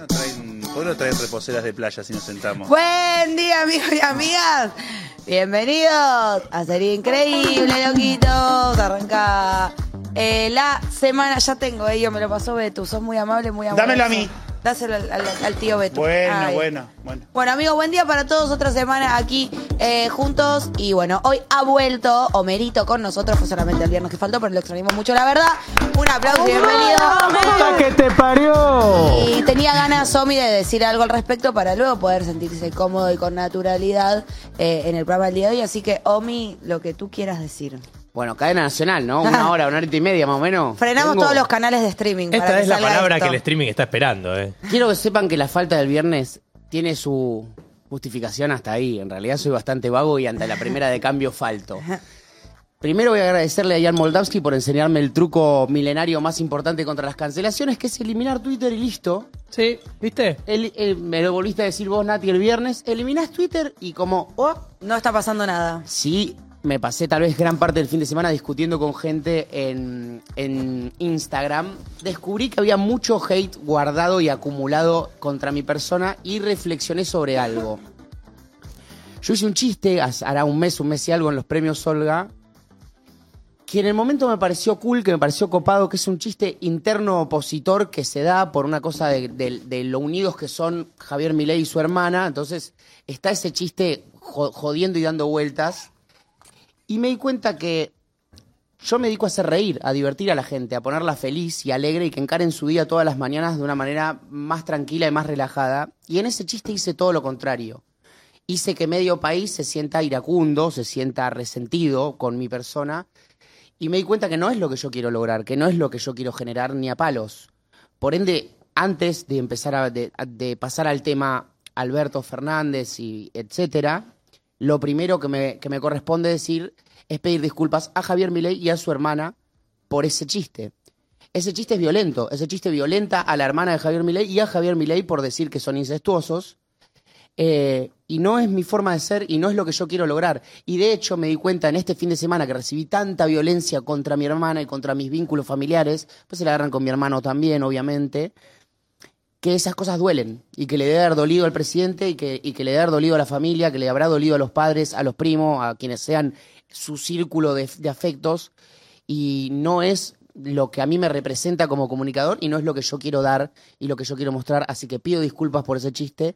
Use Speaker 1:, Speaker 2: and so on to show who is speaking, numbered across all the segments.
Speaker 1: ¿Por qué no traen reposeras de playa si nos sentamos?
Speaker 2: Buen día, amigos y amigas. Bienvenidos a Sería Increíble, loquitos. Arranca la semana. Ya tengo, yo me lo pasó Betu. Sos muy amable, muy amable.
Speaker 1: Dámelo a mí.
Speaker 2: Dáselo al tío Betu.
Speaker 1: Bueno.
Speaker 2: Bueno, amigos, buen día para todos. Otra semana aquí juntos. Y bueno, hoy ha vuelto Homerito con nosotros. Fue solamente el viernes que faltó, pero lo extrañamos mucho, la verdad. Un aplauso y bienvenido.
Speaker 3: ¡Puta que te parió!
Speaker 2: Y tenía ganas, Omi, de decir algo al respecto para luego poder sentirse cómodo y con naturalidad en el programa del día de hoy. Así que, Omi, lo que tú quieras decir.
Speaker 4: Bueno, cadena nacional, ¿no? Una hora y media más o menos.
Speaker 2: Frenamos todos los canales de streaming.
Speaker 3: Esta es la palabra
Speaker 2: esto.
Speaker 3: que el streaming está esperando,
Speaker 4: Quiero que sepan que la falta del viernes tiene su justificación hasta ahí. En realidad soy bastante vago y ante la primera de cambio falto. Primero voy a agradecerle a Jan Moldavsky por enseñarme el truco milenario más importante contra las cancelaciones, que es eliminar Twitter y listo.
Speaker 3: Sí, ¿viste?
Speaker 4: Me lo volviste a decir vos, Nati, el viernes. Eliminás Twitter y como...
Speaker 2: No está pasando nada.
Speaker 4: Sí, me pasé tal vez gran parte del fin de semana discutiendo con gente en Instagram. Descubrí que había mucho hate guardado y acumulado contra mi persona y reflexioné sobre algo. Yo hice un chiste, hará un mes y algo en los premios Olga, que en el momento me pareció cool, que me pareció copado, que es un chiste interno opositor que se da por una cosa de lo unidos que son Javier Milei y su hermana. Entonces está ese chiste jodiendo y dando vueltas. Y me di cuenta que yo me dedico a hacer reír, a divertir a la gente, a ponerla feliz y alegre y que encaren su día todas las mañanas de una manera más tranquila y más relajada. Y en ese chiste hice todo lo contrario. Hice que medio país se sienta iracundo, se sienta resentido con mi persona. Y me di cuenta que no es lo que yo quiero lograr, que no es lo que yo quiero generar ni a palos. Por ende, antes de empezar de pasar al tema Alberto Fernández y etcétera, lo primero que me corresponde decir es pedir disculpas a Javier Milei y a su hermana por ese chiste. Ese chiste es violento, ese chiste violenta a la hermana de Javier Milei y a Javier Milei por decir que son incestuosos. Y no es mi forma de ser y no es lo que yo quiero lograr. Y de hecho me di cuenta en este fin de semana que recibí tanta violencia contra mi hermana y contra mis vínculos familiares, pues se la agarran con mi hermano también, obviamente, que esas cosas duelen y que le debe haber dolido al presidente y que le debe haber dolido a la familia, que le habrá dolido a los padres, a los primos, a quienes sean su círculo de afectos, y no es lo que a mí me representa como comunicador y no es lo que yo quiero dar y lo que yo quiero mostrar, así que pido disculpas por ese chiste,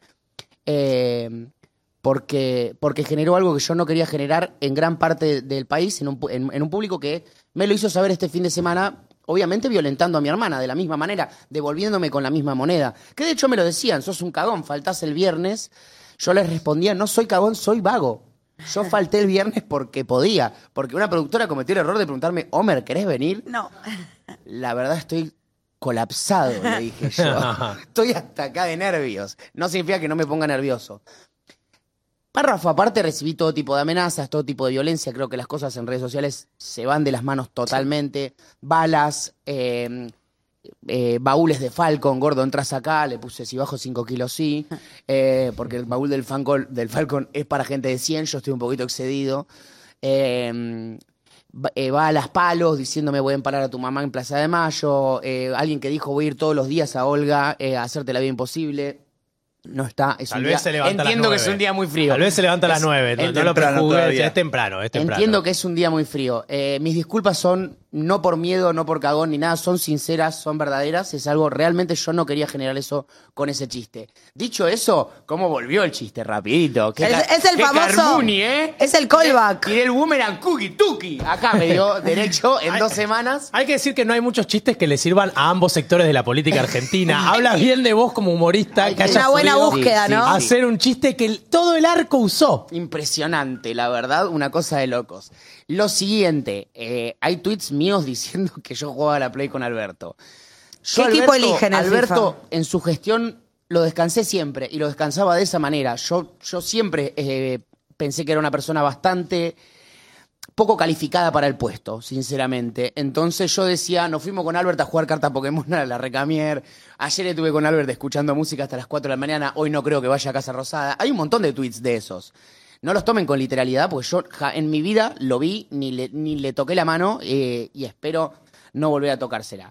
Speaker 4: porque generó algo que yo no quería generar en gran parte del país, en un público que me lo hizo saber este fin de semana. Obviamente violentando a mi hermana de la misma manera, devolviéndome con la misma moneda. Que de hecho me lo decían, sos un cagón, faltás el viernes. Yo les respondía, no soy cagón, soy vago. Yo falté el viernes porque podía. Porque una productora cometió el error de preguntarme, Homer, ¿querés venir?
Speaker 2: No.
Speaker 4: La verdad estoy colapsado, le dije yo. Estoy hasta acá de nervios. No significa que no me ponga nervioso. Párrafo aparte, recibí todo tipo de amenazas, todo tipo de violencia. Creo que las cosas en redes sociales se van de las manos totalmente. Balas, baúles de Falcon, gordo, entras acá. Le puse si bajo 5 kilos sí. Porque el baúl del Falcon es para gente de 100, yo estoy un poquito excedido. Balas, palos, diciéndome voy a empalar a tu mamá en Plaza de Mayo. Alguien que dijo voy a ir todos los días a Olga a hacerte la vida imposible. No está, es
Speaker 3: Tal
Speaker 4: un
Speaker 3: vez
Speaker 4: día.
Speaker 3: se levanta
Speaker 4: Entiendo
Speaker 3: a
Speaker 4: que
Speaker 3: las
Speaker 4: es un día muy frío.
Speaker 3: Tal vez se levanta a las 9, no lo prejuzgues, es temprano.
Speaker 4: Entiendo que es un día muy frío. Mis disculpas son no por miedo, no por cagón ni nada, son sinceras, son verdaderas. Es algo, realmente yo no quería generar eso con ese chiste. Dicho eso, ¿cómo volvió el chiste? Rapidito.
Speaker 2: Es el famoso.
Speaker 4: Carmuni, ¿eh?
Speaker 2: Es el callback.
Speaker 4: Tiré el boomerang cookie tuki. Acá me dio derecho en 2 semanas.
Speaker 3: Hay que decir que no hay muchos chistes que le sirvan a ambos sectores de la política argentina. Hablas bien de vos como humorista. Que
Speaker 2: Es una buena búsqueda, ¿no?
Speaker 3: Hacer un chiste que todo el arco usó.
Speaker 4: Impresionante, la verdad, una cosa de locos. Lo siguiente, hay tweets míos diciendo que yo jugaba a la Play con Alberto.
Speaker 2: ¿Qué equipo eligen en
Speaker 4: Alberto,
Speaker 2: FIFA?
Speaker 4: en su gestión, lo descansé siempre y lo descansaba de esa manera. Yo siempre pensé que era una persona bastante poco calificada para el puesto, sinceramente. Entonces yo decía, nos fuimos con Albert a jugar carta Pokémon a la Recamier. Ayer estuve con Albert escuchando música hasta las 4 de la mañana. Hoy no creo que vaya a Casa Rosada. Hay un montón de tweets de esos. No los tomen con literalidad, porque yo en mi vida lo vi, ni le toqué la mano y espero no volver a tocársela.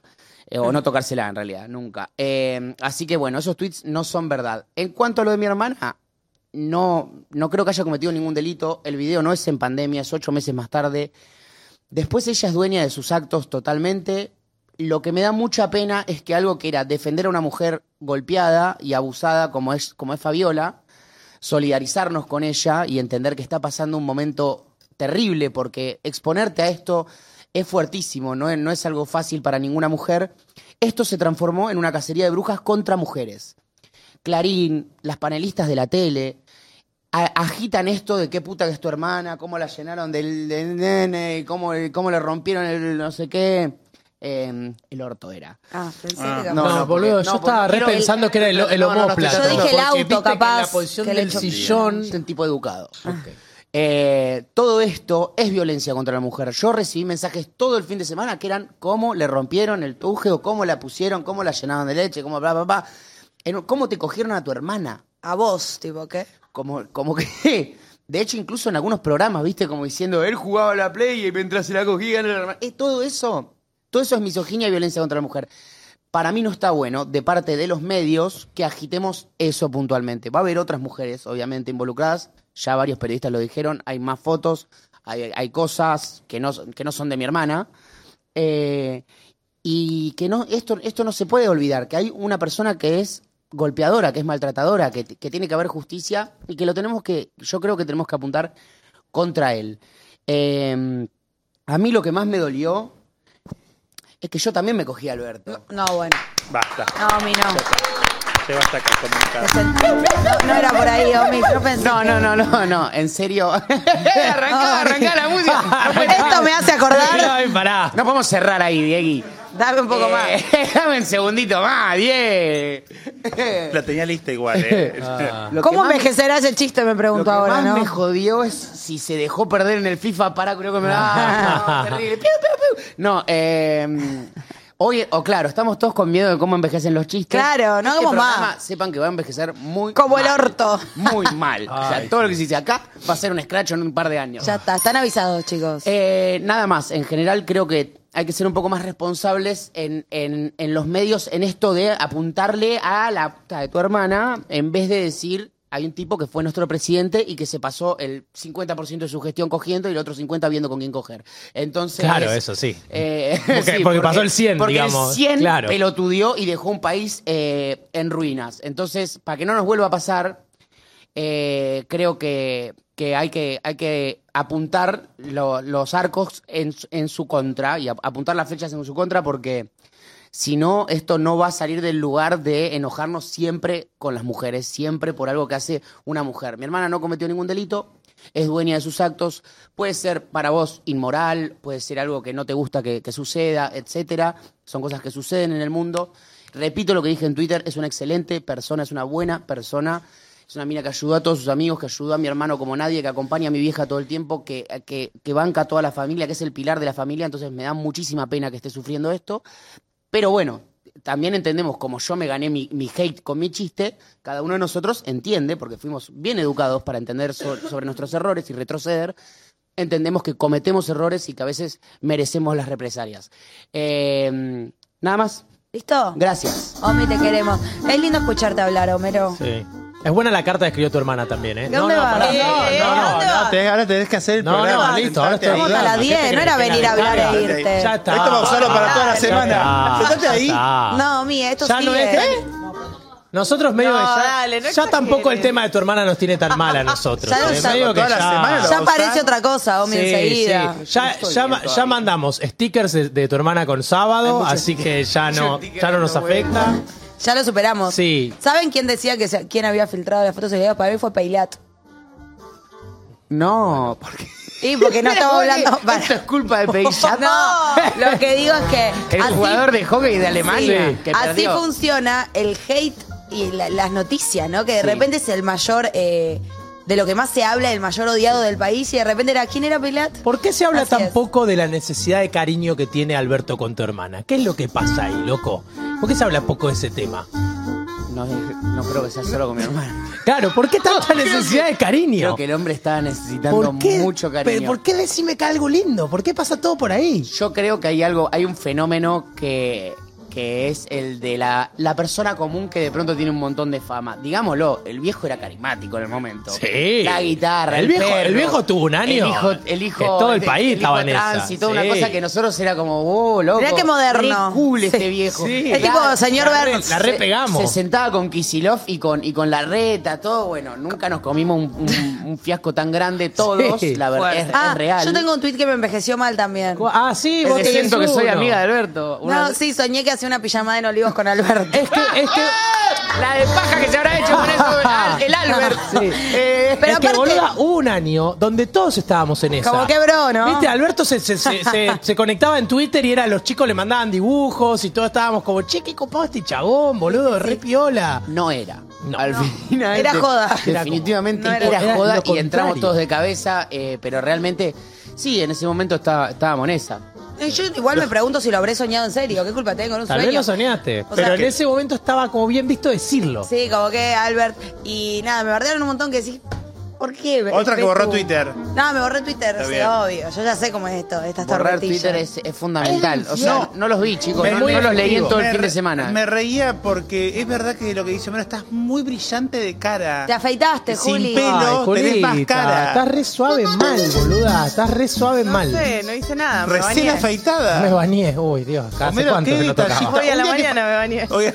Speaker 4: O no tocársela, en realidad, nunca. Así que bueno, esos tweets no son verdad. En cuanto a lo de mi hermana, no creo que haya cometido ningún delito. El video no es en pandemia, es 8 meses más tarde. Después ella es dueña de sus actos totalmente. Lo que me da mucha pena es que algo que era defender a una mujer golpeada y abusada como es Fabiola, solidarizarnos con ella y entender que está pasando un momento terrible, porque exponerte a esto es fuertísimo, no es algo fácil para ninguna mujer. Esto se transformó en una cacería de brujas contra mujeres. Clarín, las panelistas de la tele, agitan esto de qué puta que es tu hermana, cómo la llenaron del nene, cómo le rompieron el no sé qué. El orto era.
Speaker 2: Pensé que
Speaker 3: No, boludo, yo estaba repensando que era el homóplato.
Speaker 2: Yo dije el auto,
Speaker 3: Viste que
Speaker 2: capaz,
Speaker 3: en la posición
Speaker 2: que le
Speaker 3: del
Speaker 2: echó-
Speaker 3: sillón.
Speaker 4: Es un tipo educado. Todo esto es violencia contra la mujer. Yo recibí mensajes todo el fin de semana que eran cómo le rompieron el tuje o cómo la pusieron, cómo la llenaban de leche, cómo bla, bla, bla. Cómo te cogieron a tu hermana.
Speaker 2: A vos, tipo, ¿qué?
Speaker 4: Como que... De hecho, incluso en algunos programas, viste, como diciendo, él jugaba a la play y mientras se la cogían... Todo eso es misoginia y violencia contra la mujer. Para mí no está bueno, de parte de los medios, que agitemos eso puntualmente. Va a haber otras mujeres, obviamente, involucradas. Ya varios periodistas lo dijeron. Hay más fotos, hay cosas que no son de mi hermana. Y que esto no se puede olvidar, que hay una persona que es golpeadora, que es maltratadora, que tiene que haber justicia y que yo creo que tenemos que apuntar contra él. A mí lo que más me dolió es que yo también me cogí a Alberto.
Speaker 2: No, bueno.
Speaker 1: Basta.
Speaker 2: No, a mí no.
Speaker 1: Se basta acá comunicado.
Speaker 2: No era por ahí, Omi. Yo pensé
Speaker 4: No, en serio. Arrancá la música.
Speaker 2: Esto me hace acordar.
Speaker 3: Ay, pará.
Speaker 4: No podemos cerrar ahí, Diegui.
Speaker 2: Dame un poco más.
Speaker 4: Dame un segundito más, Dieg.
Speaker 1: La tenía lista igual,
Speaker 4: Lo
Speaker 2: ¿Cómo
Speaker 4: que más-
Speaker 2: envejecerá ese chiste? Me
Speaker 4: Lo
Speaker 2: pregunto
Speaker 4: que
Speaker 2: ahora,
Speaker 4: más
Speaker 2: ¿no?
Speaker 4: me jodió es si se dejó perder en el FIFA para, creo que me da. No, terrible. Piu, piu, piu. No, hoy, claro, estamos todos con miedo de cómo envejecen los chistes.
Speaker 2: Claro, no
Speaker 4: Este
Speaker 2: hagamos
Speaker 4: programa,
Speaker 2: más.
Speaker 4: Sepan que va a envejecer muy
Speaker 2: Como
Speaker 4: mal.
Speaker 2: el orto.
Speaker 4: Muy mal. O sea,
Speaker 3: Ay,
Speaker 4: todo lo que se dice acá va a ser un escracho en un par de años.
Speaker 2: Ya está, están avisados, chicos.
Speaker 4: Nada más, en general creo que hay que ser un poco más responsables en los medios en esto de apuntarle a la puta de tu hermana en vez de decir hay un tipo que fue nuestro presidente y que se pasó el 50% de su gestión cogiendo y el otro 50% viendo con quién coger. Entonces,
Speaker 3: Claro, eso sí.
Speaker 4: sí,
Speaker 3: Porque pasó el 100,
Speaker 4: porque
Speaker 3: digamos.
Speaker 4: el 100
Speaker 3: Claro.
Speaker 4: pelotudió y dejó un país en ruinas. Entonces, para que no nos vuelva a pasar, creo que hay que apuntar los arcos en su contra y apuntar las flechas en su contra, porque si no, esto no va a salir del lugar de enojarnos siempre con las mujeres, siempre por algo que hace una mujer. Mi hermana no cometió ningún delito, es dueña de sus actos, puede ser para vos inmoral, puede ser algo que no te gusta que suceda, etcétera. Son cosas que suceden en el mundo. Repito lo que dije en Twitter, es una excelente persona, es una buena persona. Es una mina que ayudó a todos sus amigos, que ayudó a mi hermano como nadie, que acompaña a mi vieja todo el tiempo, que banca a toda la familia, que es el pilar de la familia. Entonces me da muchísima pena que esté sufriendo esto. Pero bueno, también entendemos, como yo me gané mi hate con mi chiste, cada uno de nosotros entiende, porque fuimos bien educados para entender sobre nuestros errores y retroceder, entendemos que cometemos errores y que a veces merecemos las represalias. Nada más.
Speaker 2: ¿Listo?
Speaker 4: Gracias.
Speaker 2: Omi, te queremos. Es lindo escucharte hablar, Homero.
Speaker 3: Sí. Es buena la carta que escribió tu hermana también, ¿eh?
Speaker 2: ¿Dónde vas?
Speaker 3: pará.
Speaker 2: ¿Dónde vas?
Speaker 1: Ahora tenés que hacer el
Speaker 3: No,
Speaker 1: programa.
Speaker 3: no, listo, ahora estoy
Speaker 2: Vamos a las 10, no era venir a hablar e irte.
Speaker 3: Ya está.
Speaker 1: Esto va a usarlo para toda la
Speaker 3: Ya
Speaker 1: semana.
Speaker 3: está.
Speaker 1: Sentate ahí.
Speaker 3: Ya está.
Speaker 2: No, Omi, esto
Speaker 3: Ya
Speaker 2: sigue.
Speaker 3: no es Nosotros medio
Speaker 2: No,
Speaker 3: que ya,
Speaker 2: dale, no
Speaker 3: ya
Speaker 2: exageres.
Speaker 3: tampoco el tema de tu hermana nos tiene tan mal a nosotros.
Speaker 2: Ya no
Speaker 3: ¿eh?
Speaker 2: está-
Speaker 3: Medio que
Speaker 1: toda la semana lo
Speaker 2: Ya
Speaker 1: va a
Speaker 2: parece
Speaker 1: usar.
Speaker 2: otra cosa, Omi, enseguida.
Speaker 3: Sí. Ya mandamos stickers de tu hermana con sábado, así que ya no nos afecta.
Speaker 2: Ya lo superamos.
Speaker 3: Sí.
Speaker 2: ¿Saben quién decía quién había filtrado las fotos y videos? Para mí fue Peilat.
Speaker 4: No, porque...
Speaker 2: Y porque no estaba hablando.
Speaker 4: Esto es culpa de Peixat.
Speaker 2: No, lo que digo es que.
Speaker 4: El jugador de hockey de Alemania.
Speaker 2: Sí,
Speaker 4: que
Speaker 2: así
Speaker 4: perdió.
Speaker 2: funciona el hate y las noticias, ¿no? Que de
Speaker 4: Sí.
Speaker 2: repente es el mayor. De lo que más se habla, el mayor odiado del país, y de repente era. ¿Quién era Peilat?
Speaker 3: ¿Por qué se habla
Speaker 2: Así
Speaker 3: tan
Speaker 2: es.
Speaker 3: poco de la necesidad de cariño que tiene Alberto con tu hermana? ¿Qué es lo que pasa ahí, loco? ¿Por qué se habla poco de ese tema?
Speaker 4: No creo que sea solo con mi hermano.
Speaker 3: Claro, ¿por qué tanta necesidad de cariño?
Speaker 4: Creo que el hombre estaba necesitando
Speaker 3: ¿Por qué?
Speaker 4: mucho cariño.
Speaker 3: ¿Pero por qué decime que algo lindo? ¿Por qué pasa todo por ahí?
Speaker 4: Yo creo que hay un fenómeno que que es el de la persona común que de pronto tiene un montón de fama. Digámoslo, el viejo era carismático en el momento.
Speaker 3: Sí.
Speaker 4: La guitarra,
Speaker 3: El
Speaker 4: perro,
Speaker 3: viejo tuvo un año.
Speaker 4: El hijo
Speaker 3: que todo el país
Speaker 4: el hijo
Speaker 3: estaba en
Speaker 4: trans
Speaker 3: esa.
Speaker 4: y toda una
Speaker 3: Sí.
Speaker 4: cosa que nosotros era como, loco.
Speaker 2: Mirá qué moderno.
Speaker 4: Re cool
Speaker 2: Sí.
Speaker 4: este viejo.
Speaker 3: Sí.
Speaker 2: Es tipo señor Burns.
Speaker 3: La repegamos.
Speaker 4: Se sentaba con Kicillof y con la reta, todo. Bueno, nunca nos comimos un fiasco tan grande todos.
Speaker 3: Sí.
Speaker 4: La verdad, es
Speaker 2: Ah,
Speaker 4: real.
Speaker 2: yo tengo un tweet que me envejeció mal también.
Speaker 3: Ah, sí,
Speaker 4: Es
Speaker 3: vos
Speaker 4: que
Speaker 3: tenés
Speaker 4: siento que soy
Speaker 3: uno.
Speaker 4: amiga de Alberto.
Speaker 2: No, sí, soñé que hacía una pijamada en Olivos con Alberto.
Speaker 3: Es que
Speaker 4: La de paja que se habrá hecho con eso el Albert.
Speaker 3: Sí.
Speaker 2: Pero
Speaker 3: es que,
Speaker 2: aparte-
Speaker 3: boluda, hubo un año donde todos estábamos en esa.
Speaker 2: Como quebró, ¿no?
Speaker 3: Viste, Alberto se conectaba en Twitter y los chicos le mandaban dibujos y todos estábamos como, che, qué copado este chabón, boludo, re piola.
Speaker 4: No era.
Speaker 3: No.
Speaker 4: Al final,
Speaker 2: Era joda.
Speaker 4: Definitivamente
Speaker 2: No
Speaker 4: era,
Speaker 2: era-
Speaker 3: era
Speaker 4: joda
Speaker 3: lo
Speaker 4: y entramos
Speaker 3: contrario.
Speaker 4: todos de cabeza, pero realmente, sí, en ese momento estábamos en esa.
Speaker 2: Yo igual me pregunto si lo habré soñado en serio. ¿Qué culpa tengo en un
Speaker 3: Tal vez
Speaker 2: sueño?
Speaker 3: lo soñaste,
Speaker 2: O
Speaker 3: pero
Speaker 2: sea
Speaker 3: en
Speaker 2: que-
Speaker 3: ese momento estaba como bien visto decirlo.
Speaker 2: Sí, como que Albert. Y nada, me bardearon un montón que decís, ¿por qué?
Speaker 1: Otra que
Speaker 2: ¿Ves
Speaker 1: borró
Speaker 2: tú?
Speaker 1: Twitter.
Speaker 2: No, me borré Twitter,
Speaker 1: Está
Speaker 2: sí,
Speaker 1: bien.
Speaker 2: obvio. Yo ya sé cómo es esto, estas
Speaker 4: Borrar
Speaker 2: torretillas.
Speaker 4: Twitter es fundamental. O sea, no los vi, chicos, no
Speaker 3: muy
Speaker 4: los leí en
Speaker 3: efectivo.
Speaker 4: todo el
Speaker 1: Me
Speaker 4: fin de
Speaker 1: re-
Speaker 4: semana.
Speaker 1: Me reía porque es verdad que lo que dice, bueno, estás muy brillante de cara.
Speaker 2: Te afeitaste,
Speaker 1: Sin
Speaker 2: Juli.
Speaker 1: pelo.
Speaker 3: Ay,
Speaker 1: tenés más
Speaker 3: Julita,
Speaker 1: cara.
Speaker 3: estás re suave mal, boluda. Estás re suave mal.
Speaker 5: No sé, no hice nada. Me
Speaker 1: Recién
Speaker 5: bañé.
Speaker 1: afeitada.
Speaker 3: Me bañé. Uy, Dios. ¿Hace
Speaker 1: Homero,
Speaker 3: cuánto
Speaker 1: ¿qué
Speaker 3: que no tocaba?
Speaker 1: tallita?
Speaker 5: Hoy a la
Speaker 1: Un día que
Speaker 5: mañana me bañé.
Speaker 1: Oye,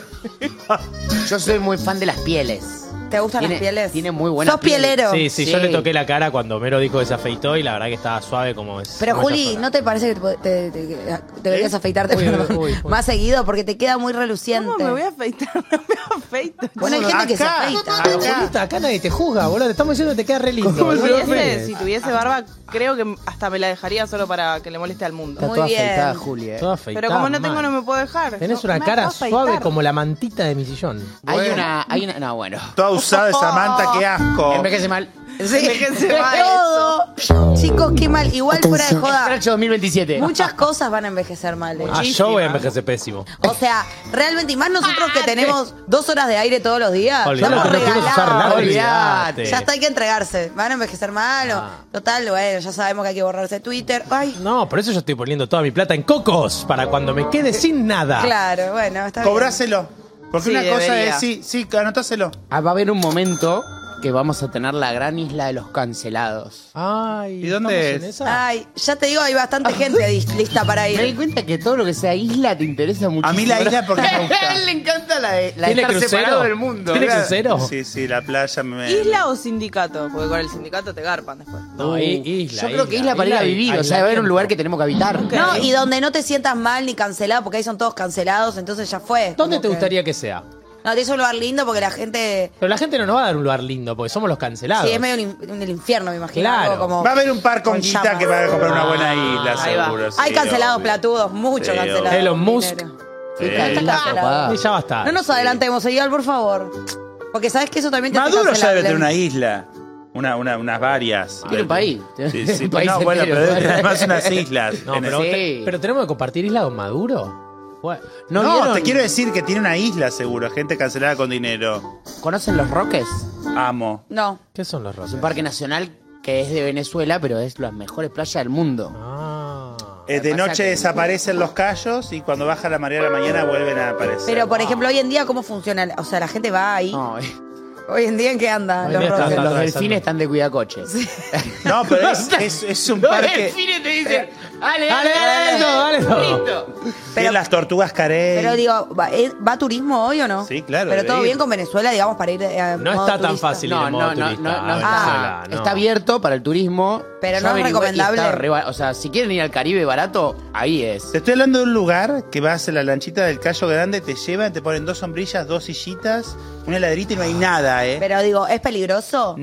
Speaker 4: Yo soy muy fan de las pieles.
Speaker 2: ¿Te gustan
Speaker 4: Tiene-
Speaker 2: las pieles?
Speaker 4: tiene muy buenas
Speaker 2: ¿Sos
Speaker 4: pieles.
Speaker 2: pielero?
Speaker 3: Sí, sí,
Speaker 4: Sí.
Speaker 3: yo le toqué la cara cuando Homero dijo que se afeitó y la verdad que estaba suave como es.
Speaker 2: Pero
Speaker 3: como ella
Speaker 2: Juli,
Speaker 3: sola.
Speaker 2: ¿no te parece que deberías afeitarte
Speaker 3: Uy,
Speaker 2: perdón,
Speaker 3: uy, uy.
Speaker 2: más seguido? Porque te queda muy reluciente.
Speaker 5: ¿Cómo me voy a afeitar? No me afeito.
Speaker 2: Bueno, hay gente que se
Speaker 1: Acá.
Speaker 2: afeita.
Speaker 3: Pero, Julita, acá nadie te juzga, boludo. Te estamos diciendo que te queda re lindo.
Speaker 5: Si
Speaker 3: boludo.
Speaker 5: si tuviese barba, creo que hasta me la dejaría solo para que le moleste al mundo.
Speaker 4: Está
Speaker 2: Muy
Speaker 4: toda
Speaker 2: bien.
Speaker 4: afeitada, Juli.
Speaker 3: Toda afeitada,
Speaker 5: Pero como no tengo,
Speaker 3: mal.
Speaker 5: no me puedo dejar.
Speaker 3: Tenés
Speaker 5: No,
Speaker 3: una
Speaker 5: me
Speaker 3: cara
Speaker 5: puedo afeitar.
Speaker 3: suave como la mantita de mi sillón.
Speaker 4: Hay una. No, bueno.
Speaker 1: toda usada esa manta, qué asco.
Speaker 4: Envejece mal.
Speaker 2: Sí,
Speaker 5: Envejece mal
Speaker 2: todo. Chicos, qué mal. Igual fuera de joda.
Speaker 4: Scratch 2027.
Speaker 2: Muchas cosas van a envejecer mal.
Speaker 3: Ah, yo voy a envejecer pésimo.
Speaker 2: O sea, realmente, y más nosotros que tenemos 2 horas de aire todos los días.
Speaker 3: Olvidate,
Speaker 2: estamos
Speaker 3: no quiero usar
Speaker 2: regalados.
Speaker 3: nada,
Speaker 4: olvidate.
Speaker 2: Ya está, hay que entregarse. Van a envejecer mal.
Speaker 3: Ah.
Speaker 2: Total, bueno, ya sabemos que hay que borrarse Twitter. Ay,
Speaker 3: No, por eso yo estoy poniendo toda mi plata en cocos, para cuando me quede sin nada.
Speaker 2: claro, bueno, está bien.
Speaker 1: Cobráselo. Porque
Speaker 5: Sí,
Speaker 1: una cosa
Speaker 5: debería.
Speaker 1: es, sí, anotáselo.
Speaker 4: Va a haber un momento que vamos a tener la gran isla de los cancelados.
Speaker 3: Ay,
Speaker 1: ¿Y dónde
Speaker 3: ¿estamos
Speaker 1: es?
Speaker 3: en esa?
Speaker 2: Ay, ya te digo, hay bastante gente lista para
Speaker 4: Me di
Speaker 2: ir.
Speaker 4: cuenta que todo lo que sea isla te interesa muchísimo.
Speaker 1: A mí la isla porque me gusta.
Speaker 4: A él le encanta la de
Speaker 3: ¿Tiene
Speaker 4: estar
Speaker 3: crucero?
Speaker 4: separado del mundo.
Speaker 3: ¿Tiene
Speaker 4: claro.
Speaker 3: crucero?
Speaker 1: Sí, sí, la playa me...
Speaker 5: ¿Isla o sindicato? Porque con el sindicato te garpan después.
Speaker 3: No, isla.
Speaker 4: Yo creo que isla para ir a vivir, o sea, va a haber un lugar que tenemos que habitar.
Speaker 2: No, y donde no te sientas mal ni cancelado, porque ahí son todos cancelados, entonces ya fue.
Speaker 3: ¿Dónde
Speaker 2: Como
Speaker 3: te
Speaker 2: que-
Speaker 3: gustaría que sea?
Speaker 2: No, te hizo un lugar lindo porque la gente.
Speaker 3: Pero la gente no nos va a dar un lugar lindo, porque somos los cancelados.
Speaker 2: Sí, es medio un infierno, me imagino.
Speaker 3: Claro.
Speaker 2: algo como
Speaker 1: Va a haber un par con
Speaker 2: con
Speaker 1: guita
Speaker 2: llamas.
Speaker 1: que va a comprar una buena isla,
Speaker 5: Ahí va.
Speaker 1: seguro. sí,
Speaker 2: Hay cancelados
Speaker 1: obvio.
Speaker 2: platudos, muchos
Speaker 1: Sí,
Speaker 2: cancelados.
Speaker 1: obvio.
Speaker 3: Elon
Speaker 2: con
Speaker 3: Musk.
Speaker 2: dinero.
Speaker 4: Esta
Speaker 1: Sí.
Speaker 4: isla
Speaker 2: cancelado.
Speaker 4: copada.
Speaker 3: Y ya va a estar.
Speaker 2: No nos adelantemos, Eyal, por favor. Porque sabes que eso también te hace
Speaker 1: Maduro ya
Speaker 2: cancelable.
Speaker 1: debe tener una isla. Unas varias.
Speaker 4: Tiene un país.
Speaker 1: Sí, sí.
Speaker 4: Un país
Speaker 1: No, bueno,
Speaker 4: entero.
Speaker 1: pero debe tener además unas islas.
Speaker 3: No,
Speaker 1: En
Speaker 3: pero,
Speaker 1: el-
Speaker 4: Sí.
Speaker 3: pero tenemos que compartir isla con Maduro. Bueno,
Speaker 1: No,
Speaker 4: vieron?
Speaker 1: te quiero decir que tiene una isla seguro, gente cancelada con dinero.
Speaker 4: ¿Conocen Los Roques?
Speaker 1: Amo.
Speaker 2: No.
Speaker 3: ¿qué son los
Speaker 4: Es un
Speaker 3: rosas?
Speaker 4: parque nacional que es de Venezuela, pero es las mejores playas del mundo.
Speaker 3: Ah.
Speaker 1: De
Speaker 4: pasa
Speaker 1: noche
Speaker 4: que-
Speaker 1: desaparecen los callos y cuando baja la marea de la mañana vuelven a aparecer.
Speaker 2: Pero, por ejemplo, hoy en día, ¿cómo funciona? O sea, la gente va ahí.
Speaker 4: No,
Speaker 2: Hoy en día, ¿en qué anda?
Speaker 3: Hoy
Speaker 2: Los
Speaker 3: en día está-
Speaker 2: roques.
Speaker 3: está-
Speaker 4: los
Speaker 3: atravesando.
Speaker 4: delfines están de cuidacoche.
Speaker 1: No, pero es un
Speaker 4: Los
Speaker 1: parque.
Speaker 4: delfines te dicen, dale,
Speaker 3: Dale, todo.
Speaker 4: Listo.
Speaker 1: Tienen las tortugas carey.
Speaker 2: Pero digo, ¿va turismo hoy o no?
Speaker 1: Sí, claro,
Speaker 2: Pero
Speaker 1: debe
Speaker 2: todo
Speaker 1: ir.
Speaker 2: bien con Venezuela, digamos, para ir a
Speaker 3: No
Speaker 2: modo
Speaker 3: está tan
Speaker 2: turista.
Speaker 3: fácil ir
Speaker 4: No,
Speaker 3: en modo
Speaker 4: no, no,
Speaker 3: turista
Speaker 4: no,
Speaker 3: a
Speaker 4: no
Speaker 3: Venezuela, no.
Speaker 4: está abierto para el turismo.
Speaker 2: Pero
Speaker 4: Yo
Speaker 2: no es
Speaker 4: averigüé y
Speaker 2: recomendable.
Speaker 4: está o sea, si quieren ir al Caribe barato, ahí es.
Speaker 1: Te estoy hablando de un lugar que vas en la lanchita del Cayo Grande, te llevan, te ponen 2 sombrillas, 2 sillitas, una heladerita y no hay nada, ¿eh?
Speaker 2: Pero digo, ¿es peligroso?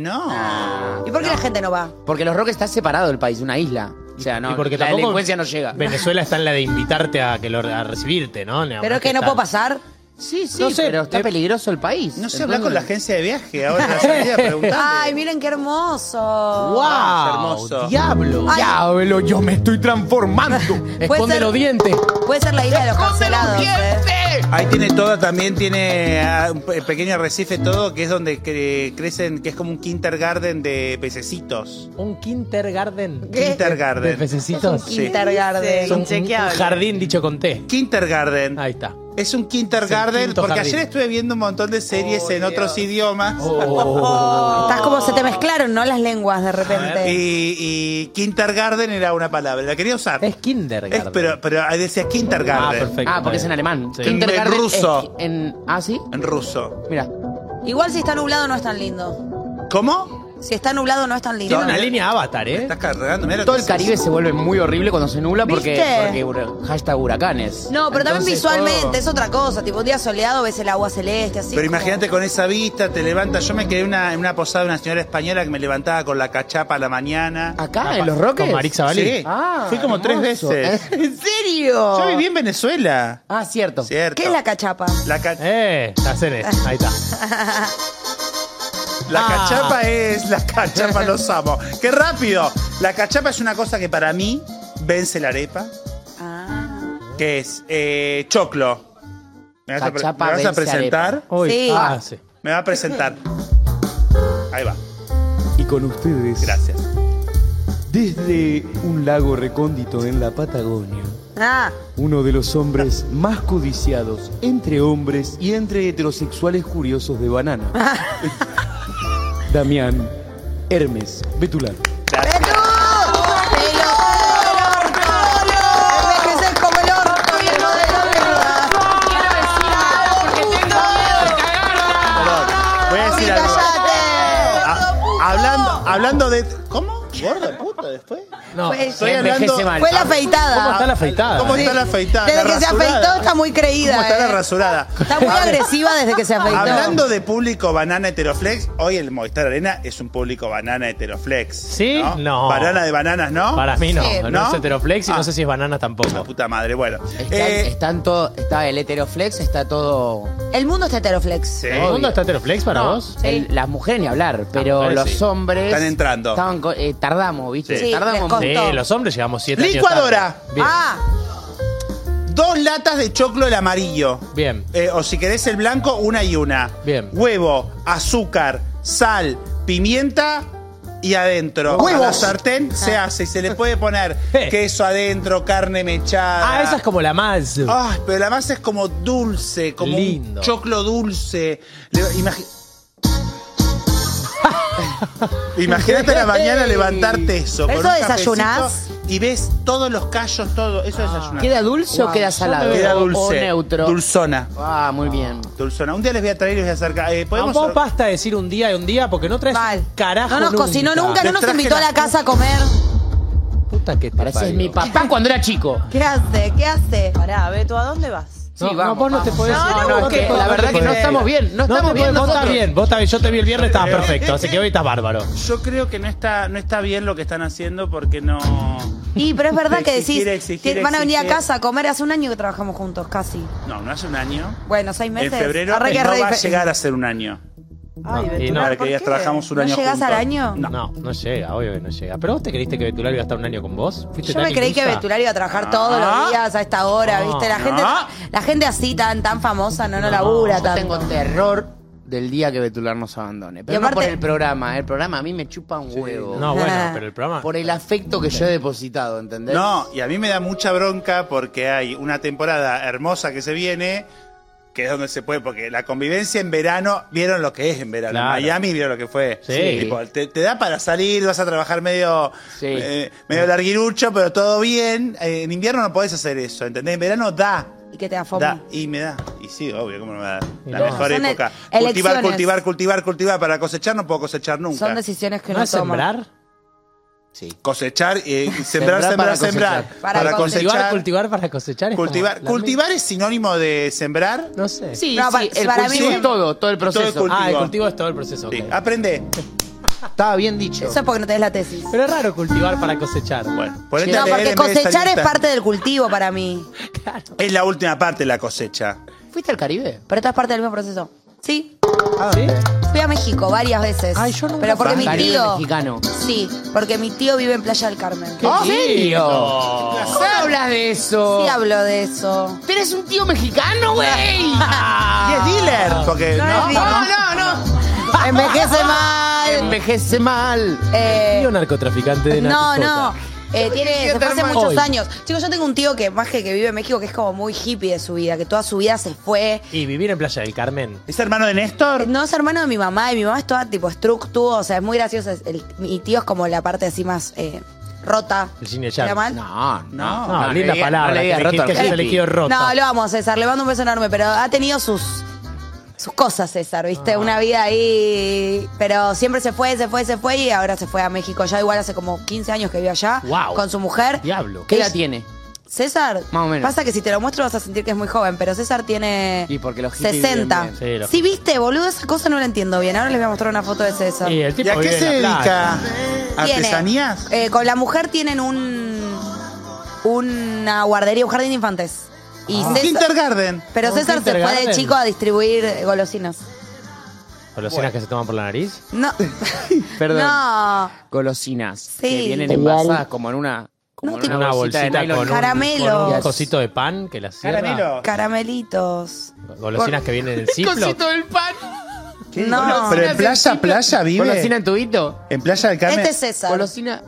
Speaker 1: No.
Speaker 2: ¿Y por qué la gente no va?
Speaker 4: Porque Los Roques está separado del país, una isla. O sea, no,
Speaker 3: Y porque
Speaker 4: la
Speaker 3: tampoco
Speaker 4: delincuencia no llega.
Speaker 3: Venezuela está en la de invitarte a recibirte, ¿no?
Speaker 2: Pero es que no puedo pasar.
Speaker 4: Sí, sí,
Speaker 3: No sé,
Speaker 4: pero está peligroso el país.
Speaker 1: No sé hablar con la agencia de viaje ahora en la salida preguntando.
Speaker 2: Ay, miren qué hermoso.
Speaker 3: ¡Wow!
Speaker 1: hermoso.
Speaker 3: ¡Diablo!
Speaker 2: Ay.
Speaker 3: ¡Diablo! ¡Yo me estoy transformando! ¡Esconde
Speaker 2: ser-
Speaker 3: los dientes!
Speaker 2: Puede ser la isla de los cancelados.
Speaker 1: Ahí tiene todo, también tiene un pequeño arrecife todo, que es donde crecen, que es como un kindergarten de pececitos.
Speaker 3: ¿Un kindergarten?
Speaker 2: ¿Qué?
Speaker 1: Kindergarten.
Speaker 3: ¿De pececitos?
Speaker 1: Sí.
Speaker 2: Kindergarten.
Speaker 3: Es un
Speaker 5: Inchequeable.
Speaker 3: jardín dicho con T.
Speaker 1: Kindergarten.
Speaker 3: Ahí está.
Speaker 1: Es un kindergarten,
Speaker 3: quinto
Speaker 1: porque
Speaker 3: jardín.
Speaker 1: ayer estuve viendo un montón de series en otros idiomas.
Speaker 2: Estás como se te mezclaron, ¿no? Las lenguas de repente.
Speaker 1: Y kindergarten era una palabra, la quería usar.
Speaker 3: Es kindergarten.
Speaker 1: Pero ahí decía kindergarten.
Speaker 3: perfecto.
Speaker 4: Ah, porque es en alemán.
Speaker 3: Sí.
Speaker 4: Kindergarten
Speaker 1: En ruso.
Speaker 4: ¿Ah, sí?
Speaker 1: En ruso.
Speaker 4: Mira.
Speaker 2: Igual si está nublado no es tan lindo.
Speaker 1: ¿Cómo?
Speaker 2: Si está nublado no es tan lindo.
Speaker 3: Tiene una línea avatar,
Speaker 1: Me
Speaker 3: ¿eh?
Speaker 1: estás cargando. Mirá lo
Speaker 4: Todo
Speaker 1: que
Speaker 4: el
Speaker 1: es
Speaker 4: Caribe
Speaker 1: eso.
Speaker 4: se vuelve muy horrible cuando se nubla porque
Speaker 2: ¿Viste?
Speaker 4: hashtag huracanes.
Speaker 2: No, pero también
Speaker 4: Entonces,
Speaker 2: visualmente
Speaker 4: todo-
Speaker 2: es otra cosa. Tipo, un día soleado ves el agua celeste, así.
Speaker 1: Pero
Speaker 2: como-
Speaker 1: imagínate con esa vista, te levantas. Yo me quedé en una posada de una señora española que me levantaba con la cachapa a la mañana.
Speaker 4: ¿Acá, en Los Roques?
Speaker 3: Con Marix Zavalí.
Speaker 1: Sí.
Speaker 4: Ah,
Speaker 1: Fui como 3
Speaker 4: hermoso.
Speaker 1: veces.
Speaker 4: ¿En serio?
Speaker 1: Yo viví en Venezuela.
Speaker 4: Ah, cierto.
Speaker 1: Cierto.
Speaker 2: ¿Qué es la cachapa?
Speaker 1: La, ca-
Speaker 3: Taceres. Ahí está.
Speaker 1: la cachapa es la cachapa, los amo. ¡Qué rápido! La cachapa es una cosa que para mí vence la arepa,
Speaker 2: Ah.
Speaker 1: que es choclo. ¿Me vas,
Speaker 4: Cachapa
Speaker 1: me vas a
Speaker 4: vence
Speaker 1: presentar?
Speaker 4: arepa.
Speaker 3: Uy.
Speaker 2: Sí.
Speaker 3: Sí.
Speaker 1: Me va a presentar. Ahí va.
Speaker 6: Y con ustedes,
Speaker 1: Gracias.
Speaker 6: desde un lago recóndito en la Patagonia,
Speaker 2: Ah.
Speaker 6: uno de los hombres más codiciados entre hombres y entre heterosexuales curiosos de banana. Damián Hermes Betular.
Speaker 1: Gracias.
Speaker 2: Envejeces como el orto y el modelo de verdad.
Speaker 1: Perdón. Voy a decir algo. Hablando de... ¿Cómo? ¿Gorda puta después?
Speaker 3: No.
Speaker 2: Fue-
Speaker 1: Estoy
Speaker 4: Envejece
Speaker 1: hablando...
Speaker 4: mal.
Speaker 2: Fue la
Speaker 3: ¿Cómo
Speaker 2: afeitada.
Speaker 3: está la afeitada?
Speaker 1: ¿Cómo está la afeitada?
Speaker 2: Desde
Speaker 1: La
Speaker 2: que se
Speaker 1: rasurada.
Speaker 2: afeitó está muy creída.
Speaker 1: ¿Cómo está la rasurada?
Speaker 2: Está muy agresiva desde que se afeitó.
Speaker 1: Hablando de público banana heteroflex, hoy el Movistar Arena es un público banana heteroflex.
Speaker 3: ¿Sí? No.
Speaker 1: Banana de bananas, ¿no?
Speaker 3: Para mí no.
Speaker 2: Sí.
Speaker 3: No,
Speaker 1: ¿No?
Speaker 3: es heteroflex y
Speaker 1: Ah.
Speaker 3: no sé si es banana
Speaker 1: La
Speaker 3: tampoco.
Speaker 1: puta madre, bueno.
Speaker 4: Está el heteroflex, está todo...
Speaker 2: El mundo está heteroflex.
Speaker 1: Sí.
Speaker 3: ¿El mundo está heteroflex para vos?
Speaker 4: Las mujeres ni hablar, pero
Speaker 3: mujeres
Speaker 4: los
Speaker 3: sí.
Speaker 4: hombres...
Speaker 1: Están entrando.
Speaker 4: Tardamos, ¿viste?
Speaker 2: Sí,
Speaker 4: Tardamos
Speaker 2: les
Speaker 4: mucho.
Speaker 2: costó.
Speaker 3: Sí, los hombres llegamos 7 años
Speaker 1: Licuadora.
Speaker 3: tarde. Bien.
Speaker 2: Ah,
Speaker 1: 2 latas de choclo el amarillo.
Speaker 3: Bien.
Speaker 1: O si querés el blanco, una y una.
Speaker 3: Bien.
Speaker 1: Huevo, azúcar, sal, pimienta y adentro. A la sartén se hace y se le puede poner queso adentro, carne mechada.
Speaker 3: Ah, esa es como la más.
Speaker 1: Ay, pero la masa es como dulce, como
Speaker 3: Lindo.
Speaker 1: un choclo dulce. Imagínate a la mañana levantarte eso.
Speaker 2: ¿Eso
Speaker 1: con un
Speaker 2: desayunás?
Speaker 1: cafecito Y ves todos los callos, todo. Eso desayunás.
Speaker 4: ¿Queda dulce o queda salado?
Speaker 1: Queda
Speaker 4: O
Speaker 1: dulce.
Speaker 4: neutro.
Speaker 1: Dulzona.
Speaker 4: Ah, muy bien.
Speaker 1: Dulzona. Un día les voy a traer y les voy a acercar. ¿Podemos?
Speaker 3: Vos basta decir un día y un día porque no traes
Speaker 2: mal.
Speaker 3: un carajo
Speaker 2: No nos
Speaker 3: nunca.
Speaker 2: cocinó nunca, no
Speaker 1: Les
Speaker 2: nos
Speaker 1: traje
Speaker 2: invitó a
Speaker 1: las
Speaker 2: la casa a comer.
Speaker 3: Puta que te
Speaker 4: Pareces
Speaker 3: parió.
Speaker 4: mi papá cuando era chico.
Speaker 2: ¿Qué hace? ¿Qué hace?
Speaker 5: Pará, Beto, ¿a dónde vas?
Speaker 3: No,
Speaker 4: Sí,
Speaker 3: no,
Speaker 4: vamos,
Speaker 3: vos no te
Speaker 4: vamos.
Speaker 3: podés
Speaker 5: No,
Speaker 3: ir.
Speaker 5: no,
Speaker 3: vos
Speaker 5: es que
Speaker 3: te podés-
Speaker 4: la verdad que no estamos bien, no estamos bien
Speaker 3: Vos estás
Speaker 4: nosotros.
Speaker 3: bien, vos estás bien. Yo te vi el viernes, estabas perfecto, así que hoy estás bárbaro.
Speaker 1: Yo creo que no está bien lo que están haciendo porque no.
Speaker 2: Y pero es verdad que
Speaker 1: Exigir,
Speaker 2: decís
Speaker 1: exigir,
Speaker 2: que van a venir a
Speaker 1: exigir.
Speaker 2: casa a comer. Hace un año que trabajamos juntos, casi.
Speaker 1: No hace un año.
Speaker 2: Bueno, 6 meses.
Speaker 1: En febrero
Speaker 2: Arre que
Speaker 1: no
Speaker 2: re
Speaker 1: va a
Speaker 2: dife-
Speaker 1: llegar a ser un año.
Speaker 5: Ay,
Speaker 3: y
Speaker 5: Beto,
Speaker 3: no,
Speaker 1: Para
Speaker 5: ¿por
Speaker 1: que ya
Speaker 5: qué?
Speaker 1: trabajamos un
Speaker 2: ¿No
Speaker 1: año
Speaker 2: llegás
Speaker 1: juntos.
Speaker 2: al año?
Speaker 3: No llega, obvio que no llega. ¿Pero vos te creíste que Betulario iba a estar un año con vos? ¿Fuiste
Speaker 2: Yo me
Speaker 3: tan
Speaker 2: creí que
Speaker 3: ilusa?
Speaker 2: Betulario iba a trabajar todos los días a esta hora, ¿viste? La gente así tan famosa no labura
Speaker 4: Yo
Speaker 2: tanto.
Speaker 4: tengo terror del día que Betular nos abandone. Pero
Speaker 2: Y
Speaker 4: no
Speaker 2: aparte-
Speaker 4: por el programa. El programa a mí me chupa un huevo.
Speaker 3: No, bueno, pero el programa...
Speaker 4: Por el afecto que yo he depositado, ¿entendés?
Speaker 1: No, y a mí me da mucha bronca porque hay una temporada hermosa que se viene, que es donde se puede, porque la convivencia en verano, vieron lo que es en verano.
Speaker 3: Claro.
Speaker 1: En Miami vieron lo que fue.
Speaker 3: Sí.
Speaker 1: Tipo, te da para salir, vas a trabajar medio,
Speaker 4: Sí.
Speaker 1: medio larguirucho, pero todo bien. En invierno no podés hacer eso, ¿entendés? En verano da.
Speaker 2: Y que te da fome.
Speaker 1: Da, y me da. Y sí, obvio, ¿cómo no me da? La
Speaker 3: no.
Speaker 1: mejor
Speaker 2: Son
Speaker 1: época.
Speaker 2: elecciones.
Speaker 1: Cultivar. Para cosechar no puedo cosechar nunca.
Speaker 2: Son decisiones que
Speaker 3: ¿No
Speaker 2: no
Speaker 3: es
Speaker 2: toman.
Speaker 3: sembrar?
Speaker 4: Sí.
Speaker 1: Cosechar, sembrar.
Speaker 4: para
Speaker 1: Sembrar.
Speaker 4: cosechar.
Speaker 2: Para
Speaker 3: Cultivar, cultivar para cosechar. Es
Speaker 1: Cultivar.
Speaker 3: como la
Speaker 1: Cultivar es sinónimo de sembrar.
Speaker 3: misma- No sé.
Speaker 4: Sí,
Speaker 2: No,
Speaker 4: sí, el
Speaker 2: para mí
Speaker 4: cultivo
Speaker 2: sí.
Speaker 4: es todo el proceso.
Speaker 1: Todo el
Speaker 3: Ah, el
Speaker 1: cultivo.
Speaker 3: cultivo es todo el proceso.
Speaker 1: Sí,
Speaker 3: ok.
Speaker 1: aprende.
Speaker 4: Estaba bien dicho.
Speaker 2: Eso es porque no tenés la tesis.
Speaker 3: Pero es raro cultivar para cosechar.
Speaker 1: Bueno, ponete
Speaker 2: No,
Speaker 1: a leer
Speaker 2: porque
Speaker 1: en vez de
Speaker 2: cosechar es
Speaker 1: salirte.
Speaker 2: parte del cultivo para mí.
Speaker 3: Claro.
Speaker 1: Es la última parte de la cosecha.
Speaker 4: ¿Fuiste al Caribe?
Speaker 2: Pero esto es parte del mismo proceso. Sí.
Speaker 3: ¿Sí?
Speaker 2: Fui a México varias veces.
Speaker 3: Ay, yo nunca
Speaker 2: Pero porque
Speaker 3: fui.
Speaker 2: mi
Speaker 4: Caribe
Speaker 2: tío.
Speaker 4: mexicano.
Speaker 2: Sí, porque mi tío vive en Playa del Carmen.
Speaker 3: ¡Qué
Speaker 4: ¿En serio?
Speaker 3: lindo!
Speaker 4: ¿Cómo hablas de eso?
Speaker 2: Sí hablo de eso.
Speaker 4: ¿Tienes un tío mexicano, güey?
Speaker 1: Y es dealer. Porque
Speaker 2: No,
Speaker 1: no,
Speaker 2: es dealer. Envejece mal.
Speaker 4: Envejece mal.
Speaker 3: Tío narcotraficante de
Speaker 2: No,
Speaker 3: narcota.
Speaker 2: no. Se fue hace muchos
Speaker 3: Hoy.
Speaker 2: años. Chicos, yo tengo un tío que más que vive en México, que es como muy hippie de su vida, que toda su vida se fue.
Speaker 3: Y vivir en Playa del Carmen.
Speaker 1: ¿Es hermano de Néstor?
Speaker 2: No es hermano de mi mamá, y mi mamá es toda tipo estructuo, o sea, es muy gracioso. Mi tío es como la parte así más rota.
Speaker 3: El cine
Speaker 2: ¿Está
Speaker 3: ya.
Speaker 2: mal?
Speaker 3: No, linda
Speaker 4: le diga-
Speaker 3: palabra.
Speaker 4: no le diga
Speaker 3: que
Speaker 4: roto al
Speaker 3: hayas
Speaker 4: hippie.
Speaker 3: elegido roto.
Speaker 2: No, lo amo, César, le mando un beso enorme, pero ha tenido sus cosas, César, ¿viste? Una vida ahí, pero siempre se fue y ahora se fue a México. Ya igual hace como 15 años que vive allá
Speaker 3: Wow.
Speaker 2: con su mujer.
Speaker 3: Diablo.
Speaker 4: ¿Qué edad tiene?
Speaker 2: César,
Speaker 4: Más o menos.
Speaker 2: pasa que si te lo muestro vas a sentir que es muy joven, pero César tiene
Speaker 4: Y porque los hippies
Speaker 2: 60.
Speaker 4: viven
Speaker 3: bien. Sí, los
Speaker 2: Sí, viste, boludo, esa cosa no la entiendo bien. Ahora les voy a mostrar una foto de César.
Speaker 3: Y el tipo
Speaker 1: ¿Y a qué
Speaker 3: vive
Speaker 1: se
Speaker 3: en la playa.
Speaker 1: dedica?
Speaker 2: Tiene,
Speaker 1: ¿Artesanías?
Speaker 2: con la mujer tienen una guardería, un jardín de infantes. Y
Speaker 1: Un
Speaker 2: César-
Speaker 1: kindergarten.
Speaker 2: pero
Speaker 3: ¿Un
Speaker 2: César se fue de
Speaker 3: kindergarten?
Speaker 2: chico a distribuir golosinas.
Speaker 3: ¿Golosinas que se toman por la nariz?
Speaker 2: No.
Speaker 4: Perdón.
Speaker 2: No.
Speaker 4: Golosinas.
Speaker 2: Sí.
Speaker 4: Que vienen envasadas como en una... Como
Speaker 2: No,
Speaker 4: en
Speaker 2: tipo-
Speaker 3: Una
Speaker 4: bolsita de
Speaker 3: bolsita
Speaker 4: nylon.
Speaker 3: con un,
Speaker 2: Caramelos.
Speaker 3: con un cosito de pan que la cierra.
Speaker 1: Caramelo.
Speaker 2: Caramelitos.
Speaker 3: Golosinas que vienen en el Ziploc.
Speaker 4: del pan.
Speaker 1: ¿Qué?
Speaker 2: No.
Speaker 1: Pero en playa vive.
Speaker 4: Golosina en tubito.
Speaker 1: En Playa del Carmen.
Speaker 2: Este es César.
Speaker 4: Golosina...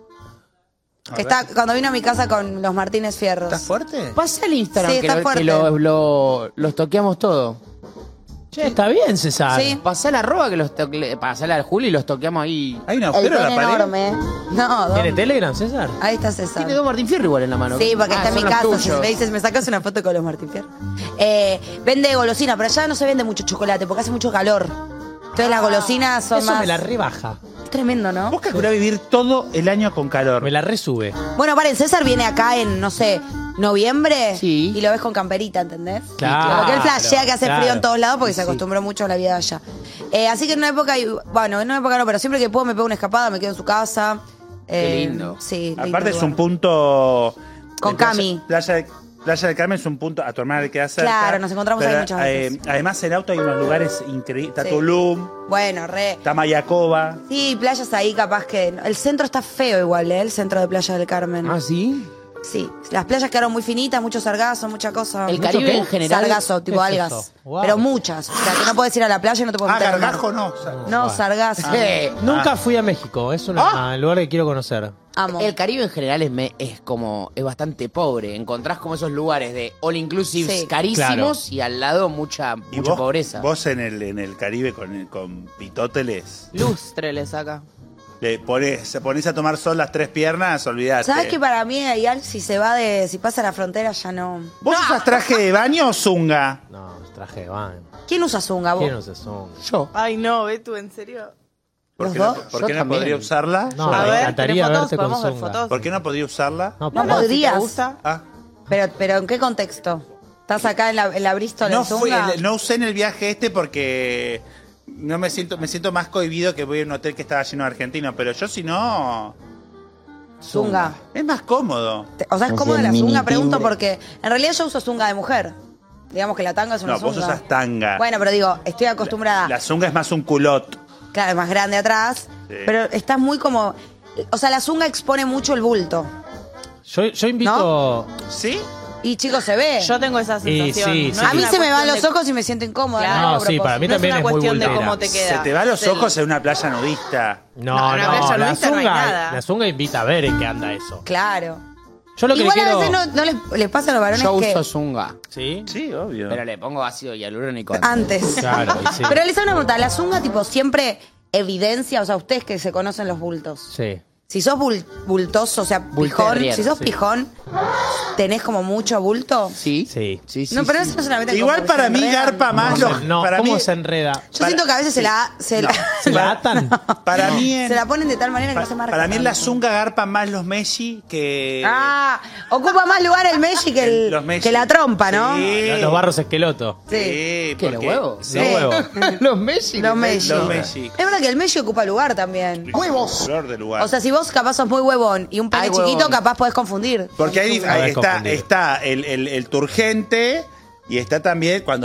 Speaker 2: Que está cuando vino a mi casa con los Martínez Fierros.
Speaker 1: ¿Estás fuerte?
Speaker 4: Pasa el Instagram
Speaker 2: Sí,
Speaker 4: que,
Speaker 2: está
Speaker 4: lo-
Speaker 2: fuerte.
Speaker 4: que los toqueamos todo.
Speaker 3: Che, está bien, César.
Speaker 2: Sí.
Speaker 4: Pasá la arroba que pasala al Juli y los toqueamos ahí.
Speaker 1: Hay un
Speaker 2: El
Speaker 1: agujero en
Speaker 2: pene
Speaker 1: la pared.
Speaker 2: enorme. No,
Speaker 3: ¿Tiene Telegram, César?
Speaker 2: ahí está César.
Speaker 4: Tiene dos Martín Fierro igual en la mano.
Speaker 2: Sí, porque está en mi
Speaker 4: son los
Speaker 2: casa. Si
Speaker 4: tuyos.
Speaker 2: me dices, me sacas una foto con los Martín Fierro. Vende golosina, pero allá no se vende mucho chocolate porque hace mucho calor. Entonces las golosinas son
Speaker 3: Eso
Speaker 2: más.
Speaker 3: me la rebaja.
Speaker 2: Tremendo, ¿no?
Speaker 1: Vos calculás vivir todo el año con calor.
Speaker 3: Me la resube.
Speaker 2: Bueno, paren, César viene acá en, no sé, noviembre.
Speaker 4: Sí.
Speaker 2: Y lo ves con camperita, ¿entendés?
Speaker 3: Claro,
Speaker 2: Porque él flashea que hace
Speaker 3: claro.
Speaker 2: frío en todos lados porque se acostumbró mucho a la vida de allá. Así que en una época, bueno, en una época no, pero siempre que puedo me pego una escapada, me quedo en su casa.
Speaker 4: Qué lindo.
Speaker 2: Sí, lindo
Speaker 1: Aparte es
Speaker 2: lugar.
Speaker 1: un punto...
Speaker 2: Con
Speaker 1: Playa-
Speaker 2: Cami.
Speaker 1: Playa del Carmen es un punto, a tu hermana le queda cerca.
Speaker 2: Claro, nos encontramos ahí muchas veces.
Speaker 1: Además en auto hay unos lugares increíbles. Está
Speaker 2: Sí.
Speaker 1: Tulum,
Speaker 2: Bueno, re.
Speaker 1: está Mayacoba.
Speaker 2: Sí, playas ahí capaz que... El centro está feo igual, ¿eh? El centro de Playa del Carmen.
Speaker 4: ¿Ah, sí?
Speaker 2: Sí, las playas quedaron muy finitas, mucho sargazo, mucha cosa.
Speaker 4: El
Speaker 2: Mucho
Speaker 4: Caribe
Speaker 2: qué?
Speaker 4: en general,
Speaker 2: Sargazo, tipo
Speaker 3: ¿qué es
Speaker 2: algas.
Speaker 3: eso? Wow.
Speaker 2: Pero muchas. O sea, que no puedes ir a la playa y no te puedes
Speaker 1: Ah,
Speaker 2: meter al mar.
Speaker 1: gargajo no.
Speaker 2: No, sargazo.
Speaker 3: Nunca fui a México. Es un lugar que quiero conocer.
Speaker 2: Amo.
Speaker 4: El Caribe en general es bastante pobre. Encontrás como esos lugares de all inclusive
Speaker 2: Sí.
Speaker 4: carísimos y al lado mucha
Speaker 1: Y
Speaker 4: mucha pobreza.
Speaker 1: Vos en el Caribe con pitóteles,
Speaker 5: Lustre le saca.
Speaker 1: le ponés a tomar sol las tres piernas, olvidate.
Speaker 2: ¿Sabes que para mí ideal si pasa la frontera ya no?
Speaker 1: ¿Vos usas traje de baño o zunga?
Speaker 3: No, traje de baño.
Speaker 2: ¿Quién usa zunga vos?
Speaker 3: ¿Quién no se son?
Speaker 4: Yo.
Speaker 5: Ay, no, ¿tú en serio?
Speaker 1: ¿Por
Speaker 2: ¿Los
Speaker 1: qué no,
Speaker 2: dos?
Speaker 1: por
Speaker 4: Yo
Speaker 1: qué no
Speaker 4: también.
Speaker 1: podría usarla?
Speaker 3: No,
Speaker 5: A
Speaker 3: me
Speaker 5: ver,
Speaker 3: encantaría
Speaker 5: ¿tenés
Speaker 3: verte
Speaker 5: fotos?
Speaker 3: con
Speaker 5: ¿Podemos ver
Speaker 3: zunga.
Speaker 5: fotos?
Speaker 1: ¿Por qué no podría usarla?
Speaker 3: No,
Speaker 2: No
Speaker 3: pero-
Speaker 2: podrías.
Speaker 5: ¿Te gusta?
Speaker 1: Ah.
Speaker 2: Pero ¿en qué contexto? ¿Estás acá en la Bristol
Speaker 1: No,
Speaker 2: en zunga?
Speaker 1: no usé en el viaje este porque no me siento más cohibido que voy a un hotel que estaba lleno de argentinos, pero yo si no
Speaker 2: Zunga.
Speaker 1: es más cómodo.
Speaker 2: O sea, ¿es
Speaker 4: No
Speaker 2: cómoda
Speaker 4: sé,
Speaker 2: la
Speaker 4: mini
Speaker 2: zunga? Pregunto
Speaker 4: timbre.
Speaker 2: porque en realidad yo uso zunga de mujer. Digamos que la tanga es una
Speaker 1: No,
Speaker 2: zunga.
Speaker 1: vos usas tanga.
Speaker 2: Bueno, pero digo, estoy acostumbrada.
Speaker 1: La zunga es más un culot.
Speaker 2: Claro, es más grande atrás.
Speaker 1: Sí.
Speaker 2: Pero estás muy como... O sea, la zunga expone mucho el bulto.
Speaker 3: Yo invito.
Speaker 1: ¿Sí?
Speaker 2: Y chicos, se ve.
Speaker 5: Yo tengo esa
Speaker 3: Y
Speaker 5: sensación.
Speaker 3: sí,
Speaker 5: No
Speaker 3: sí.
Speaker 5: es
Speaker 2: A mí
Speaker 5: una
Speaker 2: se me van
Speaker 5: cuestión
Speaker 2: los
Speaker 5: de-
Speaker 2: ojos y me siento incómoda.
Speaker 5: Claro.
Speaker 2: no hago
Speaker 3: No, sí,
Speaker 2: propósito.
Speaker 3: para mí
Speaker 5: No es
Speaker 3: también
Speaker 5: una
Speaker 3: es muy
Speaker 5: cuestión de
Speaker 3: vulnera.
Speaker 5: cómo te queda.
Speaker 1: Se te va a los
Speaker 5: Es el-
Speaker 1: ojos en una playa nudista.
Speaker 3: No,
Speaker 5: No, en la playa
Speaker 3: la
Speaker 5: nudista no hay
Speaker 3: zunga,
Speaker 5: nada.
Speaker 3: la zunga invita a ver en qué anda eso.
Speaker 2: Claro.
Speaker 3: Yo lo que
Speaker 2: Igual
Speaker 3: le
Speaker 2: a
Speaker 3: quiero...
Speaker 2: veces no les pasa a los varones
Speaker 4: Yo
Speaker 2: que...
Speaker 4: uso zunga,
Speaker 3: ¿Sí?
Speaker 1: Sí, obvio.
Speaker 4: pero le pongo ácido hialurónico.
Speaker 2: Antes.
Speaker 3: Claro, y sí.
Speaker 2: Pero les hago una pregunta. ¿La zunga tipo siempre evidencia, o sea, ustedes que se conocen los bultos?
Speaker 3: Sí.
Speaker 2: Si sos bultoso, o sea,
Speaker 4: Bull
Speaker 2: pijón,
Speaker 4: terrier,
Speaker 2: si sos
Speaker 3: sí.
Speaker 2: pijón, ¿tenés como mucho bulto?
Speaker 4: Sí.
Speaker 3: Sí.
Speaker 4: Sí, sí,
Speaker 2: No, pero
Speaker 4: sí.
Speaker 2: eso no solamente
Speaker 1: Igual
Speaker 2: como
Speaker 1: para
Speaker 2: se
Speaker 1: mí
Speaker 2: enredan.
Speaker 1: garpa más
Speaker 3: ¿Cómo
Speaker 1: los...
Speaker 3: se, no,
Speaker 1: para
Speaker 3: ¿cómo
Speaker 1: mí,
Speaker 3: se enreda?
Speaker 2: Yo siento que a veces se la
Speaker 3: ¿Se la atan?
Speaker 1: para mí en-
Speaker 2: se la ponen de tal manera que no se marca.
Speaker 1: para mí en la
Speaker 2: tanto.
Speaker 1: zunga garpan más los Messi que...
Speaker 2: Ah, ocupa más lugar el Messi que,
Speaker 1: los Messi.
Speaker 2: que la trompa, ¿no?
Speaker 1: Sí.
Speaker 3: Los barros esqueloto.
Speaker 1: Sí,
Speaker 4: ¿Qué,
Speaker 1: porque-
Speaker 4: los huevos?
Speaker 1: Sí.
Speaker 3: Los huevos.
Speaker 4: Los Messi.
Speaker 2: Los Messi.
Speaker 1: Los Messi.
Speaker 2: Es verdad que el Messi ocupa lugar también.
Speaker 1: Flor de lugar.
Speaker 2: O sea, si vos capaz sos muy huevón y un pene
Speaker 4: Ay,
Speaker 2: chiquito,
Speaker 4: huevón.
Speaker 2: capaz podés confundir.
Speaker 1: Porque ahí
Speaker 3: No es
Speaker 1: está,
Speaker 3: confundido.
Speaker 1: está el turgente y está también cuando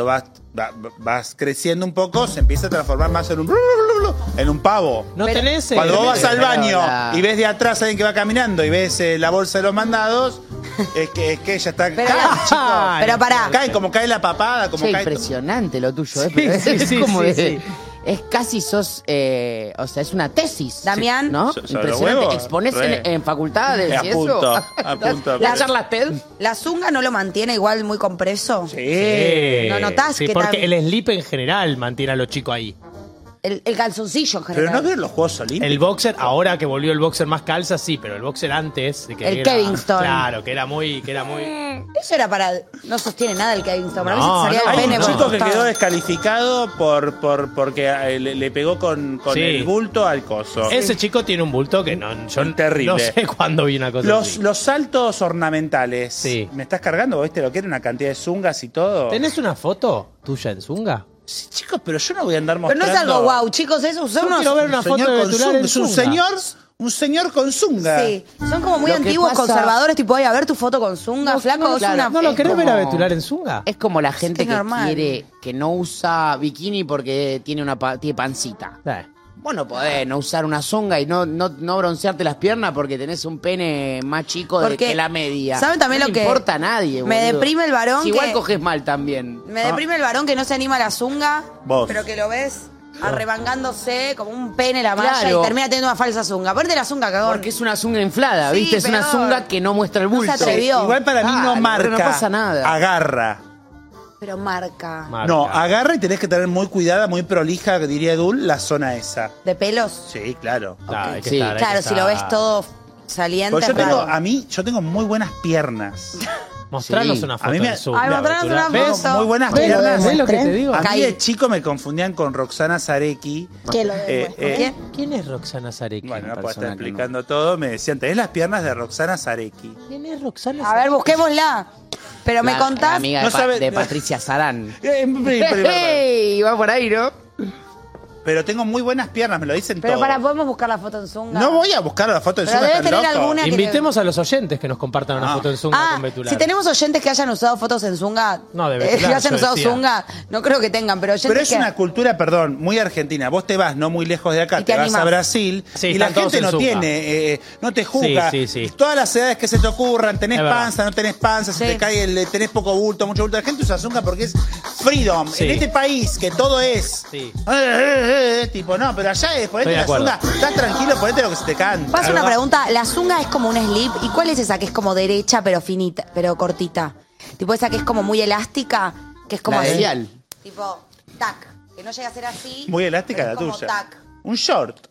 Speaker 1: vas creciendo un poco, se empieza a transformar más en un pavo.
Speaker 3: ¿No
Speaker 2: Pero-
Speaker 3: tenés?
Speaker 1: Cuando vos vas al baño
Speaker 4: la-
Speaker 1: y ves de atrás a alguien que va caminando y ves la bolsa de los mandados, es que ya está.
Speaker 2: Pero,
Speaker 1: cae, chico.
Speaker 2: pero pará.
Speaker 1: Cae como cae la papada, como
Speaker 4: Che,
Speaker 1: cae.
Speaker 4: impresionante lo tuyo,
Speaker 3: Sí,
Speaker 4: pero
Speaker 3: sí,
Speaker 4: es
Speaker 3: sí,
Speaker 4: como
Speaker 3: sí,
Speaker 4: de...
Speaker 3: sí.
Speaker 4: Es casi sos, o sea, es una tesis.
Speaker 2: Damián.
Speaker 4: ¿No?
Speaker 1: ¿Sobre
Speaker 4: Impresionante.
Speaker 1: huevos?
Speaker 4: Exponés
Speaker 1: Re.
Speaker 4: en facultades y
Speaker 1: Apunto,
Speaker 4: eso.
Speaker 1: apunto.
Speaker 4: ¿Las charlas TED?
Speaker 2: ¿La zunga no lo mantiene igual muy compreso?
Speaker 1: Sí.
Speaker 2: ¿No notás
Speaker 3: Sí,
Speaker 2: que
Speaker 3: porque
Speaker 2: tam-
Speaker 3: el slip en general mantiene a los chicos ahí.
Speaker 2: El calzoncillo en
Speaker 1: Pero
Speaker 2: general.
Speaker 1: no vieron los Juegos Olímpicos.
Speaker 3: El boxer, ahora que volvió el boxer más calza, sí, pero el boxer antes... De que
Speaker 2: El
Speaker 3: era-
Speaker 2: Kevingston.
Speaker 3: Claro, que era muy...
Speaker 2: Eso era para... No sostiene nada el Kevingston. Para mí
Speaker 3: No,
Speaker 2: se salía
Speaker 3: no.
Speaker 2: el
Speaker 1: Hay
Speaker 2: pene
Speaker 1: un
Speaker 2: por
Speaker 1: chico que
Speaker 2: costado.
Speaker 1: quedó descalificado porque le pegó con
Speaker 3: Sí.
Speaker 1: el bulto al coso.
Speaker 3: Ese chico tiene un bulto que no, yo
Speaker 1: Terrible.
Speaker 3: no sé cuándo vi una cosa así.
Speaker 1: Los saltos ornamentales.
Speaker 3: Sí.
Speaker 1: ¿Me estás cargando? ¿Viste lo que era? Una cantidad de zungas y todo.
Speaker 3: ¿Tenés una foto tuya en Zunga?
Speaker 1: Sí, chicos, pero yo no voy a andar
Speaker 2: Pero
Speaker 1: mostrando...
Speaker 2: no es algo guau, chicos. Eso son
Speaker 3: Yo
Speaker 2: unos...
Speaker 3: quiero ver una
Speaker 1: Un
Speaker 3: foto
Speaker 1: señor
Speaker 3: de
Speaker 1: con
Speaker 3: Betular
Speaker 1: zunga.
Speaker 3: en
Speaker 1: Es un
Speaker 3: Zunga.
Speaker 1: un señor con zunga.
Speaker 2: Sí, son como muy
Speaker 4: Lo que
Speaker 2: antiguos,
Speaker 4: pasa-
Speaker 2: conservadores, tipo, oye, a ver tu foto con zunga, flaco, es
Speaker 4: claro,
Speaker 2: una...
Speaker 3: ¿No lo
Speaker 4: Es
Speaker 3: querés ver a
Speaker 4: como-
Speaker 3: Betular en Zunga?
Speaker 4: Es como la gente
Speaker 2: es
Speaker 4: que
Speaker 2: normal.
Speaker 4: quiere, que no usa bikini porque tiene tiene pancita. Vos no podés no usar una zunga y no broncearte las piernas porque tenés un pene más chico
Speaker 2: Porque,
Speaker 4: que la media.
Speaker 2: ¿saben también
Speaker 4: no
Speaker 2: lo
Speaker 4: le
Speaker 2: que
Speaker 4: importa a nadie,
Speaker 2: me
Speaker 4: boludo.
Speaker 2: deprime el varón
Speaker 4: Si igual
Speaker 2: que-
Speaker 4: coges mal también.
Speaker 2: Me deprime el varón que no se anima a la zunga,
Speaker 1: Vos.
Speaker 2: pero que lo ves arremangándose como un pene la malla
Speaker 4: Claro.
Speaker 2: y termina teniendo una falsa zunga. Ponete la zunga, cagón.
Speaker 4: Porque es una zunga inflada,
Speaker 2: Sí,
Speaker 4: ¿viste? Es una
Speaker 2: pero
Speaker 4: zunga que no muestra el
Speaker 2: no se
Speaker 4: bulto.
Speaker 2: atrevió.
Speaker 1: Igual para mí no
Speaker 4: Dale,
Speaker 1: marca.
Speaker 4: pero no pasa nada.
Speaker 1: Agarra.
Speaker 2: Pero marca.
Speaker 3: Marca.
Speaker 1: No, agarra y tenés que tener muy cuidada, muy prolija, diría Edul, la zona esa.
Speaker 2: ¿De pelos?
Speaker 1: Sí, claro.
Speaker 3: Claro, hay que
Speaker 4: Sí.
Speaker 3: estar, hay
Speaker 2: Claro,
Speaker 3: que
Speaker 2: si lo ves
Speaker 3: estar.
Speaker 2: todo saliente,
Speaker 1: Porque
Speaker 2: es raro.
Speaker 1: yo tengo muy buenas piernas.
Speaker 3: Mostranos
Speaker 4: Sí.
Speaker 3: una
Speaker 1: A
Speaker 3: foto
Speaker 1: mí me-
Speaker 3: en Zunga.
Speaker 2: Ay, mostranos
Speaker 3: Betular.
Speaker 2: una
Speaker 3: ¿Ves?
Speaker 2: foto.
Speaker 1: Muy buenas
Speaker 3: ¿Ves lo-
Speaker 1: piernas.
Speaker 3: ves lo que te digo?
Speaker 1: A mí
Speaker 2: Caí.
Speaker 1: de chico me confundían con Roxana Zarecki.
Speaker 2: ¿Qué lo
Speaker 1: ¿Quién?
Speaker 3: ¿Quién es Roxana Zarecki?
Speaker 1: Bueno, no puedo estar
Speaker 4: persona que
Speaker 1: explicando todo. Me decían, tenés las piernas de Roxana Zarecki.
Speaker 3: ¿Quién es Roxana
Speaker 2: A ver, busquémosla. Pero me
Speaker 4: La
Speaker 2: contás...
Speaker 4: amiga
Speaker 1: No
Speaker 4: de,
Speaker 1: sabe-
Speaker 4: de Patricia Sarán.
Speaker 1: Pero
Speaker 4: ¡Ey! Va por ahí, ¿no?
Speaker 1: tengo muy buenas piernas, me lo dicen
Speaker 2: Pero
Speaker 1: todos.
Speaker 2: para, podemos buscar la foto en zunga.
Speaker 1: No voy a buscar la foto de
Speaker 2: Pero
Speaker 1: Zunga,
Speaker 2: debe
Speaker 1: ¿están
Speaker 2: tener
Speaker 1: locos?
Speaker 2: alguna que-
Speaker 3: Invitemos a los oyentes que nos compartan una foto en Zunga con Betular.
Speaker 2: Si tenemos oyentes que hayan usado fotos en zunga,
Speaker 3: No, de Betular,
Speaker 2: que hayan
Speaker 3: yo
Speaker 2: usado
Speaker 3: decía.
Speaker 2: zunga, no creo que tengan, pero oyentes
Speaker 1: Pero es
Speaker 2: que...
Speaker 1: una cultura, perdón, muy argentina. Vos te vas no muy lejos de acá,
Speaker 2: Y te
Speaker 1: te vas
Speaker 2: animás.
Speaker 1: a Brasil
Speaker 3: Sí,
Speaker 1: y la
Speaker 3: están todos
Speaker 1: gente
Speaker 3: en
Speaker 1: no
Speaker 3: zunga.
Speaker 1: tiene, no te juzga.
Speaker 3: Sí, sí, sí.
Speaker 1: Todas las edades que se te ocurran, tenés
Speaker 3: Es verdad.
Speaker 1: panza, no tenés panza,
Speaker 2: Sí.
Speaker 1: se te cae, tenés poco bulto, mucho bulto. La gente usa zunga porque es freedom.
Speaker 3: Sí.
Speaker 1: En este país que todo es.
Speaker 3: Sí.
Speaker 1: Tipo, no, pero allá es, ponete
Speaker 3: Estoy de
Speaker 1: la
Speaker 3: acuerdo.
Speaker 1: zunga, estás tranquilo, ponete lo que se te canta.
Speaker 2: Paso una
Speaker 1: Algo-
Speaker 2: pregunta, la zunga es como un slip, ¿y cuál es esa que es como derecha pero finita, pero cortita? Tipo esa que es como muy elástica, que es como
Speaker 4: La de
Speaker 2: así.
Speaker 4: Vial.
Speaker 2: Tipo, tac, que no llega a ser así.
Speaker 1: Muy elástica
Speaker 2: pero
Speaker 1: la
Speaker 2: es como
Speaker 1: tuya.
Speaker 2: tac.
Speaker 1: Un short.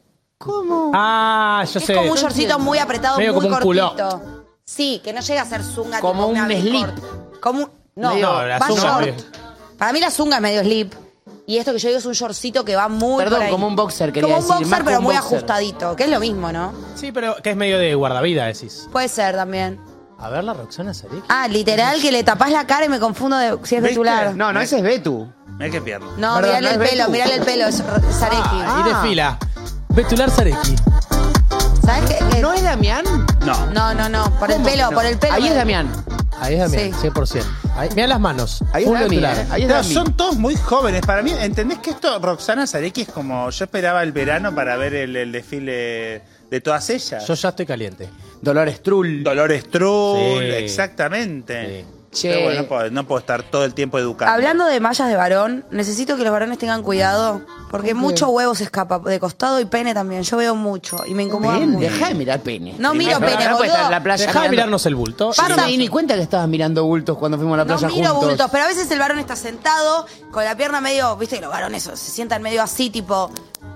Speaker 3: Ah, yo
Speaker 2: Es
Speaker 3: sé.
Speaker 2: como un shortcito muy apretado,
Speaker 3: Medio
Speaker 2: muy
Speaker 3: como un culot.
Speaker 2: cortito. Sí, que no llega a ser zunga.
Speaker 4: Como
Speaker 2: tipo una
Speaker 4: un
Speaker 2: big
Speaker 4: slip.
Speaker 2: short. Como un... No,
Speaker 3: No, la
Speaker 2: va
Speaker 3: zunga
Speaker 2: short.
Speaker 3: es-
Speaker 2: Para mí la zunga es medio slip. Y esto que yo digo es un shortcito que va muy
Speaker 4: Perdón,
Speaker 2: por ahí.
Speaker 4: como un boxer, quería
Speaker 2: Como un
Speaker 4: decir,
Speaker 2: boxer,
Speaker 4: más que
Speaker 2: pero
Speaker 4: un
Speaker 2: muy
Speaker 4: boxer.
Speaker 2: ajustadito, que es lo mismo, ¿no?
Speaker 3: Sí, pero que es medio de guardavida, decís.
Speaker 2: Puede ser también.
Speaker 3: A ver la Roxana Zarecki.
Speaker 2: Ah, literal que le tapás la cara y me confundo de si es
Speaker 1: ¿Viste?
Speaker 2: Betular.
Speaker 4: No, no, ese es Betu.
Speaker 1: Mirá qué pierna.
Speaker 2: No,
Speaker 4: Perdón,
Speaker 2: mirale
Speaker 4: no
Speaker 2: el
Speaker 4: es
Speaker 2: pelo,
Speaker 4: Betu.
Speaker 2: mirale el pelo, es Zarecki.
Speaker 3: Y desfila. Betular Zarecki.
Speaker 2: ¿Sabes qué?
Speaker 4: ¿No es Damián?
Speaker 1: No.
Speaker 2: No, por el pelo, por el pelo.
Speaker 4: Ahí es Damián.
Speaker 3: Ahí es Damián,
Speaker 2: Sí.
Speaker 3: 100%. Ahí, mirá las manos.
Speaker 4: Ahí es
Speaker 3: Full
Speaker 4: Dami,
Speaker 3: Betular.
Speaker 4: ¿eh? Ahí es
Speaker 1: Pero
Speaker 4: Dami.
Speaker 1: son todos muy jóvenes. Para mí, ¿entendés que esto, Roxana Zarecki, es como yo esperaba el verano para ver el desfile de todas ellas?
Speaker 3: Yo ya estoy caliente.
Speaker 4: Dolores Trull.
Speaker 1: Dolores Trull,
Speaker 3: Sí.
Speaker 1: exactamente.
Speaker 3: Sí.
Speaker 4: Che.
Speaker 1: Pero bueno, no puedo estar todo el tiempo educando.
Speaker 2: Hablando de mallas de varón, necesito que los varones tengan cuidado, porque mucho huevo se escapa de costado y pene también. Yo veo mucho y me incomoda
Speaker 4: Ven,
Speaker 2: mucho.
Speaker 4: deja de mirar pene.
Speaker 2: No miro
Speaker 4: Primero,
Speaker 2: pene,
Speaker 4: ahora puede estar en
Speaker 2: boludo.
Speaker 4: la playa
Speaker 3: Dejá de
Speaker 4: mirando-
Speaker 3: mirarnos el bulto.
Speaker 4: Yo no
Speaker 2: Pasa-
Speaker 4: me di ni cuenta que estabas mirando bultos cuando fuimos a la
Speaker 2: No
Speaker 4: playa
Speaker 2: miro
Speaker 4: juntos.
Speaker 2: bultos, pero a veces el varón está sentado con la pierna medio, viste que los varones se sientan medio así, tipo...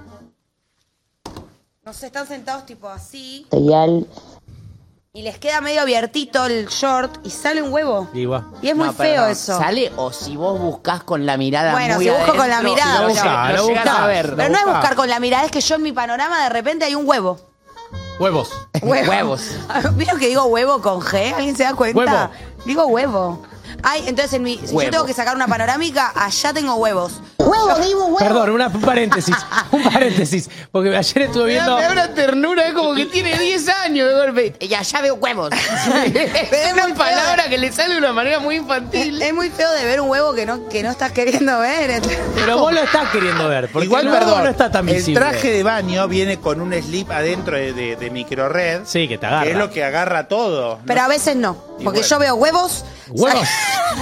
Speaker 2: No sé, están sentados tipo así. Y les queda medio abiertito el short y sale un huevo.
Speaker 3: Igual.
Speaker 2: Y es muy
Speaker 4: No,
Speaker 2: feo
Speaker 4: perdón,
Speaker 2: eso.
Speaker 4: ¿Sale o si vos buscás con la mirada
Speaker 2: Bueno,
Speaker 4: muy
Speaker 2: si busco con la
Speaker 4: adentro,
Speaker 2: mirada,
Speaker 4: lo
Speaker 2: pero-
Speaker 4: llegás-
Speaker 3: lo
Speaker 4: lo llegás
Speaker 3: buscás.
Speaker 4: a ver.
Speaker 2: Pero no es
Speaker 3: busca.
Speaker 2: buscar con la mirada, es que yo en mi panorama de repente hay un huevo.
Speaker 3: Huevos.
Speaker 4: Huevos.
Speaker 2: ¿Vieron que digo huevo con G? ¿Alguien se da cuenta?
Speaker 3: Huevo.
Speaker 2: Digo huevo. Ay, entonces si
Speaker 4: Huevo.
Speaker 2: yo tengo que sacar una panorámica, allá tengo huevos.
Speaker 3: Perdón, un paréntesis. Un paréntesis. Porque ayer estuve
Speaker 4: Me
Speaker 3: viendo.
Speaker 4: da una ternura, es como que tiene 10 años de golpe. Y allá veo huevos. Es una
Speaker 2: muy
Speaker 4: palabra que le sale de una manera muy infantil.
Speaker 2: Es muy feo de ver un huevo que no estás queriendo ver.
Speaker 3: Pero vos lo estás queriendo ver. Porque
Speaker 1: Igual,
Speaker 3: el huevo
Speaker 1: perdón,
Speaker 3: no está tan
Speaker 1: el
Speaker 3: visible.
Speaker 1: traje de baño viene con un slip adentro de microred.
Speaker 3: Sí, que te agarra.
Speaker 1: Que es lo que agarra todo.
Speaker 2: Pero a veces no. Porque
Speaker 1: bueno.
Speaker 2: yo veo huevos.
Speaker 3: Huevos.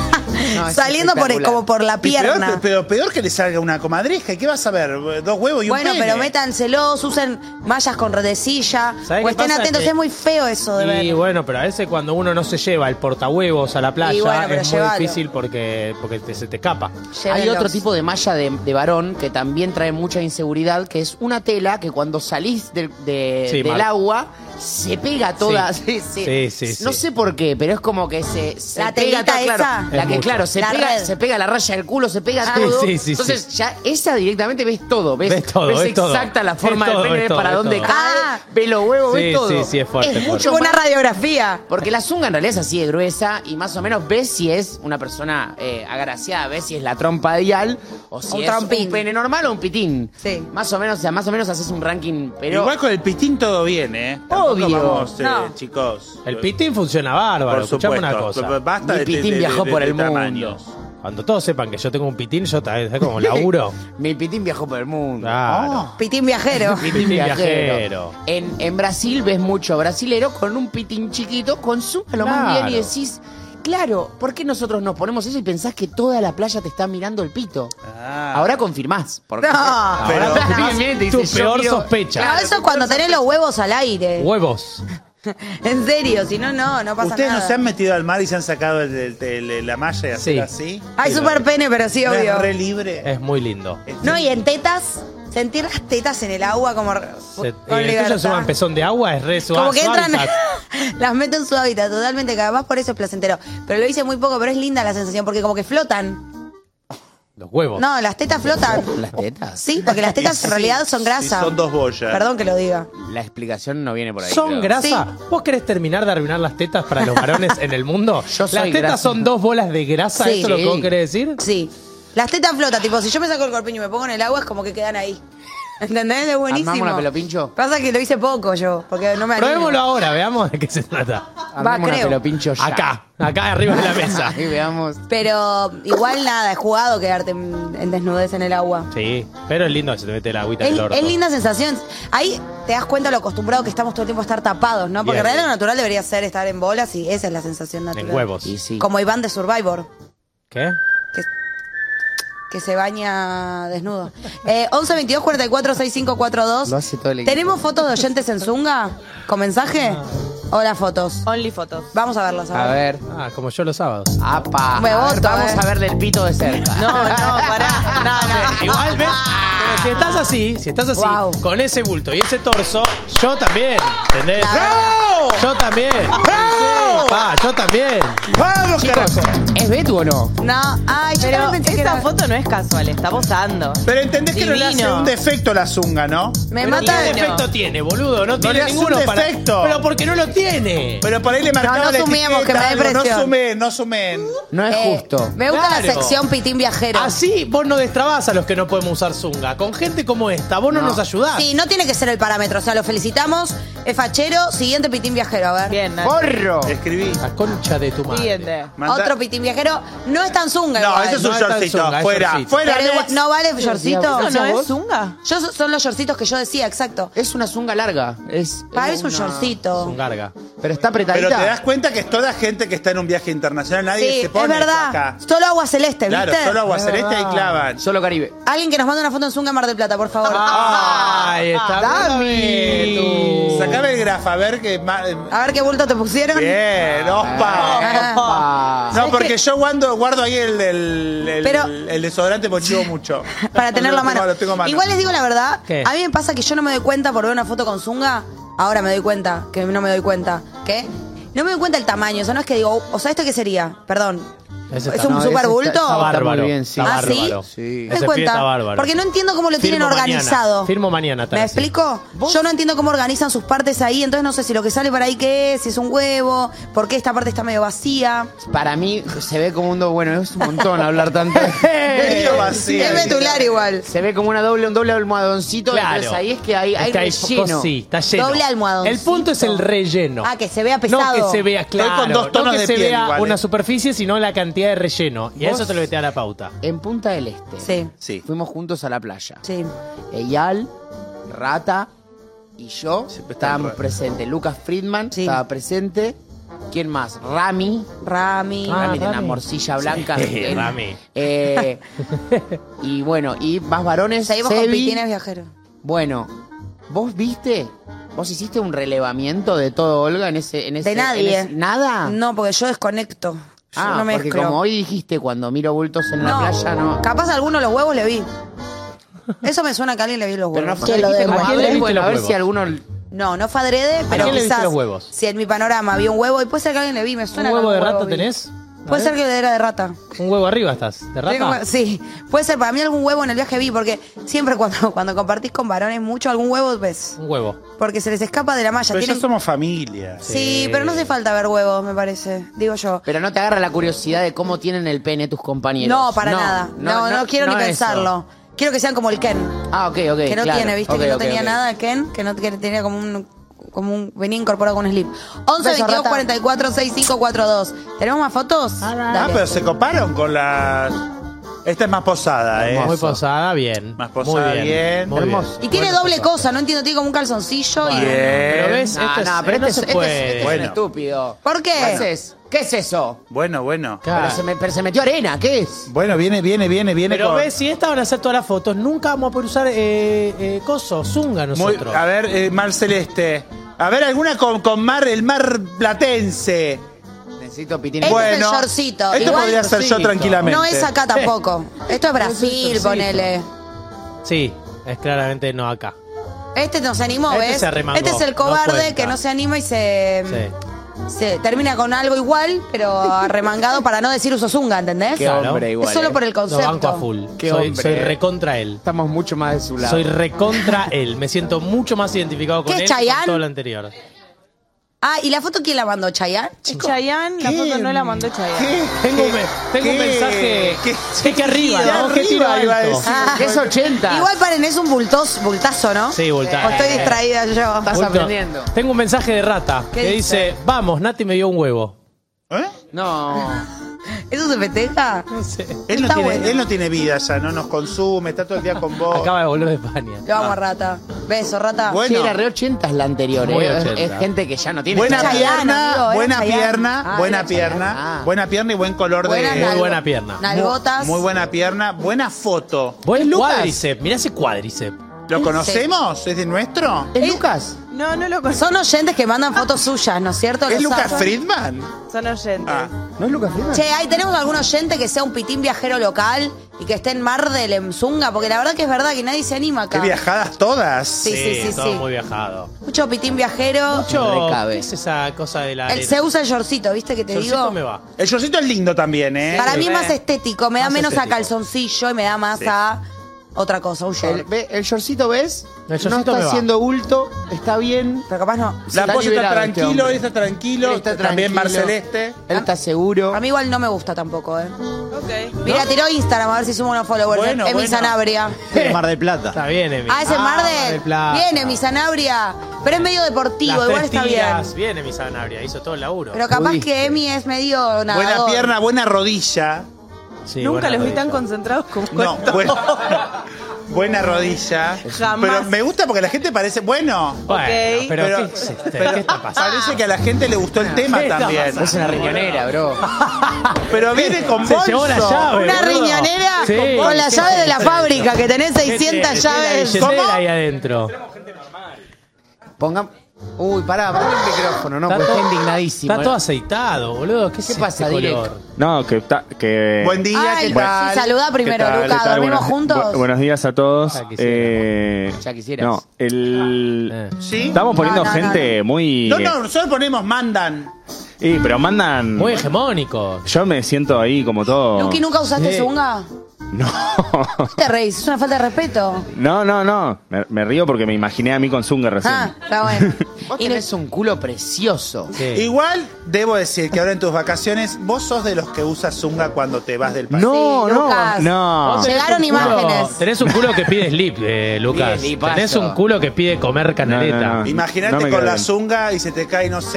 Speaker 4: No, es
Speaker 2: saliendo
Speaker 4: espectacular.
Speaker 2: como por la
Speaker 1: Y peor,
Speaker 2: pierna.
Speaker 1: pero peor que le salga una comadreja. ¿Y qué vas a ver? 2 huevos y un
Speaker 2: Bueno,
Speaker 1: pene.
Speaker 2: pero métanselos, usen mallas con redecilla.
Speaker 3: ¿Sabés
Speaker 2: O
Speaker 3: qué
Speaker 2: estén
Speaker 3: pasa?
Speaker 2: atentos,
Speaker 3: Que-
Speaker 2: es muy feo eso de ver.
Speaker 3: Y bueno, pero a veces cuando uno no se lleva el portahuevos a la playa
Speaker 2: Y bueno, pero
Speaker 3: es muy
Speaker 2: llévalo.
Speaker 3: difícil porque se te escapa.
Speaker 4: Hay
Speaker 2: Llévenlos.
Speaker 4: otro tipo de malla de varón que también trae mucha inseguridad, que es una tela que cuando salís
Speaker 3: Sí,
Speaker 4: del
Speaker 3: mal.
Speaker 4: agua se pega toda.
Speaker 3: Sí. Sí,
Speaker 4: No
Speaker 3: sí.
Speaker 4: sé por qué, pero es como que se
Speaker 2: La
Speaker 4: pega
Speaker 2: telita
Speaker 4: todo, claro.
Speaker 2: esa.
Speaker 4: La
Speaker 3: Es
Speaker 4: que,
Speaker 3: mucho.
Speaker 4: claro, se
Speaker 2: La red.
Speaker 4: pega la raya del culo, se pega
Speaker 2: Ah.
Speaker 4: todo.
Speaker 3: Sí, sí, sí,
Speaker 4: Entonces, ya esa directamente ves todo. Ves
Speaker 3: todo, ves todo.
Speaker 4: exacta la forma
Speaker 3: Ves todo,
Speaker 4: del pene,
Speaker 3: ves
Speaker 4: ves para
Speaker 3: todo,
Speaker 4: dónde
Speaker 3: ves
Speaker 4: cae,
Speaker 2: todo.
Speaker 4: ves los huevos,
Speaker 3: Sí,
Speaker 4: ves todo.
Speaker 3: sí, sí, es fuerte,
Speaker 4: Es
Speaker 3: fuerte.
Speaker 4: mucho
Speaker 2: Como una
Speaker 4: más-
Speaker 2: radiografía.
Speaker 4: Porque la zunga en realidad es así de gruesa y más o menos ves si es una persona agraciada, ves si es la trompa de Ial o si
Speaker 2: Un
Speaker 4: es
Speaker 2: trompín.
Speaker 4: un pene normal o un pitín.
Speaker 2: Sí.
Speaker 4: Más o menos haces un ranking, pero
Speaker 1: Igual con el pitín todo bien, ¿eh? Tampoco
Speaker 4: Obvio.
Speaker 1: vamos,
Speaker 2: No.
Speaker 1: chicos.
Speaker 3: El pitín funciona bárbaro.
Speaker 1: Por
Speaker 3: Escuchame
Speaker 1: supuesto.
Speaker 3: una cosa.
Speaker 1: Basta
Speaker 4: Mi
Speaker 1: de
Speaker 4: pitín viajó por el mundo.
Speaker 1: tamaños.
Speaker 3: Cuando todos sepan que yo tengo un pitín, yo también, ¿sabes cómo laburo?
Speaker 4: mi pitín viajó por el mundo.
Speaker 3: Claro.
Speaker 2: Pitín viajero.
Speaker 3: Pitín viajero.
Speaker 4: En Brasil ves mucho brasilero con un pitín chiquito, con zunga lo más
Speaker 3: Claro.
Speaker 4: bien y decís, claro, ¿por qué nosotros nos ponemos eso y pensás que toda la playa te está mirando el pito?
Speaker 1: Ah.
Speaker 4: Ahora confirmás. Porque
Speaker 2: No.
Speaker 1: Pero-
Speaker 4: Bien, te
Speaker 3: Tu
Speaker 4: dice, yo
Speaker 3: peor
Speaker 4: miro-
Speaker 3: sospecha.
Speaker 2: No, eso es cuando tenés los huevos al aire.
Speaker 3: Huevos.
Speaker 2: En serio, si no, no pasa
Speaker 1: ¿Ustedes
Speaker 2: nada.
Speaker 1: no se han metido al mar y se han sacado la malla y hacer
Speaker 3: Sí.
Speaker 1: así?
Speaker 2: Hay super pene, pero sí,
Speaker 1: ¿No es
Speaker 2: obvio.
Speaker 1: re libre?
Speaker 3: Es muy lindo.
Speaker 2: No, y en tetas, sentir las tetas en el agua como con
Speaker 3: El tuyo
Speaker 2: libertad.
Speaker 3: suban pezón de agua es re
Speaker 2: Como que
Speaker 3: su
Speaker 2: entran,
Speaker 3: hábitat.
Speaker 2: las meto en su hábitat totalmente, capaz por eso es placentero. Pero lo hice muy poco, pero es linda la sensación, porque como que flotan.
Speaker 3: Los huevos.
Speaker 2: No, las tetas flotan.
Speaker 4: Las tetas.
Speaker 2: Sí, porque las tetas en realidad son grasa.
Speaker 1: Y son 2 boyas.
Speaker 2: Perdón que lo diga.
Speaker 4: La explicación no viene por ahí.
Speaker 3: ¿Son
Speaker 4: creo.
Speaker 3: grasa?
Speaker 2: Sí.
Speaker 3: ¿Vos querés terminar de arruinar las tetas para los varones en el mundo?
Speaker 4: Yo
Speaker 3: ¿Las
Speaker 4: soy
Speaker 3: tetas
Speaker 4: grasa.
Speaker 3: son 2 bolas de grasa?
Speaker 2: Sí.
Speaker 3: ¿Eso es lo que vos
Speaker 4: Sí.
Speaker 3: querés decir?
Speaker 2: Sí. Las tetas flotan, tipo, si yo me saco el corpiño y me pongo en el agua, es como que quedan ahí. ¿Entendés? Es buenísimo.
Speaker 4: ¿Armamos una pelopincho?
Speaker 2: Pasa que lo hice poco yo, porque no me animo.
Speaker 3: Probémoslo ahora, veamos de qué se trata.
Speaker 4: Armemos una
Speaker 2: creo.
Speaker 4: pelopincho ya.
Speaker 3: Acá arriba de la mesa.
Speaker 4: Ahí veamos.
Speaker 2: Pero igual nada, es jugado quedarte en desnudez en el agua.
Speaker 3: Sí, pero es lindo que se te mete la agüita en el orto.
Speaker 2: Es linda sensación. Ahí te das cuenta lo acostumbrado que estamos todo el tiempo a estar tapados, ¿no? Porque en
Speaker 3: Bien.
Speaker 2: realidad lo natural debería ser estar en bolas y esa es la sensación natural.
Speaker 3: En huevos.
Speaker 4: Y sí.
Speaker 2: Como Iván de Survivor,
Speaker 3: ¿Qué?
Speaker 2: que se baña desnudo. 11 22 44 65 42.
Speaker 4: Lo hace todo el equipo.
Speaker 2: ¿Tenemos fotos de oyentes en Zunga? ¿Con mensaje? ¿O las fotos?
Speaker 5: Only fotos.
Speaker 2: Vamos a verlas.
Speaker 4: A ver.
Speaker 3: Ah, como yo los sábados.
Speaker 4: Apa.
Speaker 2: Me
Speaker 4: A ver,
Speaker 2: voto,
Speaker 4: vamos a verle el pito de cerca.
Speaker 5: No, pará. No.
Speaker 3: Igual, ¿ves? Pero si estás así,
Speaker 2: Wow.
Speaker 3: con ese bulto y ese torso, yo también, ¿entendés?
Speaker 1: ¡Bravo!
Speaker 3: Yo también.
Speaker 1: ¡Bravo!
Speaker 3: Sí, pa, yo también.
Speaker 1: ¡Vamos, carajo!
Speaker 4: ¿Es Betu o no?
Speaker 2: No, ay, yo
Speaker 5: Pero
Speaker 2: también pensé que
Speaker 5: esa
Speaker 2: era...
Speaker 5: foto no es casual, está posando.
Speaker 1: Pero entendés que no le hace
Speaker 5: Divino.
Speaker 1: un defecto la zunga, ¿no?
Speaker 2: Me
Speaker 3: Pero
Speaker 2: mata...
Speaker 3: ¿qué defecto tiene, boludo? No tiene
Speaker 1: le hace
Speaker 3: ninguno
Speaker 1: un
Speaker 3: para.
Speaker 1: defecto.
Speaker 3: Pero porque no lo tiene.
Speaker 1: Pero por ahí le marcaba
Speaker 2: no
Speaker 1: la
Speaker 2: sumemos,
Speaker 1: etiqueta,
Speaker 2: que me dé
Speaker 1: algo,
Speaker 2: presión.
Speaker 1: No sumen.
Speaker 4: No es justo.
Speaker 2: Me gusta la
Speaker 3: Claro.
Speaker 2: sección Pitín Viajero.
Speaker 3: Así vos no destrabás a los que no podemos usar zunga. Con gente como esta, vos no, nos ayudás.
Speaker 2: Sí, no tiene que ser el parámetro. O sea, lo felicitamos. Es fachero. Siguiente Pitín Viajero, a ver.
Speaker 5: Bien, Nacho.
Speaker 4: ¡Porro!
Speaker 1: Escribí.
Speaker 3: La concha de tu madre.
Speaker 5: Siguiente.
Speaker 1: Manda-
Speaker 2: Otro Pitín Viajero. No es tan zunga
Speaker 1: No,
Speaker 2: igual.
Speaker 1: ese es un
Speaker 3: No es tan
Speaker 1: shortcito.
Speaker 3: zunga, es
Speaker 1: Fuera,
Speaker 3: shortcito.
Speaker 1: fuera.
Speaker 2: Pero igual-
Speaker 1: next.
Speaker 2: ¿no vale shortcito?
Speaker 5: ¿Eso no
Speaker 4: vos?
Speaker 5: es zunga?
Speaker 2: Son los shortcitos que yo decía, exacto.
Speaker 4: Es una zunga larga.
Speaker 2: Para es un
Speaker 4: una-
Speaker 2: shortcito.
Speaker 3: Un garga.
Speaker 4: Pero está apretadita.
Speaker 1: Pero te das cuenta que es toda gente que está en un viaje internacional. Nadie
Speaker 2: Sí,
Speaker 1: se pone
Speaker 2: es verdad.
Speaker 1: acá.
Speaker 2: Solo agua celeste,
Speaker 1: Claro,
Speaker 2: ¿viste?
Speaker 1: solo agua celeste y clavan.
Speaker 4: Solo Caribe.
Speaker 2: Alguien que nos mande una foto en Zunga Mar del Plata, por favor.
Speaker 3: Ay, está
Speaker 4: Dami.
Speaker 1: Sacame el grafo, a ver que.
Speaker 2: A ver qué bulto te pusieron.
Speaker 1: Bien, opa.
Speaker 4: Epa.
Speaker 1: No,
Speaker 2: ¿Sabes
Speaker 1: porque
Speaker 2: qué?
Speaker 1: yo guardo ahí
Speaker 2: Pero-
Speaker 1: el desodorante porque chivo mucho.
Speaker 2: Para tener la mano.
Speaker 1: Lo tengo a mano.
Speaker 2: Igual les digo la verdad,
Speaker 3: ¿Qué?
Speaker 2: a mí me pasa que yo no me doy cuenta por ver una foto con Zunga. Ahora me doy cuenta, que no me doy cuenta. ¿Qué? No me doy cuenta el tamaño, o sea, no es que digo, o sea, ¿esto qué sería? Perdón.
Speaker 3: Ese
Speaker 2: ¿Es
Speaker 3: está-
Speaker 2: un
Speaker 4: no,
Speaker 2: super
Speaker 4: ese
Speaker 2: bulto?
Speaker 4: está
Speaker 3: bárbaro.
Speaker 4: muy bien, sí.
Speaker 3: Está
Speaker 2: ¿Ah, sí?
Speaker 3: bárbaro.
Speaker 4: Sí.
Speaker 2: ¿Te
Speaker 3: Ese
Speaker 2: das
Speaker 3: pibe
Speaker 2: cuenta?
Speaker 3: está bárbaro.
Speaker 2: Porque no entiendo cómo lo tienen
Speaker 3: Firmo
Speaker 2: organizado.
Speaker 3: mañana. Firmo mañana,
Speaker 2: ¿Me
Speaker 3: Tarsi.
Speaker 2: explico? Yo no entiendo cómo organizan sus partes ahí, entonces no sé si lo que sale para ahí qué es, si es un huevo, por qué esta parte está medio vacía.
Speaker 4: Para mí se ve como bueno, es un montón hablar tanto.
Speaker 1: Medio vacío.
Speaker 2: Es metular igual.
Speaker 4: Se ve como un doble almohadoncito.
Speaker 3: Claro.
Speaker 4: Entonces ahí es que hay
Speaker 3: Es que hay
Speaker 4: relleno.
Speaker 3: sí, está lleno.
Speaker 2: Doble almohadoncito.
Speaker 3: El punto es el relleno.
Speaker 2: Ah, que se vea
Speaker 3: No
Speaker 2: pesado.
Speaker 3: que se vea
Speaker 1: Estoy
Speaker 3: claro,
Speaker 1: con 2 tonos
Speaker 3: no que
Speaker 1: de
Speaker 3: se
Speaker 1: piel
Speaker 3: vea
Speaker 1: igual,
Speaker 3: una
Speaker 1: ¿eh?
Speaker 3: superficie, sino la cantidad de relleno. Y a
Speaker 4: Vos-
Speaker 3: eso te lo mete a la pauta.
Speaker 4: En Punta del Este.
Speaker 2: Sí,
Speaker 1: Sí.
Speaker 4: Fuimos juntos a la playa.
Speaker 2: sí.
Speaker 4: Eyal, Rata y yo
Speaker 1: Siempre están
Speaker 4: estábamos
Speaker 1: raros.
Speaker 4: presentes. Lucas Friedman
Speaker 2: Sí.
Speaker 4: estaba presente. ¿Quién más? Rami.
Speaker 2: Rami.
Speaker 4: Rami tiene una
Speaker 3: Rami.
Speaker 4: morcilla blanca.
Speaker 3: Sí, Rami.
Speaker 4: Y bueno, y más varones.
Speaker 2: Seguimos con
Speaker 4: Sebi.
Speaker 2: pitines viajeros.
Speaker 4: Bueno, ¿vos viste? ¿Vos hiciste un relevamiento de todo, Olga, en ese...
Speaker 2: De nadie.
Speaker 4: ¿Nada?
Speaker 2: No, porque yo desconecto. Yo
Speaker 4: Ah,
Speaker 2: no
Speaker 4: porque
Speaker 2: mezclo.
Speaker 4: como hoy dijiste, cuando miro bultos en la playa, no...
Speaker 2: Capaz alguno de los huevos le vi. Eso me suena que a alguien le vi los
Speaker 4: Pero no
Speaker 2: huevos.
Speaker 4: fue
Speaker 2: Que lo
Speaker 4: dijiste
Speaker 2: de
Speaker 4: como,
Speaker 3: ¿A quién le
Speaker 4: a ver,
Speaker 3: viste
Speaker 4: bueno,
Speaker 3: los
Speaker 4: a ver
Speaker 3: huevos?
Speaker 4: si alguno...
Speaker 2: No fue adrede, pero
Speaker 3: quién le viste
Speaker 2: quizás
Speaker 3: los huevos?
Speaker 2: si en mi panorama había un huevo, y puede ser que a alguien le vi, me
Speaker 3: ¿Un
Speaker 2: suena.
Speaker 3: huevo
Speaker 2: que
Speaker 3: de
Speaker 2: algún
Speaker 3: rata
Speaker 2: vi.
Speaker 3: tenés?
Speaker 2: Puede ser que era de rata.
Speaker 3: Un huevo arriba estás. ¿De rata?
Speaker 2: Sí, puede ser, para mí algún huevo en el viaje vi, porque siempre cuando compartís con varones mucho, algún huevo ves.
Speaker 3: Un huevo.
Speaker 2: Porque se les escapa de la malla.
Speaker 1: Pero ya
Speaker 2: Tienen-
Speaker 1: somos familia.
Speaker 2: Sí, pero no hace falta ver huevos, me parece. Digo yo.
Speaker 4: Pero no te agarra la curiosidad de cómo tienen el pene tus compañeros.
Speaker 2: No, para nada. No quiero ni
Speaker 4: eso.
Speaker 2: pensarlo. Quiero que sean como el Ken.
Speaker 4: Ah, ok.
Speaker 2: Que no
Speaker 4: claro.
Speaker 2: tiene, ¿viste?
Speaker 4: Ok,
Speaker 2: que no
Speaker 4: ok,
Speaker 2: tenía
Speaker 4: ok.
Speaker 2: nada el Ken, que tenía como un venía incorporado con un slip. 11
Speaker 4: Beso,
Speaker 2: 22
Speaker 4: rata.
Speaker 2: 44 65 42. ¿Tenemos más fotos? Dale.
Speaker 1: Pero se coparon con las... Esta es más posada,
Speaker 3: Muy posada, bien.
Speaker 1: Más posada,
Speaker 3: Muy
Speaker 1: bien.
Speaker 3: Muy
Speaker 4: Hermoso.
Speaker 2: Y tiene doble cosa, no entiendo, tiene como un calzoncillo y...
Speaker 1: Bien.
Speaker 3: Pero ves,
Speaker 4: No,
Speaker 3: esto
Speaker 4: no, pero
Speaker 3: no
Speaker 4: este
Speaker 3: se
Speaker 4: es
Speaker 3: puede.
Speaker 1: Bueno.
Speaker 4: un estúpido.
Speaker 2: ¿Por qué?
Speaker 4: ¿Qué es eso?
Speaker 1: Bueno.
Speaker 3: Claro.
Speaker 4: Pero se metió arena, ¿qué es?
Speaker 1: Bueno, viene
Speaker 3: Pero
Speaker 1: con...
Speaker 3: ves, si esta van a hacer todas las fotos, nunca vamos a poder usar coso, zunga
Speaker 1: Muy-
Speaker 3: nosotros.
Speaker 1: a ver, Mar Celeste. A ver, alguna con mar, el mar platense.
Speaker 4: Necesito pitín.
Speaker 2: Este
Speaker 1: Bueno,
Speaker 2: es el shortcito.
Speaker 1: esto
Speaker 2: Igual
Speaker 1: podría ser yo
Speaker 3: shortcito.
Speaker 1: tranquilamente.
Speaker 2: no es acá tampoco. Esto es Brasil,
Speaker 3: shortcito.
Speaker 2: ponele.
Speaker 3: Sí, es claramente no acá.
Speaker 2: Este no se animó,
Speaker 3: Este
Speaker 2: ¿ves?
Speaker 3: se arremangó,
Speaker 2: Este es el
Speaker 3: no
Speaker 2: cobarde
Speaker 3: cuenta.
Speaker 2: que no se anima y se termina con algo igual, pero arremangado para no decir uso zunga, ¿entendés?
Speaker 4: Qué hombre igual.
Speaker 2: Es solo por el
Speaker 3: Lo banco a
Speaker 2: concepto.
Speaker 3: full.
Speaker 4: Qué
Speaker 3: Soy
Speaker 4: hombre.
Speaker 3: recontra él.
Speaker 4: Estamos mucho más de su lado.
Speaker 3: Soy recontra él. Me siento mucho más identificado con
Speaker 2: ¿Qué
Speaker 3: él
Speaker 2: es
Speaker 3: que con
Speaker 2: Chayanne?
Speaker 3: todo lo anterior.
Speaker 2: Ah, ¿y la foto quién la mandó? ¿Chayanne?
Speaker 5: Es Chayanne, la foto no la mandó Chayanne.
Speaker 3: Tengo un mensaje.
Speaker 1: ¿Qué?
Speaker 3: que arriba,
Speaker 1: ¿Qué
Speaker 3: ¿no? ¿Qué tiro
Speaker 1: arriba iba a
Speaker 3: alto?
Speaker 1: decir?
Speaker 2: Ah.
Speaker 4: Es 80.
Speaker 2: Igual paren, es un bultazo, ¿no?
Speaker 3: Sí, bultazo.
Speaker 2: O estoy distraída yo.
Speaker 4: Estás
Speaker 3: Bulto.
Speaker 4: aprendiendo.
Speaker 3: Tengo un mensaje de rata
Speaker 2: ¿Qué
Speaker 3: que
Speaker 2: dice?
Speaker 3: dice: Vamos, Nati me dio un huevo.
Speaker 1: ¿Eh?
Speaker 4: No.
Speaker 2: ¿Eso se festeja?
Speaker 3: No sé.
Speaker 2: Está bueno.
Speaker 1: Él no tiene vida ya, no nos consume, está todo el día con vos.
Speaker 3: Acaba de volver de España.
Speaker 2: Lo vamos, rata. Beso, rata.
Speaker 1: Bueno.
Speaker 4: Sí, era re 80 es la anterior.
Speaker 3: Muy 80.
Speaker 4: Es gente que ya no tiene...
Speaker 1: Buena
Speaker 2: Chayanne,
Speaker 1: pierna,
Speaker 2: amigo, era
Speaker 1: buena
Speaker 2: Chayanne.
Speaker 1: pierna,
Speaker 2: Ah,
Speaker 1: buena
Speaker 2: era
Speaker 1: pierna,
Speaker 4: Chayanne. Ah.
Speaker 1: buena pierna y buen color
Speaker 2: Buenas
Speaker 1: de...
Speaker 3: Muy
Speaker 2: nalgo-
Speaker 3: buena pierna.
Speaker 2: Nalgotas.
Speaker 1: Muy buena pierna, buena foto.
Speaker 3: Buen
Speaker 4: Lucas?
Speaker 3: cuádriceps. Mirá ese cuádriceps.
Speaker 1: ¿Lo conocemos? ¿Es de nuestro?
Speaker 4: ¿Es Lucas?
Speaker 5: No lo conozco.
Speaker 2: Son oyentes que mandan fotos suyas, ¿no es cierto?
Speaker 1: ¿Es
Speaker 2: Lo
Speaker 1: Lucas
Speaker 2: saben.
Speaker 1: Friedman?
Speaker 5: Son oyentes.
Speaker 1: Ah.
Speaker 4: ¿No es Lucas Freeman?
Speaker 2: Che, ahí tenemos algún oyente que sea un pitín viajero local y que esté en Mar del Zunga, porque la verdad que es verdad que nadie se anima
Speaker 1: Qué
Speaker 2: acá.
Speaker 1: viajadas todas.
Speaker 2: Sí.
Speaker 3: todo muy viajado.
Speaker 2: Mucho pitín viajero.
Speaker 3: Mucho,
Speaker 4: recabe.
Speaker 3: ¿qué es esa cosa de la
Speaker 2: Se usa el shortcito, ¿viste que te
Speaker 3: Shortcito
Speaker 2: digo?
Speaker 3: me va.
Speaker 1: El shortcito es lindo también, ¿eh?
Speaker 2: Para mí
Speaker 5: Sí.
Speaker 2: es más estético, me da
Speaker 3: Más
Speaker 2: menos
Speaker 3: estético.
Speaker 2: a calzoncillo y me da más a otra cosa, un short.
Speaker 4: El shortcito, ¿ves?
Speaker 3: El
Speaker 4: no
Speaker 3: shortcito me
Speaker 4: está
Speaker 3: va.
Speaker 4: haciendo bulto, está bien.
Speaker 2: Pero capaz no.
Speaker 1: La
Speaker 4: Está
Speaker 1: Polla está
Speaker 4: liberado este
Speaker 1: tranquilo,
Speaker 4: hombre.
Speaker 1: él está tranquilo.
Speaker 4: Él está
Speaker 1: También Mar
Speaker 4: tranquilo.
Speaker 1: Celeste.
Speaker 4: Él está seguro.
Speaker 2: A mí igual no me gusta tampoco, ¿eh?
Speaker 5: Ok.
Speaker 2: Mira, tiró Instagram a ver si sumo unos followers.
Speaker 1: Bueno,
Speaker 2: Emi
Speaker 1: bueno.
Speaker 2: Sanabria.
Speaker 7: De Mar del Plata.
Speaker 3: Está bien, Emi.
Speaker 2: Ah, ese es Mar
Speaker 3: Mar
Speaker 2: del
Speaker 3: del Plata.
Speaker 2: Viene, mi Sanabria. Pero es medio deportivo,
Speaker 3: Las
Speaker 2: igual
Speaker 3: tres
Speaker 2: está bien.
Speaker 3: tiras. Viene mi Sanabria, hizo todo el laburo.
Speaker 2: Pero capaz
Speaker 4: Pudiste.
Speaker 2: que Emi es medio
Speaker 1: Buena
Speaker 2: nadador.
Speaker 1: pierna, buena rodilla.
Speaker 3: Sí,
Speaker 5: Nunca
Speaker 3: buena
Speaker 5: los vi
Speaker 3: rodilla.
Speaker 5: tan concentrados como
Speaker 1: No,
Speaker 5: esto.
Speaker 1: buena rodilla.
Speaker 5: Jamás.
Speaker 1: Pero me gusta porque la gente parece bueno.
Speaker 3: Bueno,
Speaker 5: Ok.
Speaker 3: pero,
Speaker 1: Pero-
Speaker 3: ¿qué es este?
Speaker 1: pero
Speaker 3: ¿Qué está pasando?
Speaker 1: parece que a la gente le gustó el tema
Speaker 3: ¿Qué está
Speaker 1: también.
Speaker 3: pasando?
Speaker 4: Es una riñonera, bro.
Speaker 1: Pero viene con
Speaker 3: Se
Speaker 1: bolso.
Speaker 3: llevó la llave.
Speaker 2: Una
Speaker 3: boludo.
Speaker 2: riñonera
Speaker 3: Sí.
Speaker 2: con la
Speaker 3: ¿Qué
Speaker 2: llave de la
Speaker 3: es
Speaker 2: fábrica, que tenés
Speaker 3: ¿Qué
Speaker 2: 600
Speaker 3: tiene?
Speaker 2: llaves.
Speaker 3: Tiene la billetera
Speaker 1: ¿Cómo?
Speaker 3: ahí adentro.
Speaker 4: Ponga... Uy, pará, ponle el micrófono, no,
Speaker 3: Está
Speaker 4: porque está
Speaker 3: todo-
Speaker 4: indignadísimo.
Speaker 3: Está todo aceitado, boludo. ¿Qué,
Speaker 4: ¿Qué
Speaker 3: es
Speaker 4: pasa,
Speaker 3: este
Speaker 4: Direct?
Speaker 3: color?
Speaker 7: No, que
Speaker 1: Buen día,
Speaker 2: Ay,
Speaker 1: ¿qué tal?
Speaker 2: sí, saludá primero,
Speaker 7: ¿Qué tal?
Speaker 2: Luca.
Speaker 7: ¿Qué tal?
Speaker 2: ¿Dormimos juntos?
Speaker 7: Buenos días a todos.
Speaker 3: Ya quisiera.
Speaker 4: Ya quisieras.
Speaker 7: No,
Speaker 1: ¿Sí?
Speaker 7: estamos poniendo
Speaker 2: No, no,
Speaker 7: gente muy...
Speaker 1: No, nosotros ponemos mandan.
Speaker 7: Sí, pero mandan...
Speaker 3: Muy hegemónico.
Speaker 7: Yo me siento ahí como todo...
Speaker 2: Luqui, ¿nunca usaste
Speaker 3: Sí.
Speaker 2: zunga?
Speaker 7: No.
Speaker 2: ¿Qué te reís? Es una falta de respeto.
Speaker 7: No. Me río porque me imaginé a mí con Zunga recién.
Speaker 2: Ah, está bueno.
Speaker 4: Vos
Speaker 2: Y
Speaker 4: tenés un culo precioso.
Speaker 3: Sí.
Speaker 1: Igual, debo decir que ahora en tus vacaciones, vos sos de los que usas zunga cuando te vas del país.
Speaker 7: No,
Speaker 2: Sí, Lucas.
Speaker 7: no.
Speaker 3: Vos tenés
Speaker 2: Llegaron
Speaker 3: un culo-
Speaker 2: imágenes.
Speaker 3: Tenés un culo que pide slip, Lucas.
Speaker 4: Bien, lipazo.
Speaker 3: Tenés un culo que pide comer canaleta.
Speaker 7: No, no.
Speaker 1: Imagínate
Speaker 7: No me
Speaker 1: con
Speaker 7: queda
Speaker 1: la
Speaker 7: bien.
Speaker 1: zunga y se te cae, no sé,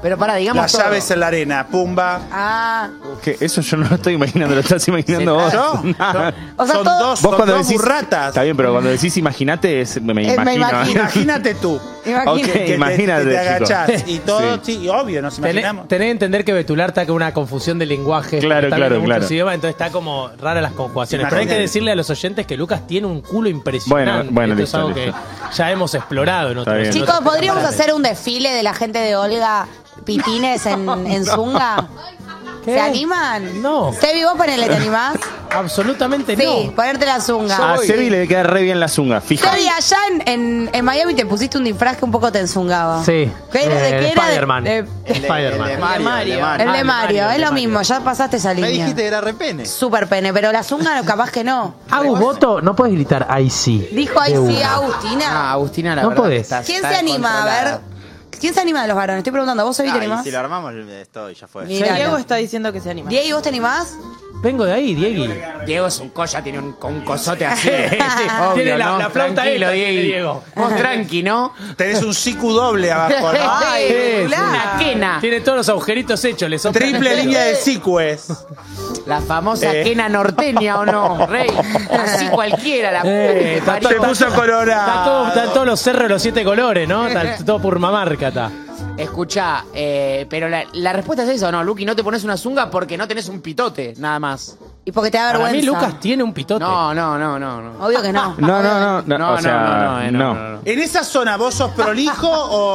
Speaker 4: Pero para, digamos
Speaker 1: Las
Speaker 4: todo.
Speaker 1: llaves en la arena, pumba.
Speaker 2: Ah.
Speaker 7: Que eso yo no lo estoy imaginando, lo estás imaginando vos.
Speaker 1: ¿Yo?
Speaker 2: O sea,
Speaker 1: son
Speaker 2: todo-
Speaker 1: dos,
Speaker 7: Vos
Speaker 1: son
Speaker 7: cuando
Speaker 1: dos
Speaker 7: decís
Speaker 1: burratas.
Speaker 7: Está bien, pero cuando decís imagínate, me imagino.
Speaker 1: Imagínate tú.
Speaker 7: Ok,
Speaker 1: Que
Speaker 7: imagínate,
Speaker 1: te
Speaker 7: chico.
Speaker 1: agachás y todo,
Speaker 7: Sí.
Speaker 1: sí, obvio, nos imaginamos.
Speaker 3: Tenés que entender que Betular está con una confusión de lenguaje.
Speaker 7: Claro,
Speaker 3: está
Speaker 7: claro,
Speaker 3: viendo muchos
Speaker 7: claro.
Speaker 3: idiomas, entonces está como rara las conjugaciones. Pero hay que
Speaker 1: Imagínate.
Speaker 3: decirle a los oyentes que Lucas tiene un culo impresionante.
Speaker 7: Bueno,
Speaker 3: Esto
Speaker 7: listo,
Speaker 3: es algo
Speaker 7: listo.
Speaker 3: que ya hemos explorado en otros.
Speaker 7: bien.
Speaker 2: Chicos, ¿podríamos hacer un desfile de la gente de Olga Pitines en Zunga?
Speaker 3: ¿Qué?
Speaker 2: ¿Se animan?
Speaker 3: No.
Speaker 2: Sebi, vos ponele, ¿te animás?
Speaker 3: Absolutamente
Speaker 2: Sí,
Speaker 3: no.
Speaker 2: ponerte la Zunga.
Speaker 7: A Sebi le queda re bien la zunga, fija.
Speaker 2: Sebi, allá en Miami te pusiste un disfraz que un poco te enzungaba.
Speaker 3: Sí.
Speaker 2: ¿Qué era? ¿De qué era?
Speaker 3: Spider-Man.
Speaker 2: De-
Speaker 3: Spider-Man.
Speaker 2: El de Mario, es lo mismo, ya pasaste esa
Speaker 8: Me
Speaker 2: línea.
Speaker 8: dijiste que era repene.
Speaker 2: Súper pene, pero la Zunga capaz que no.
Speaker 3: Agus Voto, no puedes gritar ahí sí.
Speaker 2: Dijo ahí
Speaker 3: De
Speaker 2: sí,
Speaker 3: una.
Speaker 2: Agustina.
Speaker 4: Ah, Agustina, la
Speaker 3: No
Speaker 4: verdad.
Speaker 3: podés.
Speaker 4: está-
Speaker 2: ¿Quién
Speaker 4: está
Speaker 2: se anima? A ver.
Speaker 4: descontrolada.
Speaker 2: ¿Quién se anima de los varones? Estoy preguntando, ¿vos Sebi te
Speaker 8: Ah, y
Speaker 2: animás?
Speaker 8: si lo armamos, estoy, ya fue.
Speaker 2: Mirá.
Speaker 5: Diego está diciendo que se anima.
Speaker 2: Diego, ¿vos te animás?
Speaker 3: Vengo de ahí, Diegui.
Speaker 4: Diego es un colla, tiene un cosote así.
Speaker 3: Tiene la flauta
Speaker 4: Tranquilo,
Speaker 3: esta, tiene
Speaker 4: Diego.
Speaker 3: Diego.
Speaker 4: Vos tranqui, ¿no?
Speaker 1: Tenés un sicu doble abajo, ¿no?
Speaker 2: Ay,
Speaker 4: Una quena.
Speaker 3: Tiene todos los agujeritos hechos, le sopla
Speaker 1: Triple
Speaker 3: el
Speaker 1: línea de sicu es.
Speaker 4: La famosa
Speaker 1: Eh.
Speaker 4: quena norteña, ¿o no? Rey. Así cualquiera, la puta que
Speaker 3: está
Speaker 4: parió.
Speaker 1: Se puso colorado.
Speaker 3: Están todos los cerros de los 7 colores, ¿no? Está todo Purmamarca está.
Speaker 4: Escuchá, pero la respuesta es esa, ¿o no? Luqui, no te pones una zunga porque no tenés un pitote, nada más.
Speaker 2: Y porque te da
Speaker 3: Para
Speaker 2: vergüenza.
Speaker 3: mí Lucas tiene un pitote.
Speaker 4: No.
Speaker 2: Obvio que no.
Speaker 7: No, o sea, no.
Speaker 1: En esa zona, ¿vos sos prolijo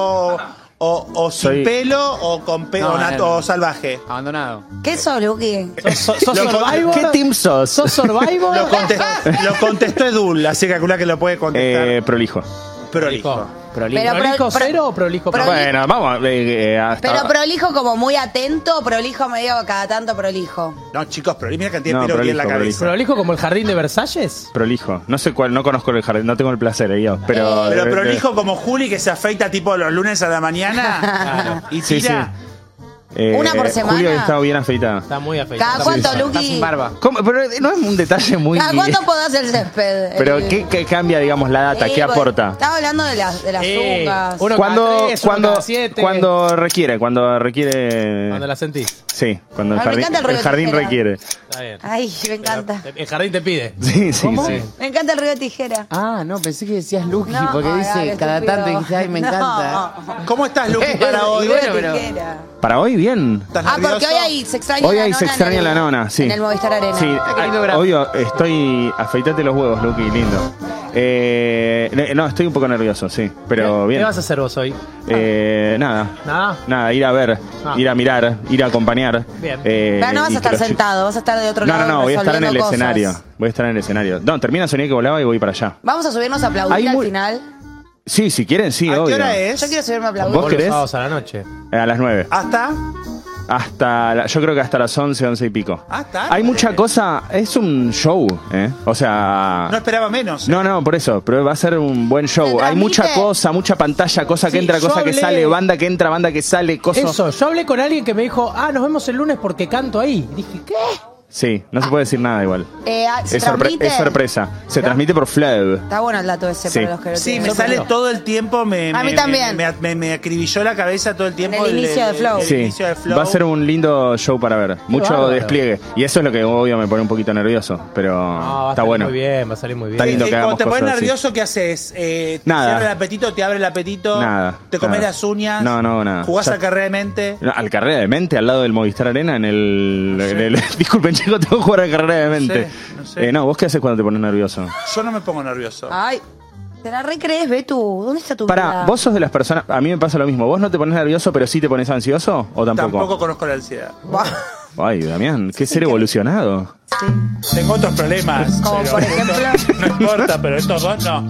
Speaker 1: o sin
Speaker 7: Soy-
Speaker 1: pelo o con pelo
Speaker 4: No,
Speaker 1: o salvaje?
Speaker 4: Abandonado.
Speaker 2: ¿Qué sos, Luqui?
Speaker 3: ¿Sos
Speaker 1: Lo-
Speaker 3: Survivor?
Speaker 7: ¿Qué team sos?
Speaker 3: ¿Sos Survivor?
Speaker 1: Lo contestó Edul, así que calcula que lo puede contestar.
Speaker 7: Prolijo.
Speaker 1: Prolijo.
Speaker 4: Prolijo.
Speaker 2: Pero
Speaker 3: ¿Prolijo cero o prolijo
Speaker 2: Prolijo.
Speaker 7: Bueno, vamos. Hasta...
Speaker 2: Pero prolijo como muy atento, prolijo medio cada tanto prolijo.
Speaker 1: No, chicos, prolijo. Mira cantidad de
Speaker 7: No,
Speaker 1: pelo aquí en la
Speaker 7: prolijo,
Speaker 1: cabeza.
Speaker 3: ¿Prolijo como el jardín de Versalles?
Speaker 7: Prolijo. No sé cuál, no conozco el jardín, no tengo el placer, yo. Pero,
Speaker 1: Pero prolijo como Juli, que se afeita tipo los lunes a la mañana y
Speaker 7: Sí,
Speaker 1: tira.
Speaker 2: Una por semana.
Speaker 7: Julio está bien afeitado.
Speaker 3: Está muy afeitado.
Speaker 2: ¿Cada cuánto,
Speaker 4: Está
Speaker 2: Luqui?
Speaker 4: sin barba.
Speaker 7: ¿Cómo? Pero no es un detalle muy...
Speaker 2: ¿Cada cuánto podás el césped?
Speaker 7: Pero ¿qué cambia, digamos, la data? ¿Qué aporta?
Speaker 2: Estaba hablando de las zungas.
Speaker 3: Uno
Speaker 7: Cuando,
Speaker 3: cada 3, uno
Speaker 7: cuando,
Speaker 3: cada 7.
Speaker 7: cuando requiere.
Speaker 3: Cuando la sentís.
Speaker 7: Sí, cuando el
Speaker 2: Ay, me
Speaker 7: jardín,
Speaker 2: encanta el ruido
Speaker 7: el jardín
Speaker 2: tijera.
Speaker 7: requiere.
Speaker 3: Está bien.
Speaker 2: Ay, me encanta.
Speaker 3: El jardín te pide.
Speaker 7: Sí, sí,
Speaker 3: ¿Cómo?
Speaker 7: sí.
Speaker 2: Me encanta el ruido de tijera.
Speaker 4: Ah, no, pensé que decías Luqui,
Speaker 2: No,
Speaker 4: porque
Speaker 2: ay,
Speaker 4: dice
Speaker 2: dale,
Speaker 4: cada
Speaker 2: estúpido.
Speaker 4: tanto dijiste, ay, me
Speaker 2: No.
Speaker 4: encanta.
Speaker 1: ¿Cómo estás, Luqui, para hoy?
Speaker 4: Y bueno,
Speaker 2: Ruido de
Speaker 4: pero-
Speaker 2: tijera.
Speaker 7: Para hoy, bien.
Speaker 1: ¿Estás
Speaker 2: Ah, porque
Speaker 1: nervioso?
Speaker 2: hoy ahí se extraña
Speaker 7: Hoy
Speaker 2: la
Speaker 7: ahí
Speaker 2: nona
Speaker 7: se extraña
Speaker 2: en el-
Speaker 7: la nona, sí.
Speaker 2: En el Movistar Arena.
Speaker 7: Sí,
Speaker 4: qué lindo grafo.
Speaker 7: obvio, estoy... Afeitate los huevos, Luqui, lindo. No, estoy un poco nervioso, sí, pero bien.
Speaker 3: ¿Qué vas a hacer vos hoy?
Speaker 7: Nada.
Speaker 3: ¿Nada?
Speaker 7: Nada, ir a ver,
Speaker 3: Ah.
Speaker 7: ir a mirar, ir a acompañar.
Speaker 3: Bien.
Speaker 2: Pero no vas
Speaker 7: y
Speaker 2: a estar
Speaker 7: que los
Speaker 2: sentado, vas a estar de otro
Speaker 7: No,
Speaker 2: lado.
Speaker 7: no, voy a estar en el
Speaker 2: resolviendo cosas.
Speaker 7: escenario. Voy a estar en el escenario. No, termina Soñé que volaba y voy para allá.
Speaker 2: Vamos a subirnos a aplaudir
Speaker 7: Hay
Speaker 2: al
Speaker 7: muy-
Speaker 2: final.
Speaker 7: Sí, si quieren, sí,
Speaker 1: ¿A qué
Speaker 7: obvio.
Speaker 1: hora es?
Speaker 2: Yo quiero subirme a aplaudir.
Speaker 7: ¿Vos
Speaker 3: Todos los
Speaker 7: querés?
Speaker 3: sábados a la noche.
Speaker 7: A las 9.
Speaker 1: ¿Hasta?
Speaker 7: Yo creo que hasta las 11, 11 y pico.
Speaker 1: Ah, tarde.
Speaker 7: Hay mucha cosa, es un show, ¿eh? O sea...
Speaker 1: No esperaba menos.
Speaker 7: No, por eso, pero va a ser un buen show.
Speaker 2: ¿Se
Speaker 7: Hay
Speaker 2: transmite?
Speaker 7: mucha cosa, mucha pantalla, cosa que
Speaker 3: Sí,
Speaker 7: entra,
Speaker 3: yo
Speaker 7: cosa que
Speaker 3: hablé-
Speaker 7: sale, banda que entra, banda que sale, cosa...
Speaker 3: Eso, yo hablé con alguien que me dijo, nos vemos el lunes porque canto ahí. Dije, ¿qué?
Speaker 7: Sí, no se puede decir nada igual.
Speaker 2: ¿Se
Speaker 7: Es,
Speaker 2: transmite?
Speaker 7: es sorpresa. Se transmite por Flow.
Speaker 2: Está bueno el dato ese
Speaker 7: Sí.
Speaker 2: para los que lo
Speaker 1: Sí,
Speaker 2: tienen.
Speaker 1: me sale todo el tiempo.
Speaker 2: A mí también.
Speaker 1: Me acribilló la cabeza todo el tiempo.
Speaker 2: En el inicio de Flow.
Speaker 1: el
Speaker 7: Sí,
Speaker 1: inicio de Flow.
Speaker 7: va a ser un lindo show para ver. Mucho
Speaker 3: bárbaro.
Speaker 7: despliegue. Y eso es lo que obvio me pone un poquito nervioso, pero
Speaker 3: No, va a
Speaker 7: está
Speaker 3: salir
Speaker 7: bueno.
Speaker 3: muy bien, va a salir muy bien.
Speaker 7: Está lindo que
Speaker 1: Cuando
Speaker 7: hagamos
Speaker 1: te pones
Speaker 7: cosas así.
Speaker 1: nervioso, ¿qué haces? ¿Te
Speaker 7: Nada.
Speaker 1: cierra el apetito? ¿Te abre el apetito?
Speaker 7: Nada,
Speaker 1: ¿Te comes
Speaker 7: nada.
Speaker 1: las uñas?
Speaker 7: No, nada.
Speaker 1: ¿Jugás
Speaker 7: Ya-
Speaker 1: al carrera de mente?
Speaker 7: No, al Carrera de Mente, al lado del Movistar Arena, en el disculpen chicos, tengo que jugar al Carrera de Mente.
Speaker 1: No sé.
Speaker 7: No, ¿vos qué haces cuando te pones nervioso?
Speaker 1: Yo no me pongo nervioso.
Speaker 2: Ay, te la recrees, Betu. ¿Dónde está tu
Speaker 7: Pará,
Speaker 2: vida?
Speaker 7: vos sos de las personas, a mí me pasa lo mismo, ¿vos no te pones nervioso pero sí te pones ansioso o tampoco?
Speaker 1: Tampoco conozco la ansiedad.
Speaker 7: Ay, Damián, qué ser evolucionado.
Speaker 1: Tengo otros problemas.
Speaker 2: Como
Speaker 1: pero
Speaker 2: por ejemplo.
Speaker 1: No importa, pero estos dos no.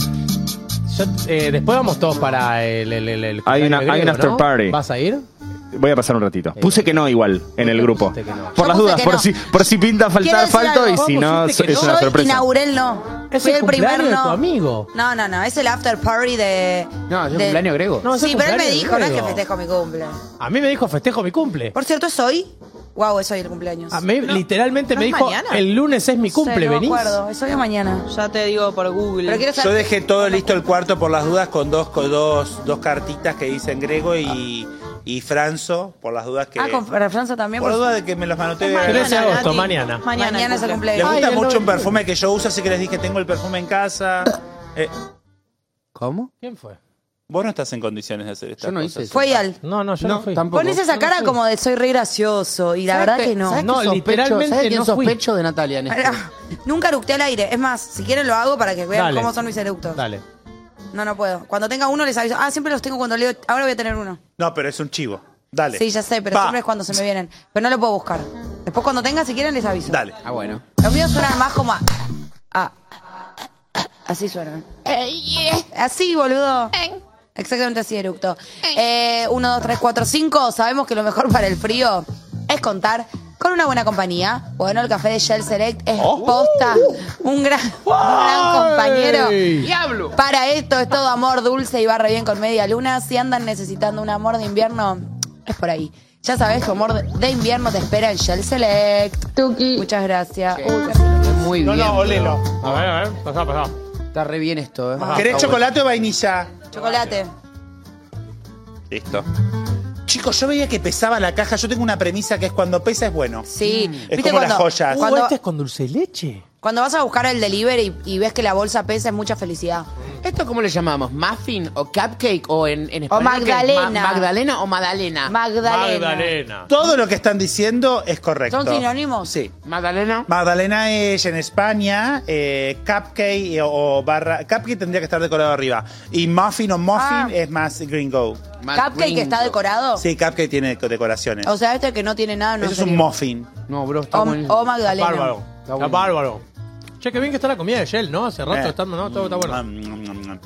Speaker 3: Después vamos todos para el
Speaker 7: Hay un
Speaker 3: griego,
Speaker 7: after
Speaker 3: ¿no?
Speaker 7: party.
Speaker 3: ¿Vas a ir?
Speaker 7: Voy a pasar un ratito. Puse que no igual en el grupo.
Speaker 3: pusiste que no?
Speaker 7: Por
Speaker 2: Yo
Speaker 7: las
Speaker 2: puse
Speaker 7: dudas,
Speaker 2: que
Speaker 7: por
Speaker 2: no.
Speaker 7: si pinta
Speaker 2: Quiero
Speaker 7: faltar,
Speaker 2: decir
Speaker 7: falto y
Speaker 2: algo.
Speaker 7: si
Speaker 3: ¿Vos
Speaker 7: no,
Speaker 3: pusiste que
Speaker 7: es
Speaker 3: no?
Speaker 7: una
Speaker 2: Yo
Speaker 7: sorpresa.
Speaker 2: inauguré el no.
Speaker 3: Es
Speaker 2: Fui
Speaker 3: el
Speaker 2: el primer
Speaker 3: cumpleaños de
Speaker 2: no.
Speaker 3: tu amigo.
Speaker 2: No, es el after party de.
Speaker 4: No, es el
Speaker 2: de-
Speaker 4: cumpleaños griego.
Speaker 3: No, es el
Speaker 2: Sí, pero él me
Speaker 3: cumpleaños
Speaker 2: dijo, no es que
Speaker 3: griego.
Speaker 2: festejo mi cumple.
Speaker 3: A mí me dijo festejo mi cumple.
Speaker 2: Por cierto, ¿es hoy? Wow, es hoy el cumpleaños.
Speaker 3: A mí literalmente
Speaker 5: ¿no
Speaker 3: me
Speaker 5: es
Speaker 3: dijo,
Speaker 5: mañana?
Speaker 3: el lunes es mi cumple,
Speaker 2: no
Speaker 3: venís.
Speaker 2: me acuerdo, es hoy o mañana.
Speaker 5: Ya te digo por Google.
Speaker 2: Pero quiero
Speaker 1: Yo
Speaker 2: saber.
Speaker 1: dejé todo listo el cuarto por las dudas con dos cartitas que dicen Grego y Y Franzo, por las dudas que...
Speaker 2: para Franzo también.
Speaker 1: Por la duda de que me los anoté.
Speaker 3: 13 de agosto,
Speaker 5: Nati.
Speaker 3: mañana.
Speaker 2: Mañana es el
Speaker 1: Les
Speaker 2: cumpleaños.
Speaker 1: gusta
Speaker 3: Ay,
Speaker 1: mucho un perfume que yo uso, así que les dije, tengo el perfume en casa.
Speaker 4: ¿Cómo?
Speaker 3: ¿Quién fue?
Speaker 1: Vos no estás en condiciones de hacer estas
Speaker 4: Yo no
Speaker 1: cosas.
Speaker 4: hice eso.
Speaker 2: Fue Ial.
Speaker 3: No, yo no fui.
Speaker 4: tampoco.
Speaker 2: Pones esa cara como de soy re gracioso y la verdad que no.
Speaker 4: ¿Sabes
Speaker 3: No,
Speaker 4: qué
Speaker 3: literalmente
Speaker 4: ¿sabes quién
Speaker 3: no fui.
Speaker 4: sospecho de Natalia en esto?
Speaker 2: Nunca eructé al aire. Es más, si quieren lo hago para que vean
Speaker 3: Dale.
Speaker 2: cómo son mis eructos.
Speaker 3: Dale.
Speaker 2: No puedo. Cuando tenga uno les aviso. Siempre los tengo cuando leo. Ahora voy a tener uno.
Speaker 1: No, pero es un chivo. Dale.
Speaker 2: Sí, ya sé, pero
Speaker 1: Va.
Speaker 2: siempre es cuando se me vienen. Pero no lo puedo buscar. Después cuando tenga, si quieren, les aviso.
Speaker 1: Dale.
Speaker 4: Ah, bueno.
Speaker 2: Los míos suenan más como así suenan. Así, boludo. Exactamente así, eructo. 1, 2, 3, 4, 5. Sabemos que lo mejor para el frío es contar con una buena compañía. Bueno, el café de Shell Select es posta. Un gran compañero.
Speaker 4: ¡Diablo!
Speaker 2: Para esto es todo amor dulce y va re bien con media luna. Si andan necesitando un amor de invierno, es por ahí. Ya sabes que amor de invierno te espera en Shell Select. Tuki. Muchas gracias. Uy, qué rico.
Speaker 4: Muy bien.
Speaker 1: No, olelo.
Speaker 3: A ver. Pasá.
Speaker 4: Está re bien esto, ¿eh?
Speaker 1: ¿Querés
Speaker 4: Está
Speaker 1: chocolate o vainilla?
Speaker 2: Chocolate.
Speaker 1: Listo. Chicos, yo veía que pesaba la caja. Yo tengo una premisa que es cuando pesa es bueno.
Speaker 2: Sí.
Speaker 1: Es como las joyas.
Speaker 2: Cuando,
Speaker 3: ¿Este es con dulce de leche?
Speaker 2: cuando vas a buscar el delivery y ves que la bolsa pesa, es mucha felicidad.
Speaker 4: bueno. ¿Esto cómo le llamamos? ¿Muffin o cupcake o en español?
Speaker 2: Magdalena.
Speaker 4: ¿Magdalena o Madalena?
Speaker 2: Magdalena.
Speaker 1: Todo lo que están diciendo es correcto.
Speaker 2: ¿Son sinónimos?
Speaker 1: Sí.
Speaker 4: ¿Magdalena?
Speaker 1: Magdalena es en España, cupcake o barra... Cupcake tendría que estar decorado arriba. Y muffin o muffin es más gringo.
Speaker 2: ¿Cupcake está decorado?
Speaker 1: Sí, cupcake tiene decoraciones.
Speaker 2: O sea, este que no tiene nada no
Speaker 1: Eso es
Speaker 2: sería.
Speaker 1: un muffin.
Speaker 4: No, bro, está bueno.
Speaker 2: O Magdalena.
Speaker 3: Bárbaro. Está bárbaro. Che, qué bien que está la comida de Shell, ¿no? Hace rato está, ¿no? Todo está bueno.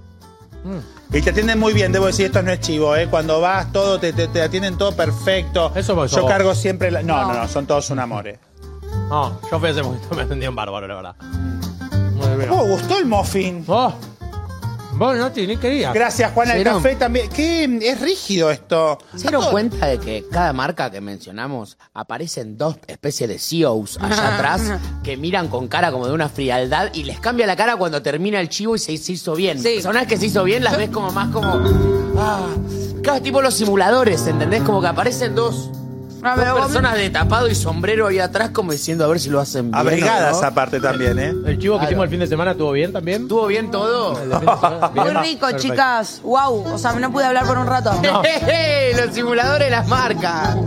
Speaker 1: Y te atienden muy bien, debo decir, esto no es chivo, ¿eh? Cuando vas, todo te atienden todo perfecto.
Speaker 3: Eso pasó.
Speaker 1: Yo cargo siempre... No, son todos un amor, ¿eh?
Speaker 3: No, yo fui hace poquito, me atendieron bárbaro, la verdad. Muy bien.
Speaker 1: Oh, gustó el muffin.
Speaker 3: Oh, vos no ni querías.
Speaker 1: Gracias, Juana. El
Speaker 4: ¿Vieron?
Speaker 1: café también. ¿Qué? Es rígido esto.
Speaker 4: ¿Se dieron cuenta de que cada marca que mencionamos aparecen dos especies de CEOs allá atrás que miran con cara como de una frialdad y les cambia la cara cuando termina el chivo y se hizo bien?
Speaker 2: Sí.
Speaker 4: Personas que se hizo bien las ves como más como... Claro, tipo los simuladores, ¿entendés? Como que aparecen dos personas de tapado y sombrero ahí atrás como diciendo a ver si lo hacen bien.
Speaker 1: Abrigadas
Speaker 4: ¿o no?
Speaker 1: aparte también, ¿eh?
Speaker 3: El chivo que
Speaker 4: Claro.
Speaker 3: hicimos el fin de semana estuvo bien también.
Speaker 4: ¿Estuvo bien todo?
Speaker 2: Muy rico, chicas. Wow. O sea, no pude hablar por un rato.
Speaker 4: Los simuladores de las marcas.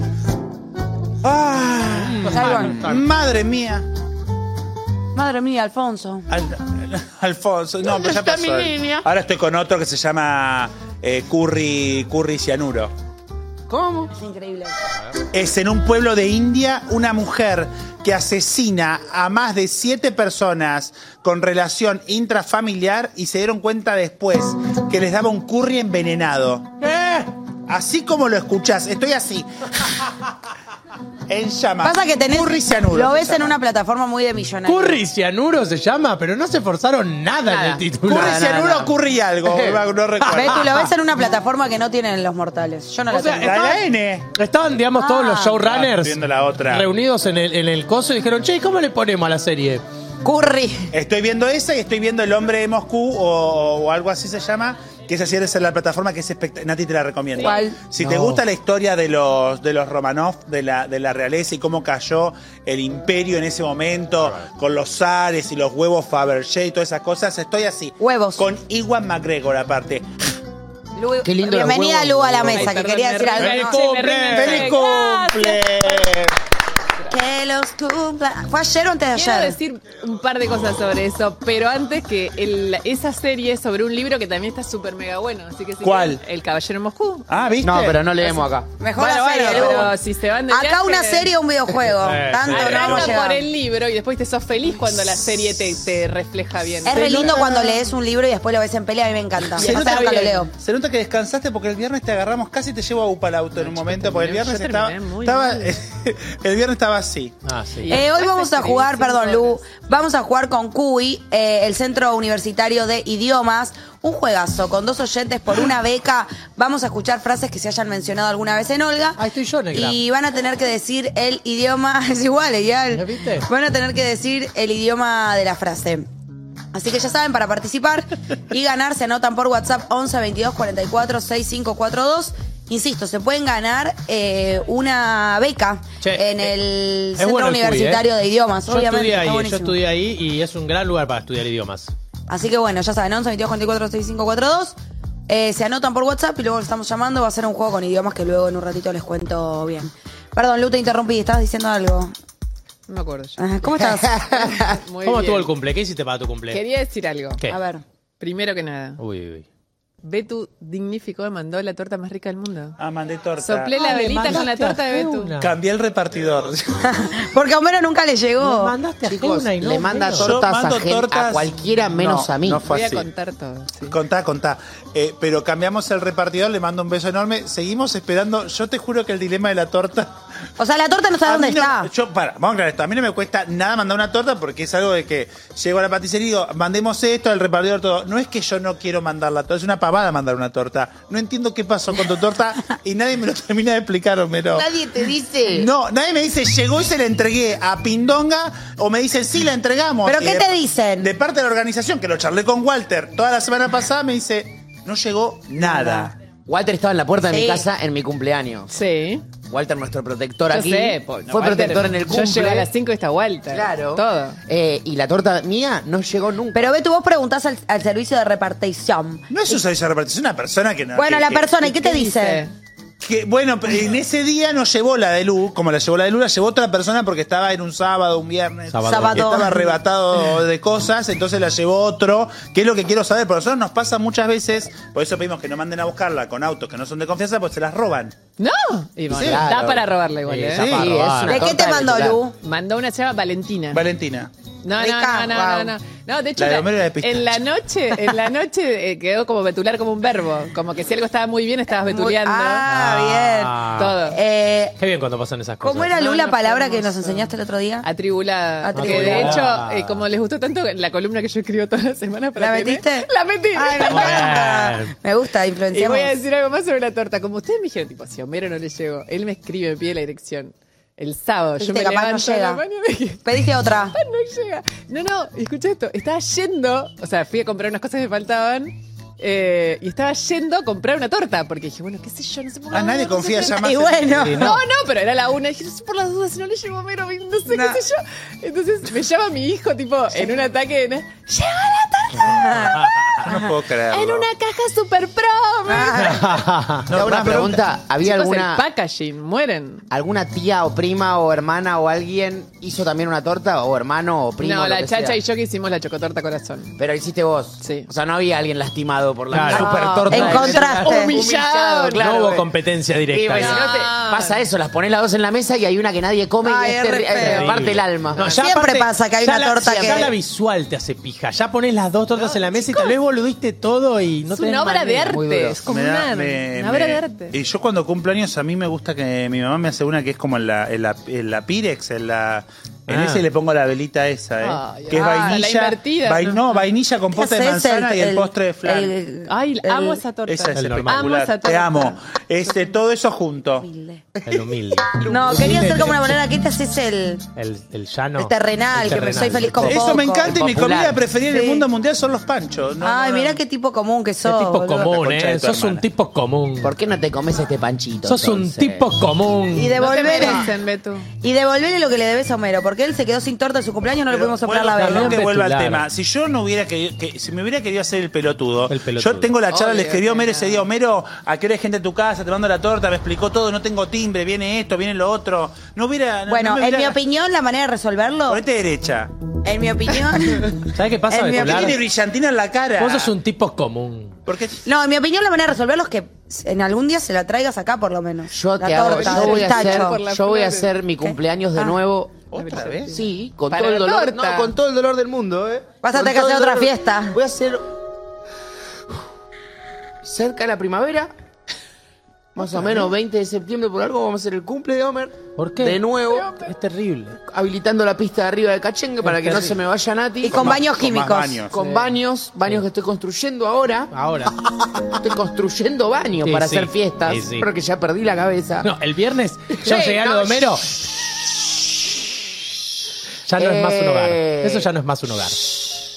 Speaker 2: Salvan.
Speaker 1: Madre mía.
Speaker 2: Madre mía, Alfonso.
Speaker 1: Alfonso. No, pero ya
Speaker 4: está
Speaker 1: pasó.
Speaker 4: mi línea?
Speaker 1: Ahora estoy con otro que se llama curry cianuro.
Speaker 4: ¿Cómo?
Speaker 2: Es increíble.
Speaker 1: Es en un pueblo de India una mujer que asesina a más de 7 personas con relación intrafamiliar y se dieron cuenta después que les daba un curry envenenado. Así como lo escuchás, estoy así. En llamas.
Speaker 2: Pasa que tenés.
Speaker 1: Curry cianuro.
Speaker 2: Lo
Speaker 1: se
Speaker 2: ves en
Speaker 1: llama.
Speaker 2: una plataforma muy de millonario.
Speaker 3: Curry cianuro se llama, pero no se forzaron nada en el título.
Speaker 1: Curry
Speaker 4: Nada,
Speaker 1: cianuro,
Speaker 4: nada.
Speaker 1: curry algo. No recuerdo.
Speaker 2: Betu, lo ves en una plataforma que no tienen los mortales. Yo no la
Speaker 3: O sea,
Speaker 2: tengo.
Speaker 1: La N.
Speaker 3: Estaban, digamos, todos los
Speaker 1: Estoy
Speaker 3: showrunners
Speaker 1: viendo la otra.
Speaker 3: reunidos en el coso y dijeron, che, ¿cómo le ponemos a la serie?
Speaker 2: Curry.
Speaker 1: Estoy viendo esa y estoy viendo El Hombre de Moscú o algo así se llama, que esa sí es en la plataforma que es espectacular. Nati, te la recomiendo.
Speaker 2: ¿Cuál?
Speaker 1: Si te gusta la historia de los Romanov, de la realeza y cómo cayó el imperio en ese momento, con los zares y los huevos Fabergé y todas esas cosas, estoy así.
Speaker 2: Huevos.
Speaker 1: Con Iwan McGregor aparte.
Speaker 2: Lu,
Speaker 4: Qué lindo los
Speaker 2: bienvenida,
Speaker 4: huevos.
Speaker 2: Lu, a la
Speaker 5: Ay,
Speaker 2: mesa, que
Speaker 5: perdón,
Speaker 2: quería decir
Speaker 5: me
Speaker 2: algo.
Speaker 1: ¡Feliz
Speaker 2: ¿no?
Speaker 1: cumple!
Speaker 5: me
Speaker 1: ¡Feliz
Speaker 5: reí.
Speaker 1: cumple!
Speaker 2: Que los cumpla. ¿Fue ayer o antes de
Speaker 5: Quiero
Speaker 2: ayer?
Speaker 5: decir un par de cosas sobre eso, pero antes que esa serie es sobre un libro que también está súper mega bueno. Así que si
Speaker 1: ¿Cuál?
Speaker 5: quieren, El Caballero en Moscú.
Speaker 1: Ah, ¿viste?
Speaker 4: No, pero no leemos acá.
Speaker 2: Mejor
Speaker 5: Bueno,
Speaker 2: la serie,
Speaker 5: bueno,
Speaker 2: Lu.
Speaker 5: pero si se van de
Speaker 2: Acá
Speaker 5: viaje,
Speaker 2: una serie o un videojuego. Tanto no vamos a
Speaker 5: arranca
Speaker 2: llegar.
Speaker 5: por el libro y después te sos feliz cuando la serie te refleja bien.
Speaker 2: Es re lindo cuando lees un libro y después lo ves en pelea, a mí me encanta.
Speaker 1: Se
Speaker 2: Pasa
Speaker 1: nota,
Speaker 2: nunca lo leo.
Speaker 1: se nota que descansaste porque el viernes te agarramos, casi te llevo a Upalauto en un momento, porque el viernes
Speaker 5: yo
Speaker 1: estaba,
Speaker 5: terminé muy
Speaker 1: estaba
Speaker 5: mal.
Speaker 1: el viernes estaba así.
Speaker 3: Ah, sí.
Speaker 2: Hoy vamos a jugar, perdón, Lu, vamos a jugar con CUI, el Centro Universitario de Idiomas, un juegazo con 2 oyentes por una beca. Vamos a escuchar frases que se hayan mencionado alguna vez en Olga.
Speaker 3: Ahí estoy yo, negra.
Speaker 2: Y van a tener que decir el idioma, es igual,
Speaker 3: ¿Ya viste?
Speaker 2: Van a tener que decir el idioma de la frase. Así que ya saben, para participar y ganar se anotan por WhatsApp 11 22 44 6542 Insisto, se pueden ganar una beca
Speaker 3: Che,
Speaker 2: en el
Speaker 3: es
Speaker 2: Centro
Speaker 3: bueno el CUI,
Speaker 2: Universitario de Idiomas.
Speaker 3: Yo
Speaker 2: Obviamente,
Speaker 3: estudié
Speaker 2: está
Speaker 3: ahí,
Speaker 2: buenísimo.
Speaker 3: y es un gran lugar para estudiar idiomas.
Speaker 2: Así que bueno, ya saben, 11 22 44 6542. Se anotan por WhatsApp y luego estamos llamando. Va a ser un juego con idiomas que luego en un ratito les cuento bien. Perdón, Lu, te interrumpí. ¿Estabas diciendo algo?
Speaker 5: No me acuerdo yo.
Speaker 2: Ajá, ¿cómo estás?
Speaker 5: Muy
Speaker 3: ¿Cómo
Speaker 5: bien.
Speaker 3: estuvo el cumple? ¿Qué hiciste para tu cumple?
Speaker 5: Quería decir algo.
Speaker 3: ¿Qué?
Speaker 2: A ver.
Speaker 5: Primero que nada,
Speaker 3: Uy, uy.
Speaker 5: Betu dignificó y mandó la torta más rica del mundo.
Speaker 1: Ah, mandé torta.
Speaker 5: Soplé la
Speaker 3: Ah, le
Speaker 5: velita con la
Speaker 3: mandaste a
Speaker 5: torta de Betu.
Speaker 3: Feuna.
Speaker 1: Cambié el repartidor.
Speaker 2: Porque a Homero nunca le llegó.
Speaker 3: Me mandaste a
Speaker 4: Chicos,
Speaker 3: Feuna y no
Speaker 4: le manda
Speaker 3: menos.
Speaker 4: tortas,
Speaker 1: Yo mando
Speaker 4: a
Speaker 1: tortas-
Speaker 4: cualquiera menos
Speaker 1: No,
Speaker 4: a mí.
Speaker 1: no fue
Speaker 5: Voy a
Speaker 1: así.
Speaker 5: contar todo. sí.
Speaker 1: Contá. Pero cambiamos el repartidor, le mando un beso enorme. Seguimos esperando. Yo te juro que el dilema de la torta.
Speaker 2: O sea, la torta no sabe
Speaker 1: A
Speaker 2: dónde
Speaker 1: mí no-
Speaker 2: está.
Speaker 1: vamos a aclarar esto. A mí no me cuesta nada mandar una torta porque es algo de que llego a la paticería y digo, mandemos esto, al repartidor todo. No es que yo no quiero mandar la torta, es una pavada mandar una torta. No entiendo qué pasó con tu torta y nadie me lo termina de explicar, Homero.
Speaker 4: Nadie te dice.
Speaker 1: No, nadie me dice, llegó y se la entregué a Pindonga, o me dicen, sí, la entregamos.
Speaker 2: ¿Pero
Speaker 1: Y
Speaker 2: qué te dicen?
Speaker 1: De parte de la organización, que lo charlé con Walter toda la semana pasada, me dice, no llegó nada.
Speaker 4: Walter estaba en la puerta de
Speaker 2: Sí.
Speaker 4: mi casa en mi cumpleaños.
Speaker 5: Sí.
Speaker 4: Walter, nuestro protector
Speaker 5: Yo
Speaker 4: aquí.
Speaker 5: sé.
Speaker 4: Fue
Speaker 5: Walter,
Speaker 4: protector en el cumple.
Speaker 5: Yo llego a las 5 y está Walter.
Speaker 4: Claro.
Speaker 5: Todo.
Speaker 4: Y la torta mía no llegó nunca.
Speaker 2: Pero Betu, vos preguntás al servicio de repartición.
Speaker 1: No es un servicio de repartición, es una persona que no.
Speaker 2: Bueno,
Speaker 1: que-
Speaker 2: la
Speaker 1: que-
Speaker 2: persona, ¿y qué te dice?
Speaker 1: Bueno, pero en ese día no llevó la de Lu, como la llevó la de Lu, la llevó otra persona porque estaba en un sábado, un viernes.
Speaker 3: Sábado.
Speaker 1: que estaba arrebatado de cosas, entonces la llevó otro, que es lo que quiero saber. Por nosotros nos pasa muchas veces, por eso pedimos que no manden a buscarla con autos que no son de confianza, pues se las roban.
Speaker 5: ¡No! Y bueno,
Speaker 4: Sí,
Speaker 5: da
Speaker 4: claro.
Speaker 5: para robarla igual,
Speaker 3: Sí,
Speaker 5: ¿eh?
Speaker 3: ya para
Speaker 4: Sí,
Speaker 3: robar.
Speaker 4: es una
Speaker 2: ¿De qué
Speaker 4: torta
Speaker 2: te mandó,
Speaker 4: titular.
Speaker 2: Lu?
Speaker 5: Mandó una chava Valentina.
Speaker 1: Valentina.
Speaker 5: No,
Speaker 2: Rica,
Speaker 5: no,
Speaker 2: wow.
Speaker 5: no. No, de hecho,
Speaker 1: La de Homero era de pistacho.
Speaker 5: en la noche quedó como betular como un verbo. Como que si algo estaba muy bien, estabas betuleando.
Speaker 2: Ah,
Speaker 5: Todo.
Speaker 2: bien.
Speaker 3: Qué bien cuando pasan esas cosas.
Speaker 2: ¿Cómo era, Lu,
Speaker 5: No,
Speaker 2: la
Speaker 5: no,
Speaker 2: palabra
Speaker 5: fue
Speaker 2: que nos
Speaker 5: hermoso.
Speaker 2: enseñaste el otro día?
Speaker 5: Atribulada.
Speaker 2: Atribulada.
Speaker 5: Que de hecho, como les gustó tanto la columna que yo escribo toda la semana. para
Speaker 2: ¿La
Speaker 5: que
Speaker 2: metiste?
Speaker 5: La metí.
Speaker 2: Ay, me encanta.
Speaker 3: Bien.
Speaker 2: Me gusta,
Speaker 5: Y
Speaker 2: influenciamos.
Speaker 5: voy a decir algo más sobre la torta. Como ustedes me dijeron, tipo, si a Homero no le llegó, él me escribe, me pide la dirección. El sábado, yo
Speaker 2: Viste,
Speaker 5: me
Speaker 2: capaz no
Speaker 5: levanto a la
Speaker 2: llega.
Speaker 5: mañana y dije,
Speaker 2: Pediste otra.
Speaker 5: no llega. No, escucha esto. Estaba yendo, o sea, fui a comprar unas cosas que me faltaban. Y estaba yendo a comprar una torta. Porque dije, bueno, qué sé yo, no sé por
Speaker 1: A
Speaker 5: las
Speaker 1: nadie
Speaker 5: dudas,
Speaker 1: confía
Speaker 5: no sé
Speaker 1: ya
Speaker 5: qué.
Speaker 1: más.
Speaker 2: Y bueno.
Speaker 1: en-
Speaker 5: No, pero era la una. Dije, no sé por las dudas, si no le llegó a Homero, no sé
Speaker 2: No.
Speaker 5: qué sé yo. Entonces me llama mi hijo, tipo, en un ataque de. ¡Llegó la torta!
Speaker 1: No puedo creerlo.
Speaker 5: En una caja super pro.
Speaker 4: Te hago una pregunta. ¿Había
Speaker 5: Chicos,
Speaker 4: alguna,
Speaker 5: el packaging, mueren.
Speaker 4: alguna tía o prima o hermana o alguien hizo también una torta? ¿O hermano o primo?
Speaker 5: No,
Speaker 4: lo
Speaker 5: la
Speaker 4: que
Speaker 5: chacha
Speaker 4: sea?
Speaker 5: y yo que hicimos la chocotorta corazón.
Speaker 4: Pero hiciste vos.
Speaker 5: Sí.
Speaker 4: O sea, no había alguien lastimado por la
Speaker 3: Claro.
Speaker 4: super
Speaker 5: No.
Speaker 4: torta.
Speaker 2: Encontraste.
Speaker 5: Humillado,
Speaker 4: claro,
Speaker 3: no hubo
Speaker 4: güey.
Speaker 3: competencia
Speaker 4: Y
Speaker 3: directa.
Speaker 4: bueno,
Speaker 3: ¿no?
Speaker 4: si no te pasa eso, las pones las dos en la mesa y hay una que nadie come
Speaker 2: Ay,
Speaker 4: y
Speaker 2: es re feo.
Speaker 4: te parte el alma.
Speaker 3: No, ya
Speaker 2: Siempre
Speaker 3: aparte,
Speaker 2: pasa que hay
Speaker 3: ya
Speaker 2: una
Speaker 3: la-
Speaker 2: torta
Speaker 3: ya
Speaker 2: que-
Speaker 3: la visual te hace pija. Ya pones las dos tortas en la mesa y tal vez boludiste todo y no
Speaker 5: Es
Speaker 3: tenés
Speaker 5: una obra de
Speaker 3: manera.
Speaker 4: Muy
Speaker 5: arte.
Speaker 4: duro.
Speaker 5: Es como
Speaker 1: Me da-
Speaker 5: una
Speaker 1: me-
Speaker 5: obra
Speaker 1: me-
Speaker 5: de arte.
Speaker 1: Y yo cuando cumplo años, a mí me gusta que mi mamá me hace una que es como en la Pirex, en
Speaker 3: Ah.
Speaker 1: ese le pongo la velita esa,
Speaker 5: Ay,
Speaker 1: que es
Speaker 5: la
Speaker 1: vainilla.
Speaker 5: invertida, ¿no?
Speaker 1: No, vainilla con postre de
Speaker 2: ¿Qué haces?
Speaker 1: manzana y el postre de flan.
Speaker 5: Ay,
Speaker 2: el-
Speaker 5: amo esa torta.
Speaker 1: Esa es
Speaker 3: El normal.
Speaker 5: Amo esa
Speaker 1: espectacular.
Speaker 5: torta.
Speaker 1: Te amo. Todo eso junto.
Speaker 3: El humilde.
Speaker 2: No, quería hacer como una manera. ¿Qué te haces el
Speaker 3: El llano.
Speaker 2: El terrenal,
Speaker 3: El
Speaker 2: que me soy feliz con
Speaker 3: el
Speaker 1: Eso
Speaker 2: poco.
Speaker 1: me encanta y mi
Speaker 4: Popular.
Speaker 1: comida preferida en el
Speaker 2: Sí.
Speaker 1: mundo mundial son los panchos. No,
Speaker 2: Ay,
Speaker 1: no, no.
Speaker 2: mirá qué tipo común que sos.
Speaker 3: tipo
Speaker 2: boludo.
Speaker 3: común,
Speaker 1: La concha de tu
Speaker 3: Sos un
Speaker 1: hermana.
Speaker 3: tipo común.
Speaker 4: ¿Por qué no te comes este panchito?
Speaker 3: Sos un
Speaker 4: entonces?
Speaker 3: tipo común.
Speaker 2: Y
Speaker 5: No te
Speaker 2: devolverle,
Speaker 5: merecen, Betu.
Speaker 2: y devolverle lo que le debes a Homero, porque él se quedó sin torta en su cumpleaños, no le
Speaker 1: Pero,
Speaker 2: pudimos soplar
Speaker 1: bueno,
Speaker 2: la
Speaker 1: perdón
Speaker 2: vela.
Speaker 1: que vuelva al
Speaker 3: Petular.
Speaker 1: tema. Si yo no hubiera querido, si me hubiera querido hacer el pelotudo,
Speaker 3: El
Speaker 1: yo tengo la charla,
Speaker 5: Obvio,
Speaker 1: le escribí a Homero
Speaker 5: que
Speaker 1: ese
Speaker 5: no.
Speaker 1: día, Homero, ¿a qué hora hay gente a tu casa? Te mando la torta, me explicó todo, no tengo timbre, viene esto, viene lo otro. No hubiera.
Speaker 2: Bueno,
Speaker 1: no me
Speaker 2: en mi
Speaker 1: hubiera-
Speaker 2: opinión, la manera de resolverlo,
Speaker 1: Ponete derecha.
Speaker 2: en mi opinión,
Speaker 3: ¿Sabes qué pasa,
Speaker 2: En mi
Speaker 3: Betular?
Speaker 1: Tiene brillantina en la cara.
Speaker 3: Vos sos un tipo común.
Speaker 1: Porque
Speaker 2: no, en mi opinión, la manera de resolverlo es que en algún día se la traigas acá, por lo menos.
Speaker 4: Yo
Speaker 2: La
Speaker 4: te hago,
Speaker 2: torta
Speaker 4: yo
Speaker 2: de
Speaker 4: voy a
Speaker 2: pistacho.
Speaker 4: hacer,
Speaker 5: Por las
Speaker 4: yo voy a
Speaker 5: flores.
Speaker 4: hacer mi cumpleaños de nuevo.
Speaker 1: ¿otra vez?
Speaker 4: Sí, con
Speaker 5: Para
Speaker 4: todo el
Speaker 5: la
Speaker 4: dolor.
Speaker 5: torta.
Speaker 4: No, con todo el dolor del mundo,
Speaker 2: Vas a
Speaker 4: Con
Speaker 2: tener que
Speaker 4: todo
Speaker 2: hacer
Speaker 4: el
Speaker 2: otra
Speaker 4: dolor.
Speaker 2: fiesta.
Speaker 4: Voy a hacer cerca de la primavera. Más o menos 20 de septiembre por algo vamos a hacer el cumple de Homer.
Speaker 3: ¿Por qué?
Speaker 4: De nuevo,
Speaker 3: Es terrible.
Speaker 4: habilitando la pista de arriba de Cachengue para que no se me vaya Nati.
Speaker 2: Y con baños
Speaker 1: con más
Speaker 2: químicos.
Speaker 1: baños.
Speaker 4: Con baños que estoy construyendo ahora.
Speaker 3: Ahora.
Speaker 4: Estoy construyendo baños
Speaker 3: Sí,
Speaker 4: para
Speaker 3: sí.
Speaker 4: hacer fiestas.
Speaker 3: Sí, sí.
Speaker 4: Porque ya perdí la cabeza.
Speaker 3: No, el viernes yo
Speaker 4: Sí,
Speaker 3: llegué a lo
Speaker 4: no,
Speaker 3: de Homero. Ya no es más un hogar.
Speaker 4: Eh.
Speaker 3: Eso ya no es más un hogar.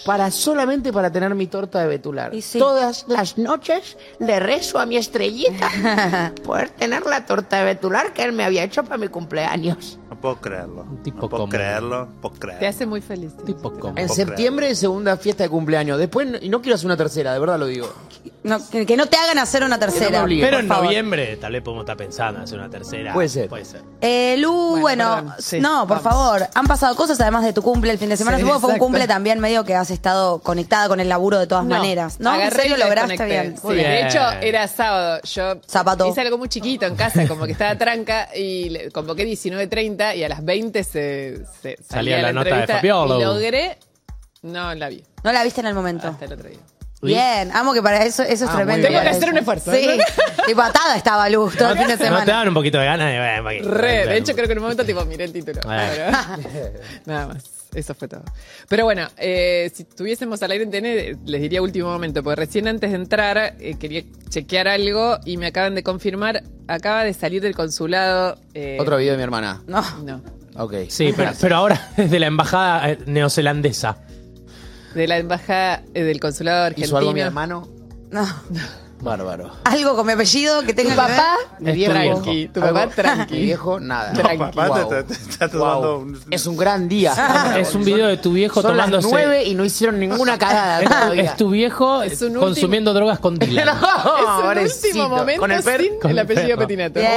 Speaker 4: solamente para tener mi torta de betular.
Speaker 2: Y sí.
Speaker 4: Todas las noches le rezo a mi estrellita poder tener la torta de betular que él me había hecho para mi cumpleaños.
Speaker 8: No puedo creerlo.
Speaker 3: Un tipo
Speaker 8: no puedo
Speaker 3: común.
Speaker 8: creerlo. No puedo
Speaker 5: Te
Speaker 8: creerlo.
Speaker 5: hace muy feliz.
Speaker 3: Tipo como.
Speaker 4: En
Speaker 8: puedo
Speaker 4: septiembre, segunda fiesta de cumpleaños. Después, y no quiero hacer una tercera, de verdad lo digo.
Speaker 2: No, que no te hagan hacer una
Speaker 4: Que no me
Speaker 2: tercera.
Speaker 4: obliguen.
Speaker 3: Pero en
Speaker 2: por favor.
Speaker 3: noviembre tal vez podemos estar pensando en hacer una tercera.
Speaker 4: Puede ser.
Speaker 3: Puede ser.
Speaker 2: Bueno,
Speaker 5: perdón. Sí,
Speaker 2: no, por
Speaker 5: vamos.
Speaker 2: favor. Han pasado cosas además de tu cumple el fin de semana.
Speaker 5: Sí,
Speaker 2: Supongo que fue un
Speaker 5: exacto.
Speaker 2: cumple también medio que has estado conectada con el laburo de todas maneras. ¿No? ¿En
Speaker 5: agarré
Speaker 2: serio
Speaker 5: y
Speaker 2: lograste
Speaker 5: desconecté.
Speaker 2: bien?
Speaker 5: Sí,
Speaker 3: Muy bien.
Speaker 5: de hecho, era sábado. Yo
Speaker 2: Zapato.
Speaker 5: hice algo muy chiquito en casa, como que estaba tranca, y le convoqué 19:30 y a las 20 se
Speaker 3: Salía la nota de
Speaker 5: entrevista
Speaker 3: Fabiolo.
Speaker 5: y logré... No la vi
Speaker 2: No la viste en el momento.
Speaker 5: hasta el otro día.
Speaker 2: Bien, amo que para eso es
Speaker 4: muy
Speaker 2: tremendo.
Speaker 4: bien.
Speaker 5: Tengo que
Speaker 2: para
Speaker 5: hacer
Speaker 2: eso.
Speaker 5: un esfuerzo,
Speaker 2: Sí,
Speaker 5: ¿no?
Speaker 2: tipo atada estaba Luz todo el fin de
Speaker 3: ¿No te
Speaker 2: semana.
Speaker 3: dan un poquito de ganas de
Speaker 5: De hecho, creo que en un momento tipo miré el título. Pero- nada más. Eso fue todo. Pero bueno, si tuviésemos al aire en TN, les diría último momento, porque recién antes de entrar quería chequear algo y me acaban de confirmar, acaba de salir del consulado.
Speaker 4: Otro video de mi hermana.
Speaker 2: No.
Speaker 5: No.
Speaker 4: Ok.
Speaker 3: Sí, pero ahora es de la embajada neozelandesa.
Speaker 5: De la embajada del consulado argentino.
Speaker 4: ¿Hizo algo mi hermano?
Speaker 2: No.
Speaker 4: Bárbaro.
Speaker 2: Algo con mi apellido que tenga que ver.
Speaker 4: Mi viejo.
Speaker 5: Tranqui, tu papá
Speaker 4: Algo-
Speaker 5: tranqui.
Speaker 4: Mi viejo, nada.
Speaker 5: Tranqui.
Speaker 8: Papá,
Speaker 4: Guau.
Speaker 8: te está
Speaker 4: Guau.
Speaker 8: tomando un...
Speaker 4: Es un gran día.
Speaker 3: Es un video de tu viejo
Speaker 4: Son
Speaker 3: tomándose.
Speaker 4: las 9 y no hicieron ninguna cagada todavía.
Speaker 3: Es tu viejo
Speaker 5: Es un
Speaker 3: consumiendo drogas con Dylan.
Speaker 4: No,
Speaker 5: Es un
Speaker 4: pobrecito.
Speaker 5: último momento
Speaker 4: Con el perro.
Speaker 5: sin
Speaker 3: Con
Speaker 5: el
Speaker 3: el
Speaker 5: apellido
Speaker 3: perro.
Speaker 5: Petinato.
Speaker 2: Bien.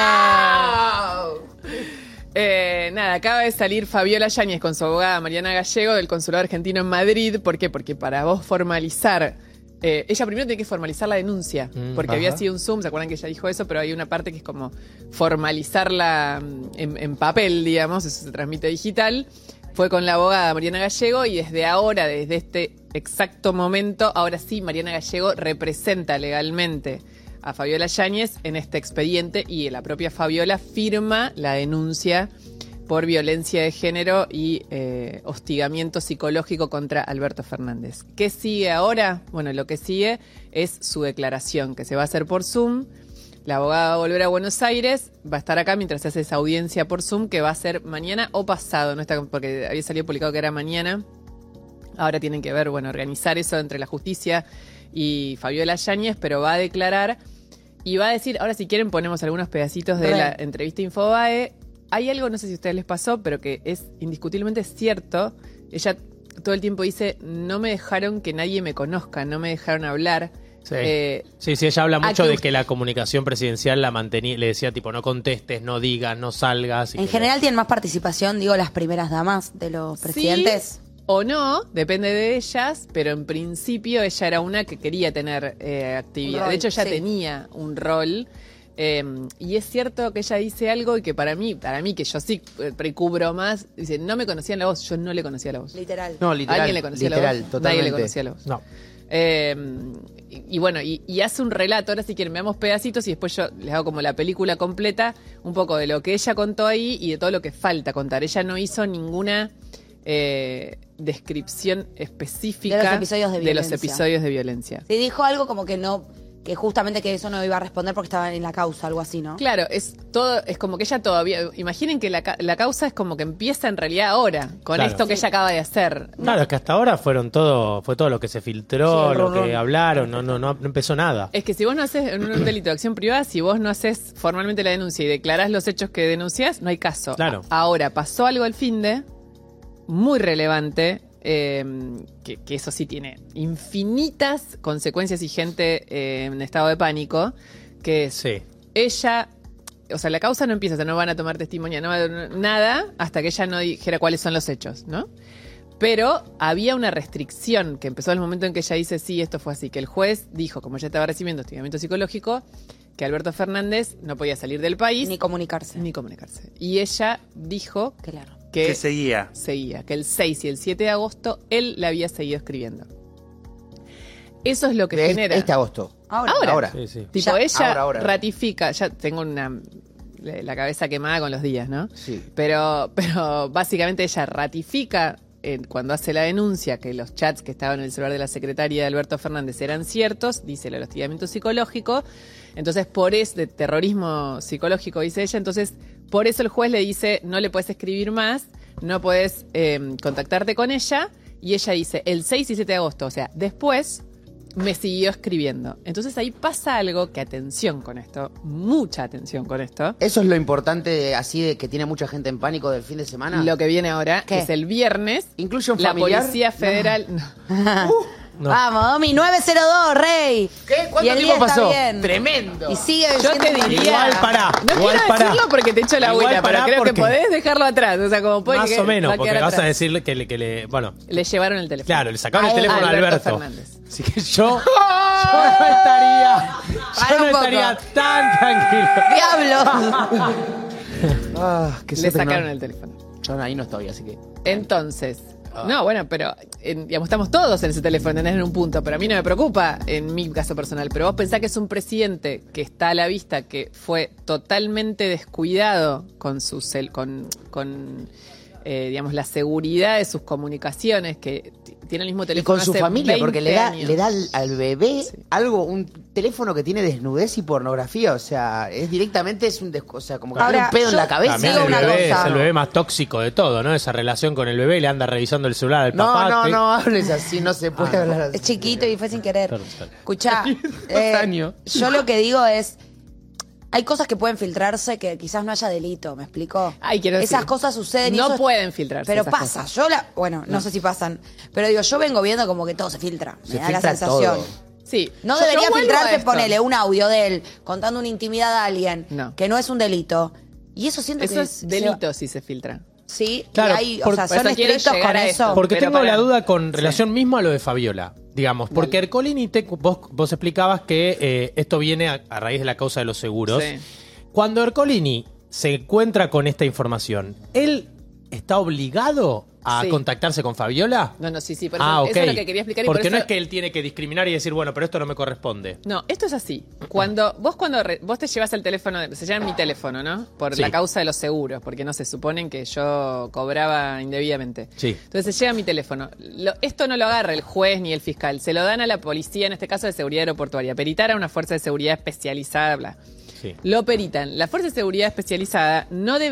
Speaker 5: Nada, acaba de salir Fabiola Yáñez con su abogada Mariana Gallego del Consulado Argentino en Madrid. ¿Por qué? Porque para vos formalizar... ella primero tiene que formalizar la denuncia, porque había sido un Zoom, ¿se acuerdan que ella dijo eso? Pero hay una parte que es como formalizarla en papel, digamos, eso se transmite digital. Fue con la abogada Mariana Gallego y desde ahora, desde este exacto momento, ahora sí, Mariana Gallego representa legalmente a Fabiola Yáñez en este expediente y la propia Fabiola firma la denuncia por violencia de género y hostigamiento psicológico contra Alberto Fernández. ¿Qué sigue ahora? Bueno, lo que sigue es su declaración, que se va a hacer por Zoom. La abogada va a volver a Buenos Aires, va a estar acá mientras se hace esa audiencia por Zoom, que va a ser mañana o pasado, no está, porque había salido publicado que era mañana. Ahora tienen que ver, bueno, organizar eso entre la justicia y Fabiola Yáñez, pero va a declarar y va a decir, ahora si quieren ponemos algunos pedacitos de la entrevista Infobae. Hay algo, no sé si a ustedes les pasó, pero que es indiscutiblemente cierto. Ella todo el tiempo dice, no me dejaron que nadie me conozca, no me dejaron hablar.
Speaker 3: Sí. Sí, ella habla mucho
Speaker 5: aquí-
Speaker 3: de que la comunicación presidencial la mantenía, le decía tipo, no contestes, no digas, no salgas. y
Speaker 2: En
Speaker 3: que-
Speaker 2: general tienen más participación, digo, las primeras damas de los presidentes.
Speaker 5: Sí o no, depende de ellas, pero en principio ella era una que quería tener actividad.
Speaker 2: Un rol,
Speaker 5: De hecho, ella
Speaker 2: sí.
Speaker 5: tenía un rol. Y es cierto que ella dice algo y que para mí que yo sí precubro más, dice, no me conocían la voz, yo no le conocía la voz.
Speaker 2: Literal.
Speaker 4: No, literal.
Speaker 5: ¿Alguien le conocía la
Speaker 4: literal,
Speaker 5: voz?
Speaker 4: totalmente.
Speaker 5: Nadie le conocía la voz.
Speaker 3: No.
Speaker 5: Y bueno, y hace un relato, ahora si quieren veamos pedacitos y después yo les hago como la película completa, un poco de lo que ella contó ahí y de todo lo que falta contar. Ella no hizo ninguna descripción específica
Speaker 2: De los episodios de
Speaker 5: los
Speaker 2: violencia.
Speaker 5: episodios de violencia.
Speaker 2: Sí, dijo algo como que no, que justamente que eso no iba a responder porque estaba en la causa, algo así, ¿no?
Speaker 5: Claro, es como que ella todavía, imaginen que la causa es como que empieza en realidad ahora, con
Speaker 3: Claro.
Speaker 5: esto que ella acaba de hacer.
Speaker 3: Claro, es que hasta ahora fue todo lo que se filtró,
Speaker 2: Sí, el
Speaker 3: lo
Speaker 2: run,
Speaker 3: que
Speaker 2: run.
Speaker 3: hablaron, no empezó nada.
Speaker 5: Es que si vos no haces en un delito de acción privada, si vos no haces formalmente la denuncia y declarás los hechos que denunciás, no hay caso.
Speaker 3: Claro.
Speaker 5: Ahora, pasó algo al finde, muy relevante, que eso sí tiene infinitas consecuencias y gente en estado de pánico, que es
Speaker 3: Sí.
Speaker 5: ella, o sea, la causa no empieza, o sea, no van a tomar testimonio, nada, hasta que ella no dijera cuáles son los hechos, ¿no? Pero había una restricción que empezó al momento en que ella dice, sí, esto fue así, que el juez dijo, como ya estaba recibiendo hostigamiento psicológico, que Alberto Fernández no podía salir del país
Speaker 2: Ni comunicarse.
Speaker 5: ni comunicarse. Y ella dijo
Speaker 2: Claro.
Speaker 5: que
Speaker 8: Que seguía.
Speaker 5: seguía, que el 6 y el 7 de agosto él la había seguido escribiendo. Eso es lo que
Speaker 4: De
Speaker 5: genera.
Speaker 4: este agosto.
Speaker 5: Ahora.
Speaker 3: Sí, sí.
Speaker 5: Tipo,
Speaker 2: Ya,
Speaker 5: ella
Speaker 4: ahora.
Speaker 5: ratifica, ya tengo la cabeza quemada con los días, ¿no?
Speaker 4: Sí.
Speaker 5: Pero básicamente ella ratifica cuando hace la denuncia que los chats que estaban en el celular de la secretaria de Alberto Fernández eran ciertos, dice el hostigamiento psicológico, entonces por eso, de terrorismo psicológico, dice ella, entonces por eso el juez le dice, no le puedes escribir más, no puedes contactarte con ella, Y ella dice, el 6 y 7 de agosto, o sea, después me siguió escribiendo. Entonces ahí pasa algo que atención con esto, mucha atención con esto.
Speaker 4: Eso es lo importante, así de que tiene mucha gente en pánico del fin de semana.
Speaker 5: Lo que viene ahora
Speaker 2: ¿Qué?
Speaker 5: es el viernes.
Speaker 4: ¿Incluye un
Speaker 5: la
Speaker 4: familiar?
Speaker 5: Policía Federal... No.
Speaker 3: No.
Speaker 2: Vamos, Domi, 902, rey.
Speaker 4: ¿Qué?
Speaker 2: Y
Speaker 4: ¿Cuánto
Speaker 2: el
Speaker 4: tiempo
Speaker 2: día está
Speaker 4: pasó?
Speaker 2: bien.
Speaker 4: Tremendo.
Speaker 2: Y sigue
Speaker 5: Yo te
Speaker 2: siendo
Speaker 5: diría...
Speaker 3: Igual pará,
Speaker 5: No
Speaker 3: igual
Speaker 5: quiero
Speaker 3: pará.
Speaker 5: decirlo porque te echo la
Speaker 3: Igual
Speaker 5: vuelta, pero
Speaker 3: pará
Speaker 5: creo que
Speaker 3: porque-
Speaker 5: podés dejarlo atrás. O sea, como puede
Speaker 3: Más
Speaker 5: que
Speaker 3: o menos,
Speaker 5: va a
Speaker 3: porque
Speaker 5: quedar
Speaker 3: vas a
Speaker 5: atrás.
Speaker 3: decirle que le... Bueno,
Speaker 5: Le llevaron el teléfono.
Speaker 3: claro, le sacaron
Speaker 2: A
Speaker 3: el
Speaker 2: él.
Speaker 3: teléfono a
Speaker 5: Alberto
Speaker 3: Alberto.
Speaker 5: Fernández.
Speaker 3: Así que yo no estaría...
Speaker 2: Para
Speaker 3: Yo
Speaker 2: un
Speaker 3: no
Speaker 2: poco.
Speaker 3: estaría tan tranquilo.
Speaker 2: ¡Diablo!
Speaker 4: Qué
Speaker 5: Le
Speaker 4: suerte,
Speaker 5: sacaron
Speaker 4: no.
Speaker 5: el teléfono.
Speaker 4: Yo ahí no estoy, así que...
Speaker 5: Entonces, no, bueno, pero digamos, estamos todos en ese teléfono, ¿entendés? En un punto, pero a mí no me preocupa en mi caso personal. Pero vos pensás que es un presidente que está a la vista, que fue totalmente descuidado con digamos, la seguridad de sus comunicaciones, que tiene el mismo
Speaker 4: Y
Speaker 5: teléfono
Speaker 4: con su
Speaker 5: hace
Speaker 4: familia,
Speaker 5: 20
Speaker 4: porque le da
Speaker 5: años.
Speaker 4: al bebé algo, un teléfono que tiene desnudez y pornografía. O sea, es directamente, es un o sea, como que
Speaker 2: Ahora,
Speaker 4: tiene un pedo en
Speaker 2: yo
Speaker 4: la cabeza.
Speaker 3: También
Speaker 2: digo
Speaker 3: el
Speaker 2: una
Speaker 3: bebé
Speaker 2: cosa.
Speaker 3: es el bebé más tóxico de todo, ¿no? Esa relación con el bebé, le anda revisando el celular al
Speaker 4: No,
Speaker 3: papá.
Speaker 4: no,
Speaker 3: que-
Speaker 4: no hables así, no se puede hablar así.
Speaker 2: Es chiquito y fue sin querer.
Speaker 3: Claro, claro.
Speaker 2: Escuchá,
Speaker 4: años.
Speaker 2: yo lo que digo es, hay cosas que pueden filtrarse que quizás no haya delito, ¿me explico?
Speaker 5: Ay, quiero decir,
Speaker 2: Esas cosas suceden y
Speaker 5: no
Speaker 2: eso es-
Speaker 5: pueden filtrarse
Speaker 2: Pero
Speaker 5: esas
Speaker 2: pasa,
Speaker 5: cosas.
Speaker 2: bueno, no sé si pasan, pero digo, yo vengo viendo como que todo se filtra, me
Speaker 4: Se
Speaker 2: da la
Speaker 4: filtra
Speaker 2: sensación.
Speaker 4: todo.
Speaker 5: Sí.
Speaker 2: No
Speaker 5: Yo
Speaker 2: debería
Speaker 5: vuelvo a
Speaker 2: filtrarse,
Speaker 5: esto.
Speaker 2: ponele un audio de él contando una intimidad a alguien,
Speaker 5: No.
Speaker 2: que no es un delito. Y eso siento
Speaker 5: Eso
Speaker 2: que
Speaker 5: es delito si se filtra.
Speaker 2: Sí,
Speaker 3: Claro,
Speaker 2: y hay, o
Speaker 3: por-
Speaker 2: sea,
Speaker 5: por
Speaker 2: son
Speaker 5: eso quiero
Speaker 2: estrictos
Speaker 5: llegar
Speaker 2: con
Speaker 5: a
Speaker 2: eso.
Speaker 5: esto.
Speaker 3: Porque
Speaker 5: Pero
Speaker 3: tengo
Speaker 5: para-
Speaker 3: la duda con
Speaker 5: Sí.
Speaker 3: relación mismo a lo de Fabiola, digamos. Porque Ercolini, vos explicabas que esto viene a raíz de la causa de los seguros.
Speaker 5: Sí.
Speaker 3: Cuando Ercolini se encuentra con esta información, ¿él está obligado a
Speaker 5: Sí.
Speaker 3: contactarse con Fabiola?
Speaker 5: No, sí, por eso,
Speaker 3: Ok.
Speaker 5: eso es lo que quería explicar. Y
Speaker 3: Porque
Speaker 5: por
Speaker 3: no
Speaker 5: eso-
Speaker 3: es que él tiene que discriminar y decir, bueno, pero esto no me corresponde.
Speaker 5: No, esto es así. Vos te llevas el teléfono, se llama mi teléfono, ¿no? Por
Speaker 3: Sí.
Speaker 5: la causa de los seguros, porque no se suponen que yo cobraba indebidamente.
Speaker 3: Sí.
Speaker 5: Entonces se lleva mi teléfono. Esto no lo agarra el juez ni el fiscal, se lo dan a la policía, en este caso de seguridad aeroportuaria. Peritar a una fuerza de seguridad especializada, bla.
Speaker 3: Sí.
Speaker 5: Lo peritan. La fuerza de seguridad especializada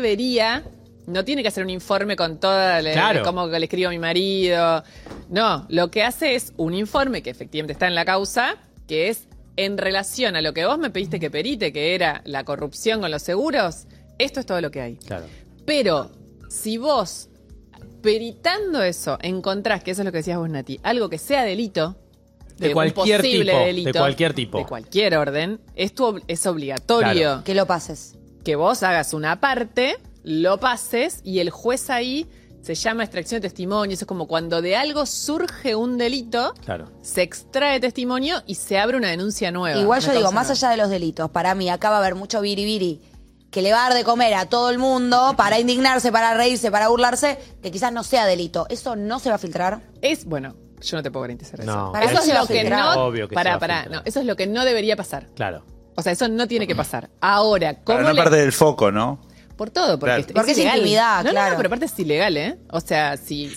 Speaker 5: no tiene que hacer un informe con toda
Speaker 3: Claro.
Speaker 5: cómo le escribo a mi marido. No, lo que hace es un informe que efectivamente está en la causa, que es en relación a lo que vos me pediste que perite, que era la corrupción con los seguros. Esto es todo lo que hay.
Speaker 3: Claro.
Speaker 5: Pero si vos, peritando eso, encontrás, que eso es lo que decías vos, Nati, algo que sea delito,
Speaker 3: De
Speaker 5: un
Speaker 3: cualquier
Speaker 5: posible
Speaker 3: tipo,
Speaker 5: delito,
Speaker 3: de cualquier tipo.
Speaker 5: de cualquier orden, es obligatorio
Speaker 3: Claro.
Speaker 2: Que lo pases.
Speaker 5: que vos hagas una parte, lo pases y el juez ahí se llama extracción de testimonio. Eso es como cuando de algo surge un delito,
Speaker 3: Claro.
Speaker 5: se extrae testimonio y se abre una denuncia nueva.
Speaker 2: Igual yo
Speaker 5: Una
Speaker 2: digo,
Speaker 5: causa
Speaker 2: más
Speaker 5: nueva.
Speaker 2: allá de los delitos, para mí acá va a haber mucho biribiri que le va a dar de comer a todo el mundo para indignarse, para reírse, para burlarse, que quizás no sea delito. ¿Eso no se va a filtrar?
Speaker 5: Bueno, yo no te puedo garantizar eso.
Speaker 3: No,
Speaker 2: Para
Speaker 5: eso
Speaker 2: mí
Speaker 5: es
Speaker 2: se va
Speaker 5: lo
Speaker 2: a
Speaker 5: que
Speaker 2: filtrar.
Speaker 5: no.
Speaker 3: Obvio que se va a filtrar.
Speaker 5: No, eso es lo que no debería pasar.
Speaker 3: Claro.
Speaker 5: O sea, eso no tiene que pasar. Ahora, ¿cómo
Speaker 1: Para no
Speaker 5: le-
Speaker 1: perder el foco, ¿no?
Speaker 5: Por todo, porque,
Speaker 1: Claro.
Speaker 2: Porque es
Speaker 5: ilegal.
Speaker 2: intimidad,
Speaker 5: no,
Speaker 2: claro.
Speaker 5: No, pero aparte es ilegal, ¿eh? O sea, si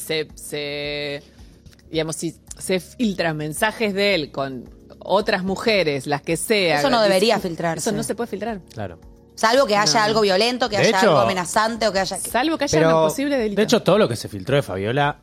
Speaker 5: digamos, si se filtran mensajes de él con otras mujeres, las que sea.
Speaker 2: Eso no debería filtrarse.
Speaker 5: Eso no se puede filtrar.
Speaker 3: Claro.
Speaker 2: Salvo que haya algo violento, que
Speaker 3: De
Speaker 2: haya
Speaker 3: hecho-
Speaker 2: algo amenazante o que haya...
Speaker 5: Salvo que haya
Speaker 4: Pero,
Speaker 5: un posible delito.
Speaker 3: De hecho, todo lo que se filtró de Fabiola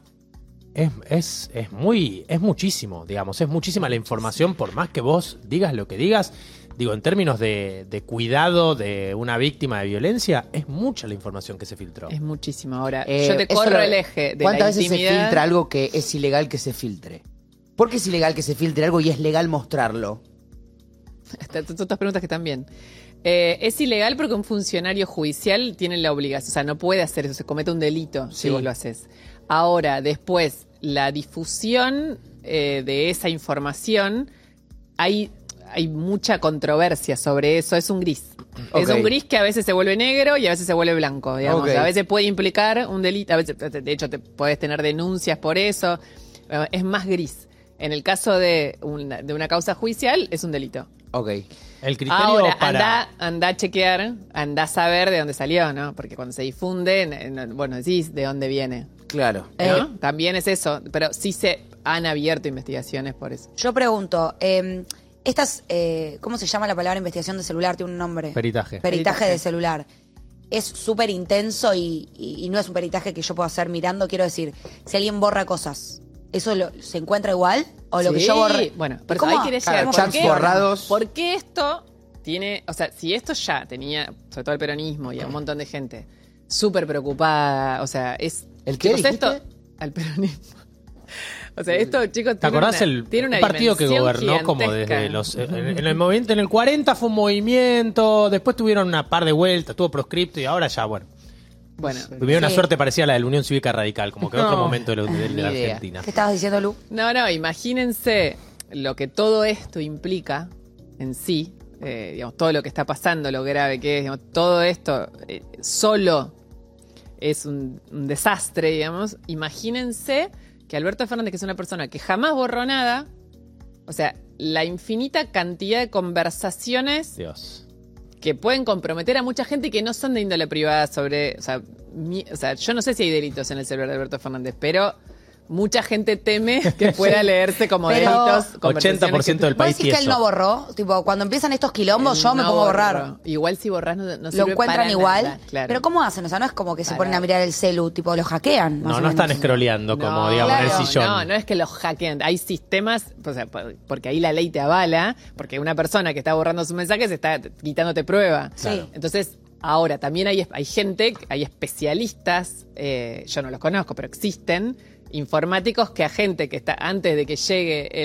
Speaker 3: es muchísimo, digamos. Es muchísima la información, por más que vos digas lo que digas. Digo, en términos de cuidado de una víctima de violencia, es mucha la información que se filtró.
Speaker 5: es muchísimo. Ahora, yo te
Speaker 4: Eso
Speaker 5: corro
Speaker 4: lo-
Speaker 5: el eje de
Speaker 4: ¿Cuántas
Speaker 5: la
Speaker 4: veces
Speaker 5: intimidad.
Speaker 4: se filtra algo que es ilegal que se filtre? ¿Por qué es ilegal que se filtre algo y es legal mostrarlo?
Speaker 5: Otras preguntas que también. Es ilegal porque un funcionario judicial tiene la obligación, o sea, no puede hacer eso, se comete un delito si
Speaker 4: Sí.
Speaker 5: vos lo haces. Ahora, después, la difusión de esa información, hay mucha controversia sobre eso, es un gris. Es
Speaker 4: Ok.
Speaker 5: un gris que a veces se vuelve negro y a veces se vuelve blanco, digamos.
Speaker 4: Ok.
Speaker 5: A veces puede implicar un delito, a veces, de hecho, te podés tener denuncias por eso. Es más gris. En el caso de una causa judicial, es un delito.
Speaker 4: Ok.
Speaker 3: El criterio
Speaker 5: Ahora,
Speaker 3: para...
Speaker 5: anda a chequear, anda a saber de dónde salió, ¿no? Porque cuando se difunde, bueno, decís de dónde viene,
Speaker 4: Claro.
Speaker 5: ¿no? También es eso, pero sí se han abierto investigaciones por eso.
Speaker 2: Yo pregunto, ¿cómo se llama la palabra investigación de celular? Tiene un nombre.
Speaker 3: Peritaje.
Speaker 2: Peritaje de celular. Es súper intenso y no es un peritaje que yo pueda hacer mirando. Quiero decir, si alguien borra cosas, ¿eso se encuentra igual? ¿O lo que yo borré?
Speaker 5: Bueno, pero
Speaker 2: ¿Cómo?
Speaker 5: ahí querés llegar.
Speaker 4: Claro,
Speaker 5: ¿Por
Speaker 4: chats
Speaker 5: qué?
Speaker 4: borrados.
Speaker 5: Porque esto tiene, o sea, si esto ya tenía, sobre todo el peronismo y a un montón de gente, súper preocupada, o sea, es...
Speaker 4: ¿El qué
Speaker 5: o sea, esto,
Speaker 4: dijiste?
Speaker 5: al peronismo. O sea, esto, chicos,
Speaker 3: ¿Te acordás
Speaker 5: tiene una
Speaker 3: el partido que
Speaker 5: dimensión
Speaker 3: gobernó como
Speaker 5: gigantesca.
Speaker 3: desde los... En el movimiento, en el 40 fue un movimiento, después tuvieron una par de vueltas, tuvo proscripto y ahora ya, bueno.
Speaker 5: Bueno,
Speaker 3: Vivieron una
Speaker 2: Sí.
Speaker 3: suerte parecida a la de la Unión Cívica Radical, como que otro
Speaker 4: No,
Speaker 3: momento de
Speaker 4: ni
Speaker 3: la
Speaker 4: idea.
Speaker 3: Argentina.
Speaker 2: ¿Qué estabas diciendo, Lu?
Speaker 5: no, imagínense lo que todo esto implica en sí, digamos, todo lo que está pasando, lo grave que es, digamos, todo esto solo es un desastre, digamos. Imagínense que Alberto Fernández, que es una persona que jamás borró nada, o sea, la infinita cantidad de conversaciones
Speaker 3: Dios.
Speaker 5: que pueden comprometer a mucha gente y que no son de índole privada sobre... O sea, yo no sé si hay delitos en el celular de Alberto Fernández, pero mucha gente teme que pueda leerse como
Speaker 2: Pero-
Speaker 5: delitos.
Speaker 3: 80% del
Speaker 2: ¿Vos
Speaker 3: país
Speaker 2: decís que él
Speaker 3: tieso.
Speaker 2: no borró? Tipo, cuando empiezan estos quilombos, yo me pongo a borrar.
Speaker 5: Igual si borrás no
Speaker 2: Lo
Speaker 5: sirve
Speaker 2: encuentran
Speaker 5: para
Speaker 2: igual.
Speaker 5: nada, claro.
Speaker 2: Pero ¿cómo hacen? O sea, no es como que se
Speaker 5: Para-
Speaker 2: ponen a mirar el celu, tipo, lo hackean. más
Speaker 3: No,
Speaker 2: o
Speaker 3: no
Speaker 2: menos.
Speaker 3: están scrolleando como, digamos, en
Speaker 5: Claro,
Speaker 3: el sillón.
Speaker 5: No es que los hackean. Hay sistemas, o sea, porque ahí la ley te avala, porque una persona que está borrando sus mensajes está quitándote prueba.
Speaker 2: Sí.
Speaker 5: Entonces, ahora también hay gente, hay especialistas, yo no los conozco, pero existen, informáticos que a gente que está antes de que llegue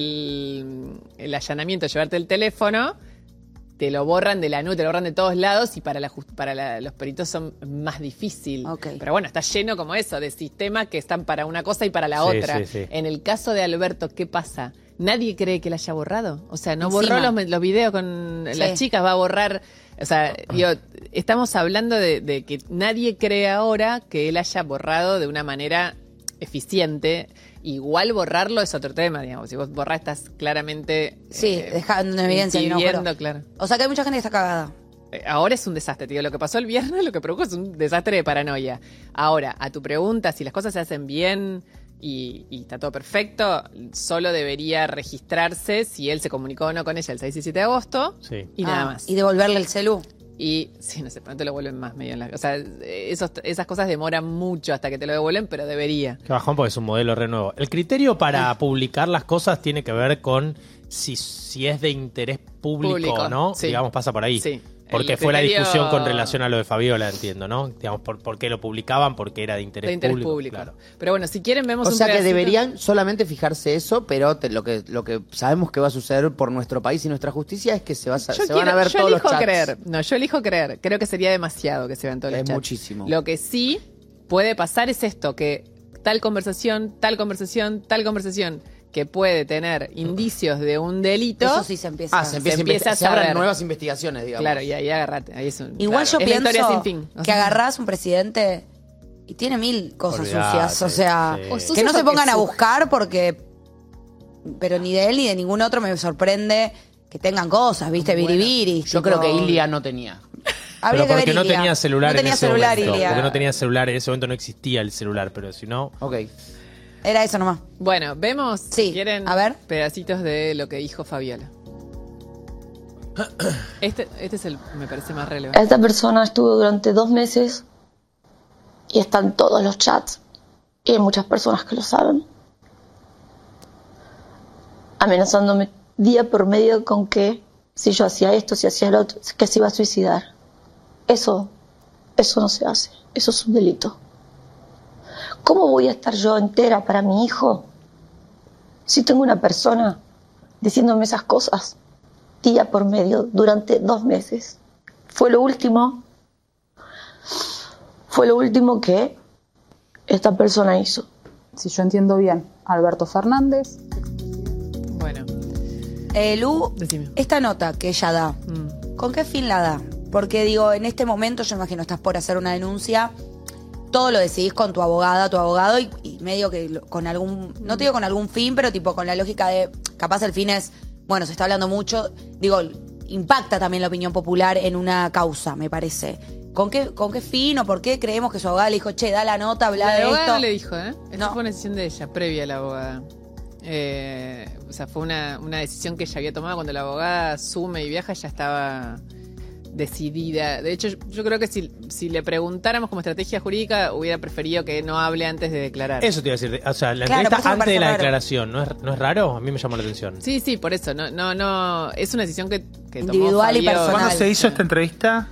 Speaker 5: el allanamiento, llevarte el teléfono, te lo borran de la nube, te lo borran de todos lados y para los peritos son más difícil.
Speaker 2: Ok.
Speaker 5: Pero bueno, está lleno como eso, de sistemas que están para una cosa y para la
Speaker 3: Sí,
Speaker 5: otra.
Speaker 3: sí, sí.
Speaker 5: En el caso de Alberto, ¿qué pasa? Nadie cree que la haya borrado. O sea, no
Speaker 2: Encima.
Speaker 5: borró los videos con
Speaker 2: Sí.
Speaker 5: las chicas, va a borrar. O sea, digo, estamos hablando de que nadie cree ahora que él haya borrado de una manera eficiente. Igual borrarlo es otro tema, digamos. Si vos borrás, estás claramente.
Speaker 2: Sí, dejando en evidencia que no
Speaker 5: impidiendo,
Speaker 2: borró.
Speaker 5: claro.
Speaker 2: O sea, que hay mucha gente que está cagada.
Speaker 5: Ahora es un desastre, tío. Lo que pasó el viernes, lo que provocó es un desastre de paranoia. Ahora, a tu pregunta, si las cosas se hacen bien y está todo perfecto, solo debería registrarse si él se comunicó o no con ella el 6 y 7 de agosto.
Speaker 3: Sí.
Speaker 5: Y nada más.
Speaker 2: Y devolverle el celu.
Speaker 5: Y sí, no sé, pronto lo vuelven más medio en la... O sea, esas cosas demoran mucho hasta que te lo devuelven, pero debería.
Speaker 3: Qué bajón porque es un modelo re nuevo. El criterio para publicar las cosas tiene que ver con si es de interés público o no.
Speaker 5: sí.
Speaker 3: Digamos, pasa por ahí.
Speaker 5: Sí.
Speaker 3: Porque
Speaker 5: El
Speaker 3: fue la
Speaker 5: criterio-
Speaker 3: discusión con relación a lo de Fabiola, entiendo, ¿no? Digamos, ¿por qué lo publicaban? Porque era de interés,
Speaker 5: De interés público.
Speaker 3: Claro.
Speaker 5: Pero bueno, si quieren vemos
Speaker 4: O
Speaker 5: un
Speaker 4: sea que
Speaker 5: pedacito.
Speaker 4: deberían solamente fijarse eso, pero lo que sabemos que va a suceder por nuestro país y nuestra justicia es que se van a ver
Speaker 5: yo
Speaker 4: todos los
Speaker 5: elijo
Speaker 4: chats.
Speaker 5: creer. No, yo elijo creer. Creo que sería demasiado que se vean todos los
Speaker 4: Es
Speaker 5: chats.
Speaker 4: muchísimo.
Speaker 5: Lo que sí puede pasar es esto, que tal conversación, que puede tener indicios de un delito.
Speaker 2: Eso sí se empieza.
Speaker 4: Ah, se empieza a
Speaker 5: se abren
Speaker 4: saber nuevas investigaciones, digamos.
Speaker 5: Claro, y ahí agárrate. Ahí es un,
Speaker 2: Igual
Speaker 5: claro,
Speaker 2: yo
Speaker 5: es la historia
Speaker 2: pienso
Speaker 5: sin fin. O
Speaker 2: que
Speaker 5: sea,
Speaker 2: agarrás un presidente y tiene 1000 cosas
Speaker 3: Olvidate,
Speaker 2: sucias. O sea,
Speaker 3: sí.
Speaker 2: que no se pongan a
Speaker 5: su-
Speaker 2: buscar porque... Pero ni de él ni de ningún otro me sorprende que tengan cosas, ¿viste?
Speaker 5: Bueno,
Speaker 2: Biribiri.
Speaker 4: Yo creo que Ilia no tenía.
Speaker 2: Habría
Speaker 3: Pero
Speaker 2: que
Speaker 3: porque
Speaker 2: ver
Speaker 3: no
Speaker 2: Ilia.
Speaker 3: tenía celular
Speaker 2: No tenía
Speaker 3: en ese
Speaker 2: celular,
Speaker 3: momento.
Speaker 2: Ilia.
Speaker 3: Porque no tenía celular, en ese momento no existía el celular, pero si no...
Speaker 4: Ok.
Speaker 2: Era eso nomás.
Speaker 5: Bueno, vemos,
Speaker 2: Sí,
Speaker 5: si quieren,
Speaker 2: a ver.
Speaker 5: pedacitos de lo que dijo Fabiola. Este es el, me parece más relevante.
Speaker 9: Esta persona estuvo durante 2 meses y están todos los chats y hay muchas personas que lo saben, amenazándome día por medio con que si yo hacía esto, si hacía lo otro, que se iba a suicidar. Eso no se hace, eso es un delito. ¿Cómo voy a estar yo entera para mi hijo si tengo una persona diciéndome esas cosas día por medio durante 2 meses? Fue lo último que esta persona hizo.
Speaker 10: Si yo entiendo bien, Alberto Fernández.
Speaker 5: Bueno,
Speaker 2: Lu,
Speaker 5: decime.
Speaker 2: esta nota que ella da, ¿con qué fin la da? Porque digo, en este momento yo imagino estás por hacer una denuncia, todo lo decidís con tu abogada, tu abogado y medio que con algún, no te digo con algún fin, pero tipo con la lógica de, capaz el fin es, bueno, se está hablando mucho, digo, impacta también la opinión popular en una causa, me parece. ¿Con qué fin o por qué creemos que su abogada le dijo, che, da la nota, habla
Speaker 5: La
Speaker 2: de
Speaker 5: abogada
Speaker 2: esto?
Speaker 5: no le dijo, ¿eh? Esta
Speaker 2: No.
Speaker 5: fue una decisión de ella, previa a la abogada. O sea, fue una decisión que ella había tomado cuando la abogada asume y viaja, ya estaba decidida. De hecho, yo creo que si le preguntáramos como estrategia jurídica, hubiera preferido que no hable antes de declarar.
Speaker 3: Eso te iba a decir. O sea, la
Speaker 2: Claro, por eso
Speaker 3: entrevista
Speaker 2: me
Speaker 3: antes
Speaker 2: parece
Speaker 3: de la
Speaker 2: raro.
Speaker 3: declaración, ¿no es raro? A mí me llamó la atención.
Speaker 5: Sí, por eso. No. Es una decisión que tomó
Speaker 2: Individual y
Speaker 5: Fabiola.
Speaker 2: personal.
Speaker 1: ¿Cuándo se hizo esta entrevista?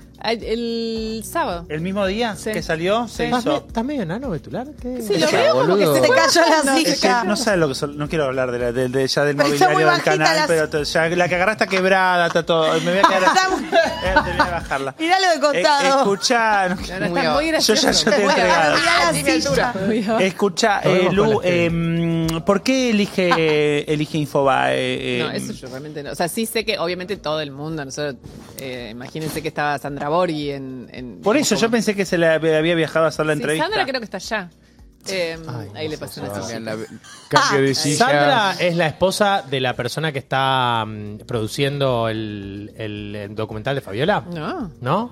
Speaker 5: El sábado.
Speaker 1: ¿El mismo día
Speaker 5: Sí.
Speaker 1: que salió? Se
Speaker 3: ¿Estás,
Speaker 1: hizo.
Speaker 3: ¿Estás medio enano, Betular? ¿Qué?
Speaker 5: Sí, lo veo como que
Speaker 4: boludo.
Speaker 5: se
Speaker 2: Se cayó la
Speaker 1: Es que
Speaker 2: silla.
Speaker 1: no sabes lo que son. No quiero hablar ya del
Speaker 2: Pero está muy
Speaker 1: mobiliario del
Speaker 2: bajita
Speaker 1: canal,
Speaker 2: la-
Speaker 1: pero ya la que agarra está quebrada, está todo. Me voy a quedar
Speaker 2: Está muy-
Speaker 1: Terminé de bajarla.
Speaker 2: Miralo de costado.
Speaker 1: Escucha.
Speaker 5: Ahora está muy
Speaker 1: Yo
Speaker 5: gracioso.
Speaker 1: ya estoy entregado.
Speaker 2: Mirá la silla.
Speaker 1: Escucha,
Speaker 3: Podemos
Speaker 1: Lu,
Speaker 3: con la
Speaker 1: ¿por qué elige Infobae?
Speaker 5: No, eso yo realmente no. O sea, sí sé que obviamente todo el mundo, nosotros, imagínense que estaba Sandra Borghi en
Speaker 1: Por eso yo pensé que se le había viajado a hacer la
Speaker 5: Sí,
Speaker 1: entrevista.
Speaker 5: Sandra creo que está allá. Ahí le pasó una
Speaker 4: También
Speaker 5: silla.
Speaker 4: cambio de silla.
Speaker 3: Sandra es la esposa de la persona que está produciendo el documental de Fabiola.
Speaker 5: No.
Speaker 3: ¿No?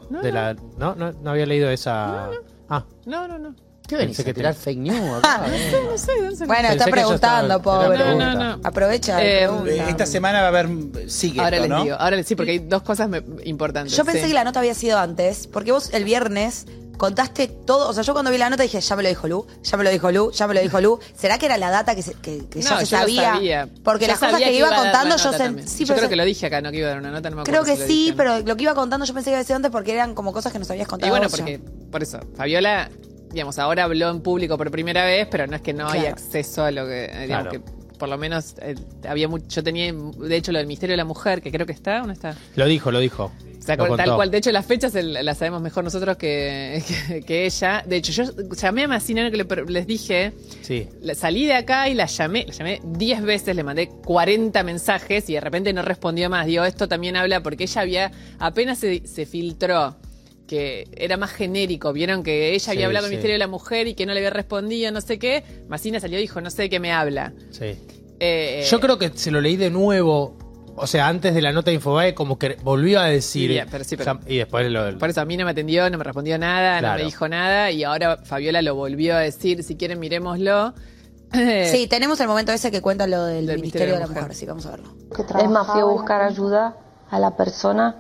Speaker 3: No había leído esa.
Speaker 5: No.
Speaker 4: ¿Qué venís
Speaker 3: Pensé
Speaker 4: a
Speaker 3: que
Speaker 4: tirar fake news acá?
Speaker 5: No sé, ¿dónde se-
Speaker 2: Bueno,
Speaker 3: Pensé
Speaker 2: está
Speaker 3: que ella
Speaker 2: preguntando,
Speaker 3: estaba-
Speaker 2: pobre.
Speaker 3: era
Speaker 5: pregunta. No.
Speaker 2: Aprovecha. y pregunta.
Speaker 1: Esta semana va a haber sigue
Speaker 5: Ahora
Speaker 1: esto,
Speaker 5: les
Speaker 1: ¿no?
Speaker 5: digo, sí, porque hay dos cosas importantes.
Speaker 2: Yo pensé
Speaker 5: sí.
Speaker 2: que la nota había sido antes, porque vos el viernes contaste todo. O sea, yo cuando vi la nota dije, ya me lo dijo Lu, ya me lo dijo Lu, ya me lo dijo Lu. ¿Será que era la data que ya
Speaker 5: No,
Speaker 2: se
Speaker 5: yo lo
Speaker 2: sabía? Porque
Speaker 5: Yo
Speaker 2: las cosas
Speaker 5: sabía
Speaker 2: que iba
Speaker 5: a dar
Speaker 2: contando
Speaker 5: la
Speaker 2: yo
Speaker 5: nota
Speaker 2: sentí.
Speaker 5: también.
Speaker 2: Sí,
Speaker 5: yo
Speaker 2: pero
Speaker 5: creo que lo dije acá, no que iba a dar una nota, no me
Speaker 2: creo
Speaker 5: acuerdo.
Speaker 2: que
Speaker 5: si lo
Speaker 2: sí,
Speaker 5: dije.
Speaker 2: pero lo que iba contando yo pensé que había sido antes porque eran como cosas que nos habías
Speaker 5: Y
Speaker 2: contado.
Speaker 5: bueno,
Speaker 2: vos ya.
Speaker 5: porque, por eso, Fabiola, digamos, ahora habló en público por primera vez, pero no es que no hay
Speaker 2: Claro.
Speaker 5: acceso a lo que, digamos,
Speaker 3: Claro.
Speaker 5: que por lo menos había mucho, yo tenía, de hecho, lo del Ministerio de la Mujer, que creo que está, ¿o no está?
Speaker 3: Lo dijo.
Speaker 5: O sea,
Speaker 3: Lo
Speaker 5: tal
Speaker 3: contó.
Speaker 5: cual. De hecho, las fechas las sabemos mejor nosotros que ella. De hecho, yo llamé a Massina, que les dije,
Speaker 3: Sí.
Speaker 5: salí de acá y la llamé 10 veces, le mandé 40 mensajes y de repente no respondió más. Digo, esto también habla porque ella apenas se filtró que era más genérico. Vieron que ella había
Speaker 3: Sí,
Speaker 5: hablado al
Speaker 3: sí.
Speaker 5: Ministerio de la Mujer y que no le había respondido, no sé qué. Massina salió y dijo, no sé de qué me habla.
Speaker 3: Sí.
Speaker 5: Yo
Speaker 3: Yo creo que se lo leí de nuevo. O sea, antes de la nota de Infobae, como que volvió a decir.
Speaker 5: Sí, pero-
Speaker 3: y después lo.
Speaker 5: Por eso a mí no me atendió, no me respondió nada, no
Speaker 3: Claro.
Speaker 5: me dijo nada y ahora Fabiola lo volvió a decir, si quieren miremoslo.
Speaker 2: Sí, tenemos el momento ese que cuenta lo del
Speaker 5: Del
Speaker 2: Ministerio de la Mujer. Sí, vamos a verlo.
Speaker 9: Es más, fui a buscar ayuda a la persona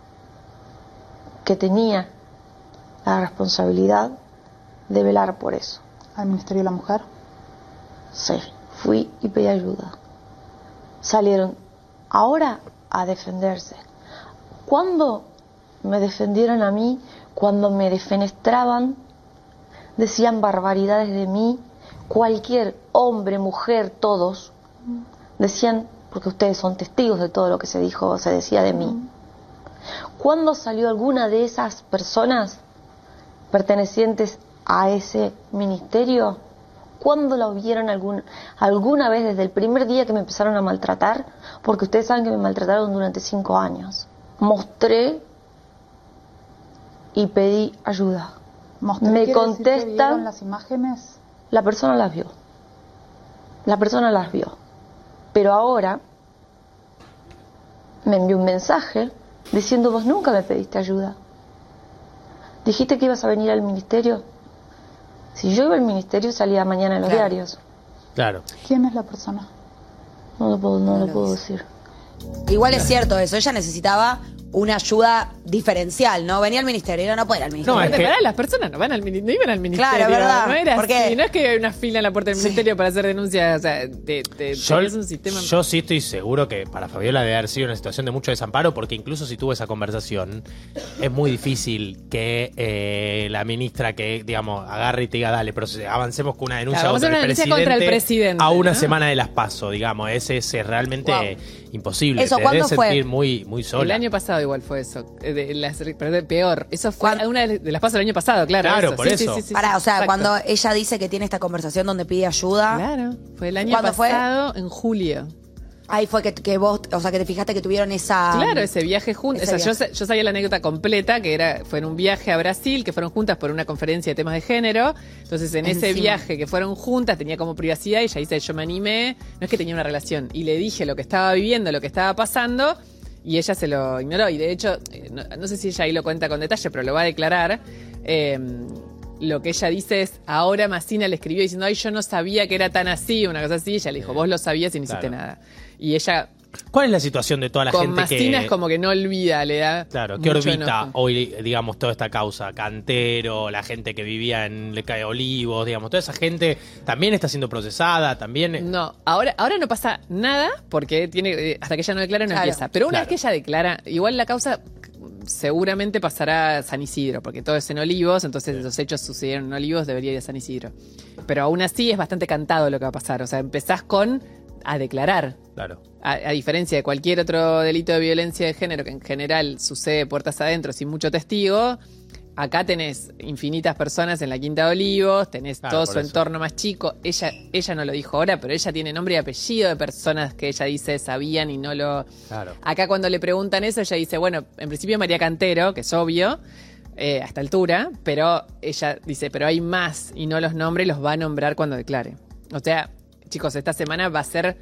Speaker 9: que tenía la responsabilidad de velar por eso.
Speaker 10: Al Ministerio de la Mujer.
Speaker 9: Sí, fui y pedí ayuda. Salieron ahora a defenderse. Cuando me defendieron a mí, cuando me defenestraban, decían barbaridades de mí, cualquier hombre, mujer, todos, decían, porque ustedes son testigos de todo lo que se dijo, se decía de mí. ¿Cuándo salió alguna de esas personas pertenecientes a ese ministerio? ¿Cuándo lo vieron alguna vez desde el primer día que me empezaron a maltratar? Porque ustedes saben que me maltrataron durante 5 años. Mostré y pedí ayuda.
Speaker 10: Mostré,
Speaker 9: Me
Speaker 10: ¿quiere decir que
Speaker 9: contestan-
Speaker 10: vieron las imágenes?
Speaker 9: La persona las vio. La persona las vio. Pero ahora me envió un mensaje diciendo, vos nunca me pediste ayuda. Dijiste que ibas a venir al ministerio. Si yo iba al ministerio salía mañana en los
Speaker 2: Claro.
Speaker 9: diarios.
Speaker 3: Claro.
Speaker 10: ¿Quién es la persona?
Speaker 9: No lo
Speaker 2: lo
Speaker 9: puedo
Speaker 2: dice.
Speaker 9: decir.
Speaker 2: Igual es cierto eso, ella necesitaba una ayuda diferencial, ¿no? Venía al ministerio, no puede ir al ministerio.
Speaker 3: No, es que-
Speaker 5: Las personas no van no iban al ministerio.
Speaker 2: Claro, verdad.
Speaker 5: No era
Speaker 2: ¿Por qué?
Speaker 5: así. No es que hay una fila en la puerta del ministerio para hacer denuncias. O sea, tenías un sistema.
Speaker 3: Yo sí estoy seguro que para Fabiola debe haber sido una situación de mucho desamparo, porque incluso si tuvo esa conversación, es muy difícil que la ministra que, digamos, agarre y te diga, dale, pero avancemos con una denuncia,
Speaker 5: Claro, vamos a hacer una denuncia contra el presidente,
Speaker 3: a una
Speaker 5: ¿no?
Speaker 3: semana de las PASO, digamos. Es realmente imposible.
Speaker 2: ¿Eso
Speaker 3: te
Speaker 2: cuándo
Speaker 3: debes
Speaker 2: fue?
Speaker 3: sentir muy, muy sola.
Speaker 5: El año pasado igual fue eso. Pero peor. Eso fue una de las pasos del año pasado, claro.
Speaker 3: Claro, por eso.
Speaker 2: Pará, o sea,
Speaker 5: Exacto.
Speaker 2: cuando ella dice que tiene esta conversación donde pide ayuda,
Speaker 5: Claro, fue el año
Speaker 2: ¿Cuándo fue?
Speaker 5: pasado, en julio.
Speaker 2: ahí fue que vos, o sea, que te fijaste que tuvieron esa...
Speaker 5: Claro, ese viaje juntos.
Speaker 2: ese
Speaker 5: O sea,
Speaker 2: viaje.
Speaker 5: yo sabía la anécdota completa, que fue en un viaje a Brasil, que fueron juntas por una conferencia de temas de género. Entonces, en ese
Speaker 2: Encima.
Speaker 5: viaje que fueron juntas, tenía como privacidad, y ella dice, yo me animé, no es que tenía una relación, y le dije lo que estaba viviendo, lo que estaba pasando, y ella se lo ignoró. Y de hecho, no sé si ella ahí lo cuenta con detalle, pero lo va a declarar. Lo que ella dice es, ahora Massina le escribió diciendo, ay, yo no sabía que era tan así, una cosa así. Ella le dijo, vos lo sabías y no hiciste
Speaker 3: Claro.
Speaker 5: nada. Y ella
Speaker 3: ¿Cuál es la situación de toda la
Speaker 5: Con
Speaker 3: gente
Speaker 5: Massina
Speaker 3: que...
Speaker 5: es como que no olvida, le da
Speaker 3: Claro, que
Speaker 5: mucho
Speaker 3: orbita
Speaker 5: enojo.
Speaker 3: hoy, digamos, toda esta causa? Cantero, la gente que vivía en Le Cae Olivos, digamos, toda esa gente también está siendo procesada, también...
Speaker 5: No, ahora no pasa nada porque tiene hasta que ella no declara no
Speaker 2: Claro,
Speaker 5: empieza. Pero una
Speaker 3: claro.
Speaker 5: vez que ella declara, igual la causa seguramente pasará a San Isidro, porque todo es en Olivos, entonces los hechos sucedieron en Olivos, debería ir a San Isidro. Pero aún así es bastante cantado lo que va a pasar. O sea, empezás a declarar.
Speaker 3: Claro.
Speaker 5: A diferencia de cualquier otro delito de violencia de género, que en general sucede puertas adentro sin mucho testigo, acá tenés infinitas personas en la Quinta de Olivos, tenés
Speaker 3: Claro,
Speaker 5: todo
Speaker 3: por
Speaker 5: su
Speaker 3: eso.
Speaker 5: entorno más chico. Ella no lo dijo ahora, pero ella tiene nombre y apellido de personas que ella dice sabían y no lo...
Speaker 3: Claro.
Speaker 5: Acá cuando le preguntan eso, ella dice, bueno, en principio María Cantero, que es obvio, a esta altura, pero ella dice, pero hay más y no los nombra y los va a nombrar cuando declare. O sea, chicos, esta semana va a ser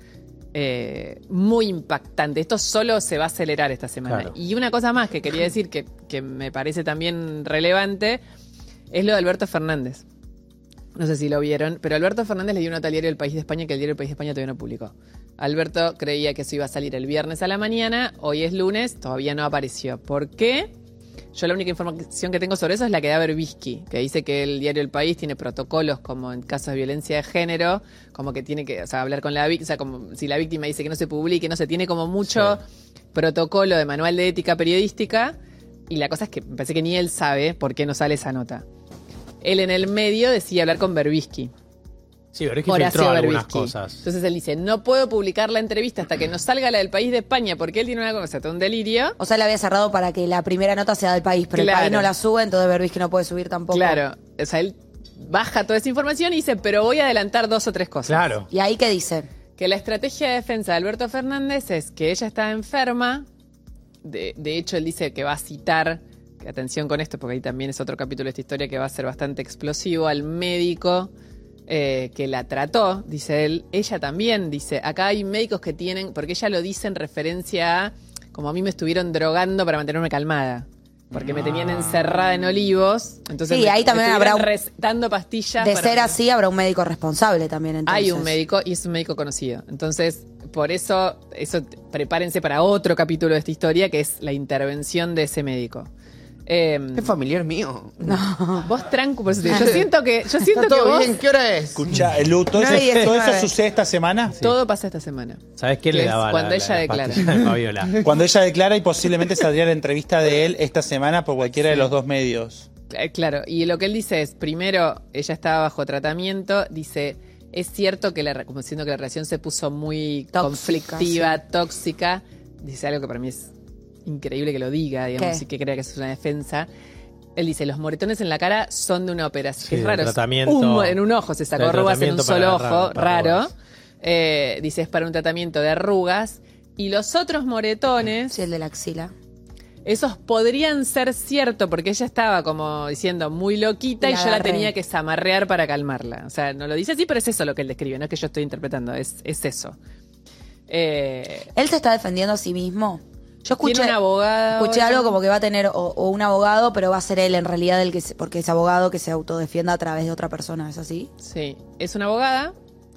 Speaker 5: muy impactante. Esto solo se va a acelerar esta semana.
Speaker 3: Claro.
Speaker 5: Y una cosa más que quería decir que me parece también relevante es lo de Alberto Fernández. No sé si lo vieron, pero Alberto Fernández le dio una nota al diario El País de España que el diario El País de España todavía no publicó. Alberto creía que eso iba a salir el viernes a la mañana, hoy es lunes, todavía no apareció. ¿Por qué? Yo la única información que tengo sobre eso es la que da Berbisky, que dice que el diario El País tiene protocolos como en casos de violencia de género, como que tiene que, o sea, hablar con la víctima, o sea, como si la víctima dice que no se publique, no se tiene como mucho protocolo de manual de ética periodística, y la cosa es que me parece que ni él sabe por qué no sale esa nota. Él en el medio decía hablar con Berbisky.
Speaker 3: Sí, pero es que
Speaker 5: Horacio
Speaker 3: filtró algunas
Speaker 5: Berbisky.
Speaker 3: cosas.
Speaker 5: Entonces él dice, no puedo publicar la entrevista hasta que no salga la del País de España, porque él tiene una cosa, un delirio.
Speaker 2: O sea, la había cerrado para que la primera nota sea del país, pero
Speaker 5: Claro.
Speaker 2: el país no la sube, entonces Berbisky no puede subir tampoco.
Speaker 5: Claro, o sea, él baja toda esa información y dice, pero voy a adelantar 2 o 3 cosas.
Speaker 3: Claro.
Speaker 2: ¿Y ahí qué dice?
Speaker 5: Que la estrategia de defensa de Alberto Fernández es que ella está enferma. De hecho, él dice que va a citar, que atención con esto, porque ahí también es otro capítulo de esta historia que va a ser bastante explosivo, al médico que la trató, dice él. Ella también dice, acá hay médicos que tienen, porque ella lo dice en referencia a, como a mí me estuvieron drogando para mantenerme calmada. Porque me tenían encerrada en Olivos. Entonces
Speaker 2: Sí, ahí también habrá
Speaker 5: recetando pastillas.
Speaker 2: De
Speaker 5: para-
Speaker 2: ser así, habrá un médico responsable también, entonces.
Speaker 5: Hay un médico y es un médico conocido. Entonces, por eso prepárense para otro capítulo de esta historia, que es la intervención de ese médico.
Speaker 4: Es familiar mío.
Speaker 5: Vos tranco, por eso te digo, yo siento que
Speaker 4: Está
Speaker 5: que
Speaker 4: todo
Speaker 5: vos,
Speaker 4: bien, ¿qué hora es?
Speaker 1: Escucha, Lu, ¿todo
Speaker 2: Nadie
Speaker 1: eso
Speaker 2: sabe.
Speaker 1: sucede esta semana?
Speaker 5: todo pasa esta semana.
Speaker 3: ¿Sabes quién
Speaker 5: Que
Speaker 3: le
Speaker 5: es
Speaker 3: daba
Speaker 5: cuando ella
Speaker 3: la
Speaker 5: declara.
Speaker 3: pastilla de Fabiola?
Speaker 1: Cuando ella declara y posiblemente saldría la entrevista de él esta semana por cualquiera de los dos medios.
Speaker 5: Claro, y lo que él dice es, primero, ella estaba bajo tratamiento, dice, es cierto que como diciendo que la relación se puso muy
Speaker 2: Tóxica,
Speaker 5: conflictiva, tóxica, dice algo que para mí es increíble que lo diga, digamos,
Speaker 2: ¿Qué?
Speaker 5: y que crea que eso es una defensa. Él dice, los moretones en la cara son de una operación.
Speaker 3: Sí,
Speaker 5: es raro.
Speaker 3: del
Speaker 5: es
Speaker 3: tratamiento.
Speaker 5: en un ojo se sacó
Speaker 3: Del
Speaker 5: arrugas en un
Speaker 3: tratamiento
Speaker 5: solo
Speaker 3: para
Speaker 5: ojo,
Speaker 3: para
Speaker 5: raro.
Speaker 3: arrugas.
Speaker 5: Dice, es para un tratamiento de arrugas. Y los otros moretones,
Speaker 2: Sí, el de la axila.
Speaker 5: esos podrían ser cierto, porque ella estaba como diciendo muy loquita y
Speaker 2: La
Speaker 5: yo la
Speaker 2: agarré.
Speaker 5: tenía que zamarrear para calmarla. O sea, no lo dice así, pero es eso lo que él describe, no es que yo estoy interpretando, es eso.
Speaker 2: ¿Él se está defendiendo a sí mismo? Yo escuché,
Speaker 5: Tiene un abogado.
Speaker 2: escuché algo como que va a tener o un abogado, pero va a ser él en realidad el que porque es abogado que se autodefienda a través de otra persona, ¿es así?
Speaker 5: Sí, es una abogada.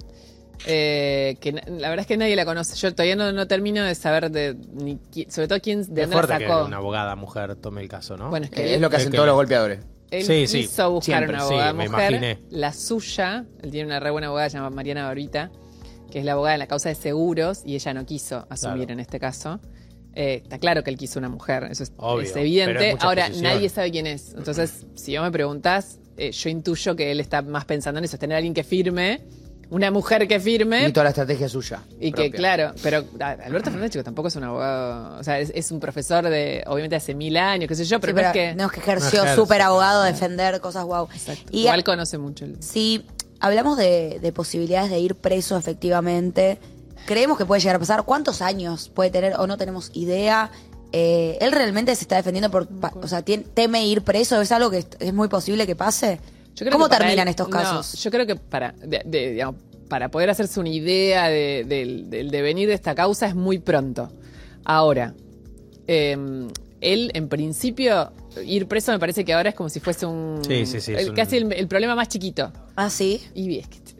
Speaker 5: La verdad es que nadie la conoce. Yo todavía no termino de saber sobre todo quién, de
Speaker 3: Es
Speaker 5: dónde la
Speaker 3: fuerte que
Speaker 5: sacó.
Speaker 3: una abogada mujer tome el caso, ¿no?
Speaker 5: Bueno, es que
Speaker 4: Es lo que hacen
Speaker 3: que-
Speaker 4: todos los golpeadores.
Speaker 5: él
Speaker 3: Sí, sí,
Speaker 5: quiso buscar
Speaker 3: siempre,
Speaker 5: una abogada
Speaker 3: sí, me
Speaker 5: mujer.
Speaker 3: imaginé.
Speaker 5: La suya, él tiene una re buena abogada llamada Mariana Barbita, que es la abogada en la causa de seguros, y ella no quiso asumir
Speaker 3: Claro.
Speaker 5: en este caso. Está claro que él quiso una mujer, eso es,
Speaker 3: Obvio,
Speaker 5: es
Speaker 3: pero
Speaker 5: evidente.
Speaker 3: hay muchas
Speaker 5: Ahora,
Speaker 3: posiciones.
Speaker 5: nadie sabe quién es. Entonces, si vos me preguntás, yo intuyo que él está más pensando en eso, es tener a alguien que firme, una mujer que firme.
Speaker 4: Y toda la estrategia suya.
Speaker 5: Y que,
Speaker 4: propia.
Speaker 5: claro, pero Alberto Fernández, chico, tampoco es un abogado. O sea, es un profesor de, obviamente, hace 1000 años, qué sé yo, pero,
Speaker 2: Sí,
Speaker 5: no es que.
Speaker 2: no es que ejerció
Speaker 3: No ejerce,
Speaker 2: súper abogado a defender cosas guau.
Speaker 5: Exacto.
Speaker 2: Y
Speaker 5: Igual conoce mucho.
Speaker 2: si hablamos de posibilidades de ir preso efectivamente, creemos que puede llegar a pasar. ¿Cuántos años puede tener o no tenemos idea? Él realmente se está defendiendo o sea, teme ir preso, es algo que es muy posible que pase.
Speaker 5: Yo creo
Speaker 2: ¿Cómo
Speaker 5: que para
Speaker 2: terminan
Speaker 5: él-
Speaker 2: estos
Speaker 5: no,
Speaker 2: casos?
Speaker 5: yo creo que digamos, para poder hacerse una idea del devenir de esta causa es muy pronto. Ahora, él, en principio, ir preso me parece que ahora es como si fuese un...
Speaker 3: Sí, sí, sí, es un-
Speaker 5: casi el problema más chiquito.
Speaker 2: Ah, sí.
Speaker 5: Y es que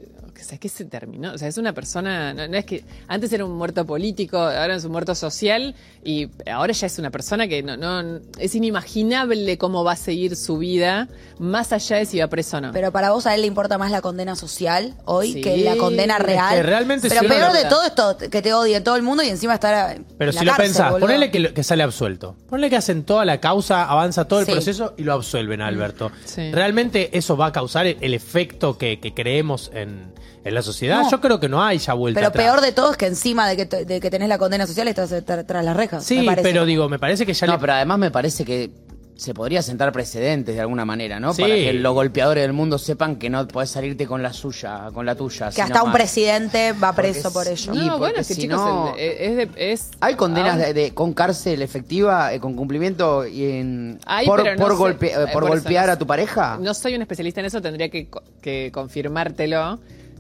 Speaker 5: o sea, ¿qué se terminó? O sea, es una persona, no es que antes era un muerto político, ahora es un muerto social y ahora ya es una persona que no es inimaginable cómo va a seguir su vida más allá de si va preso o no.
Speaker 2: Pero para vos a él le importa más la condena social hoy
Speaker 5: Sí.
Speaker 2: que la condena real.
Speaker 3: que realmente
Speaker 2: pero
Speaker 3: si uno
Speaker 2: peor
Speaker 3: lo-
Speaker 2: de todo esto, que te odie todo el mundo y encima estar
Speaker 3: Pero
Speaker 2: en
Speaker 3: si
Speaker 2: la
Speaker 3: lo
Speaker 2: cárcel,
Speaker 3: pensás,
Speaker 2: boludo.
Speaker 3: ponele que sale absuelto. Ponele que hacen toda la causa, avanza todo el
Speaker 2: Sí.
Speaker 3: proceso y lo absuelven a Alberto.
Speaker 5: Sí.
Speaker 3: ¿Realmente eso va a causar el efecto que creemos en la sociedad?
Speaker 2: No.
Speaker 3: Yo creo que no hay ya vuelta
Speaker 2: Pero
Speaker 3: atrás.
Speaker 2: peor de todo es que encima de que tenés la condena social estás tras las rejas.
Speaker 3: Sí,
Speaker 2: me parece.
Speaker 3: pero digo, me parece que ya
Speaker 4: No,
Speaker 3: le...
Speaker 4: pero además me parece que se podría sentar precedentes de alguna manera, ¿no?
Speaker 3: Sí.
Speaker 4: Para que los golpeadores del mundo sepan que no podés salirte con la suya, con la tuya.
Speaker 2: que
Speaker 4: sino
Speaker 2: hasta un
Speaker 4: más.
Speaker 2: presidente va
Speaker 4: Porque
Speaker 2: preso por ello.
Speaker 4: Y
Speaker 5: No,
Speaker 4: porque
Speaker 5: bueno, es que
Speaker 4: si
Speaker 5: chicos,
Speaker 4: no-
Speaker 5: es
Speaker 4: Hay condenas
Speaker 5: ahora-
Speaker 4: con cárcel efectiva, con cumplimiento y
Speaker 5: Hay,
Speaker 4: por
Speaker 5: pero no sé,
Speaker 4: por
Speaker 5: por eso,
Speaker 4: golpear
Speaker 5: no
Speaker 4: a tu pareja.
Speaker 5: No soy un especialista en eso, tendría que confirmártelo.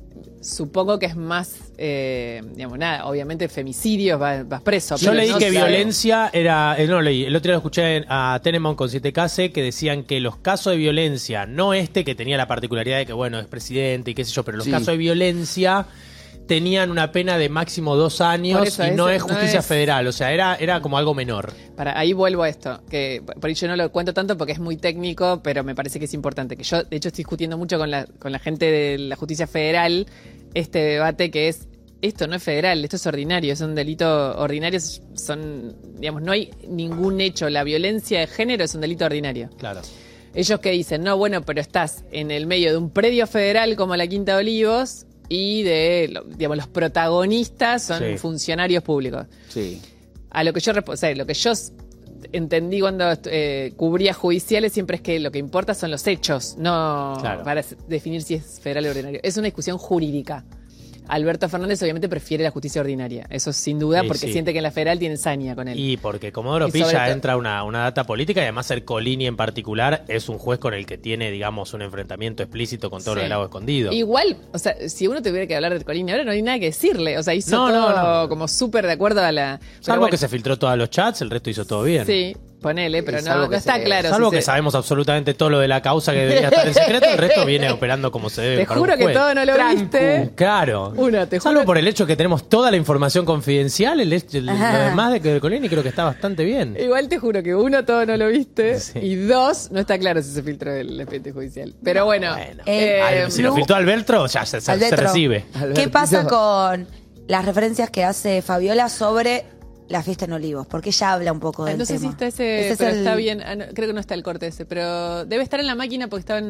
Speaker 5: Supongo que es más, digamos, nada, obviamente femicidios, vas preso.
Speaker 3: Yo
Speaker 5: pero
Speaker 3: leí
Speaker 5: no
Speaker 3: que
Speaker 5: sé.
Speaker 3: violencia era... no leí, el otro día lo escuché a Tenemon con 7K que decían que los casos de violencia, no que tenía la particularidad de que, bueno, es presidente y qué sé yo, pero los
Speaker 4: Sí.
Speaker 3: casos de violencia tenían una pena de máximo 2 años
Speaker 5: Por eso
Speaker 3: y no es
Speaker 5: no
Speaker 3: justicia
Speaker 5: es-
Speaker 3: federal, o sea, era como algo menor.
Speaker 5: Ahí vuelvo a esto, que por ahí yo no lo cuento tanto porque es muy técnico, pero me parece que es importante. Que yo, de hecho, estoy discutiendo mucho con la gente de la justicia federal este debate que es, esto no es federal, esto es ordinario, es un delito ordinario, son, digamos, no hay ningún hecho, la violencia de género es un delito ordinario.
Speaker 3: Claro.
Speaker 5: Ellos que dicen, no, bueno, pero estás en el medio de un predio federal como la Quinta de Olivos y digamos, los protagonistas son
Speaker 3: Sí.
Speaker 5: funcionarios públicos.
Speaker 4: Sí.
Speaker 5: A lo que yo lo que yo entendí cuando cubría judiciales siempre es que lo que importa son los hechos, no
Speaker 3: Claro.
Speaker 5: para definir si es federal o ordinario. Es una discusión jurídica. Alberto Fernández obviamente prefiere la justicia ordinaria, eso sin duda,
Speaker 3: Sí,
Speaker 5: porque
Speaker 3: sí.
Speaker 5: siente que en la federal tiene saña con él.
Speaker 3: Y porque Comodoro
Speaker 5: Y sobre
Speaker 3: Pi ya
Speaker 5: todo-
Speaker 3: entra una data política y además el Colini en particular es un juez con el que tiene, digamos, un enfrentamiento explícito con todo lo
Speaker 5: Sí.
Speaker 3: del lago escondido.
Speaker 5: Igual, o sea, si uno tuviera que hablar de Colini ahora no hay nada que decirle, o sea, hizo
Speaker 3: No,
Speaker 5: todo
Speaker 3: no.
Speaker 5: como súper de acuerdo a la... pero
Speaker 3: Salvo
Speaker 5: bueno,
Speaker 3: que se filtró todos los chats, el resto hizo todo bien.
Speaker 5: Sí, ponele, pero
Speaker 4: Salvo
Speaker 5: no
Speaker 4: que
Speaker 5: está
Speaker 4: se-
Speaker 5: claro.
Speaker 3: Salvo
Speaker 5: si
Speaker 3: que
Speaker 5: se-
Speaker 3: sabemos absolutamente todo lo de la causa que debería estar en secreto, el resto viene operando como se debe.
Speaker 5: Te
Speaker 3: para un
Speaker 5: juro que
Speaker 3: juez.
Speaker 5: todo no lo viste.
Speaker 3: Claro.
Speaker 5: Te
Speaker 3: Salvo
Speaker 5: juro.
Speaker 3: por el hecho que tenemos toda la información confidencial, lo demás de que Colini creo que está bastante bien.
Speaker 5: Igual te juro que uno, todo no lo viste,
Speaker 3: Sí.
Speaker 5: y dos, no está claro si se filtró el expediente judicial. Pero bueno,
Speaker 3: Ay, si lo
Speaker 2: Blue-
Speaker 3: filtró Alberto, ya se
Speaker 2: Alberto,
Speaker 3: recibe.
Speaker 2: ¿Qué pasa con las referencias que hace Fabiola sobre la fiesta en Olivos? Porque ella habla un poco del
Speaker 5: no sé
Speaker 2: tema.
Speaker 5: si está ese,
Speaker 2: Ese es
Speaker 5: pero
Speaker 2: el-
Speaker 5: está bien. No, creo que no está el corte ese, pero debe estar en la máquina porque estaba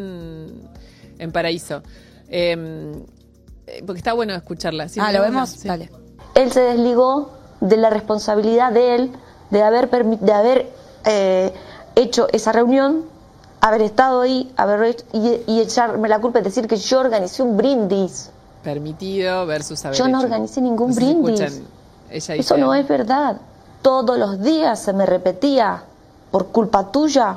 Speaker 5: en Paraíso. Porque está bueno escucharla. ¿Sí,
Speaker 2: ¿lo vemos?
Speaker 5: Sí.
Speaker 2: Dale.
Speaker 9: Él se desligó de la responsabilidad de él de haber hecho esa reunión, haber estado ahí, y echarme la culpa, es decir, que yo organicé un brindis.
Speaker 5: Permitido versus haber
Speaker 9: Yo no
Speaker 5: hecho.
Speaker 9: organicé ningún
Speaker 5: No sé si
Speaker 9: brindis.
Speaker 5: escuchan, ella
Speaker 9: Eso
Speaker 5: dice-
Speaker 9: no es verdad. Todos los días se me repetía, por culpa tuya,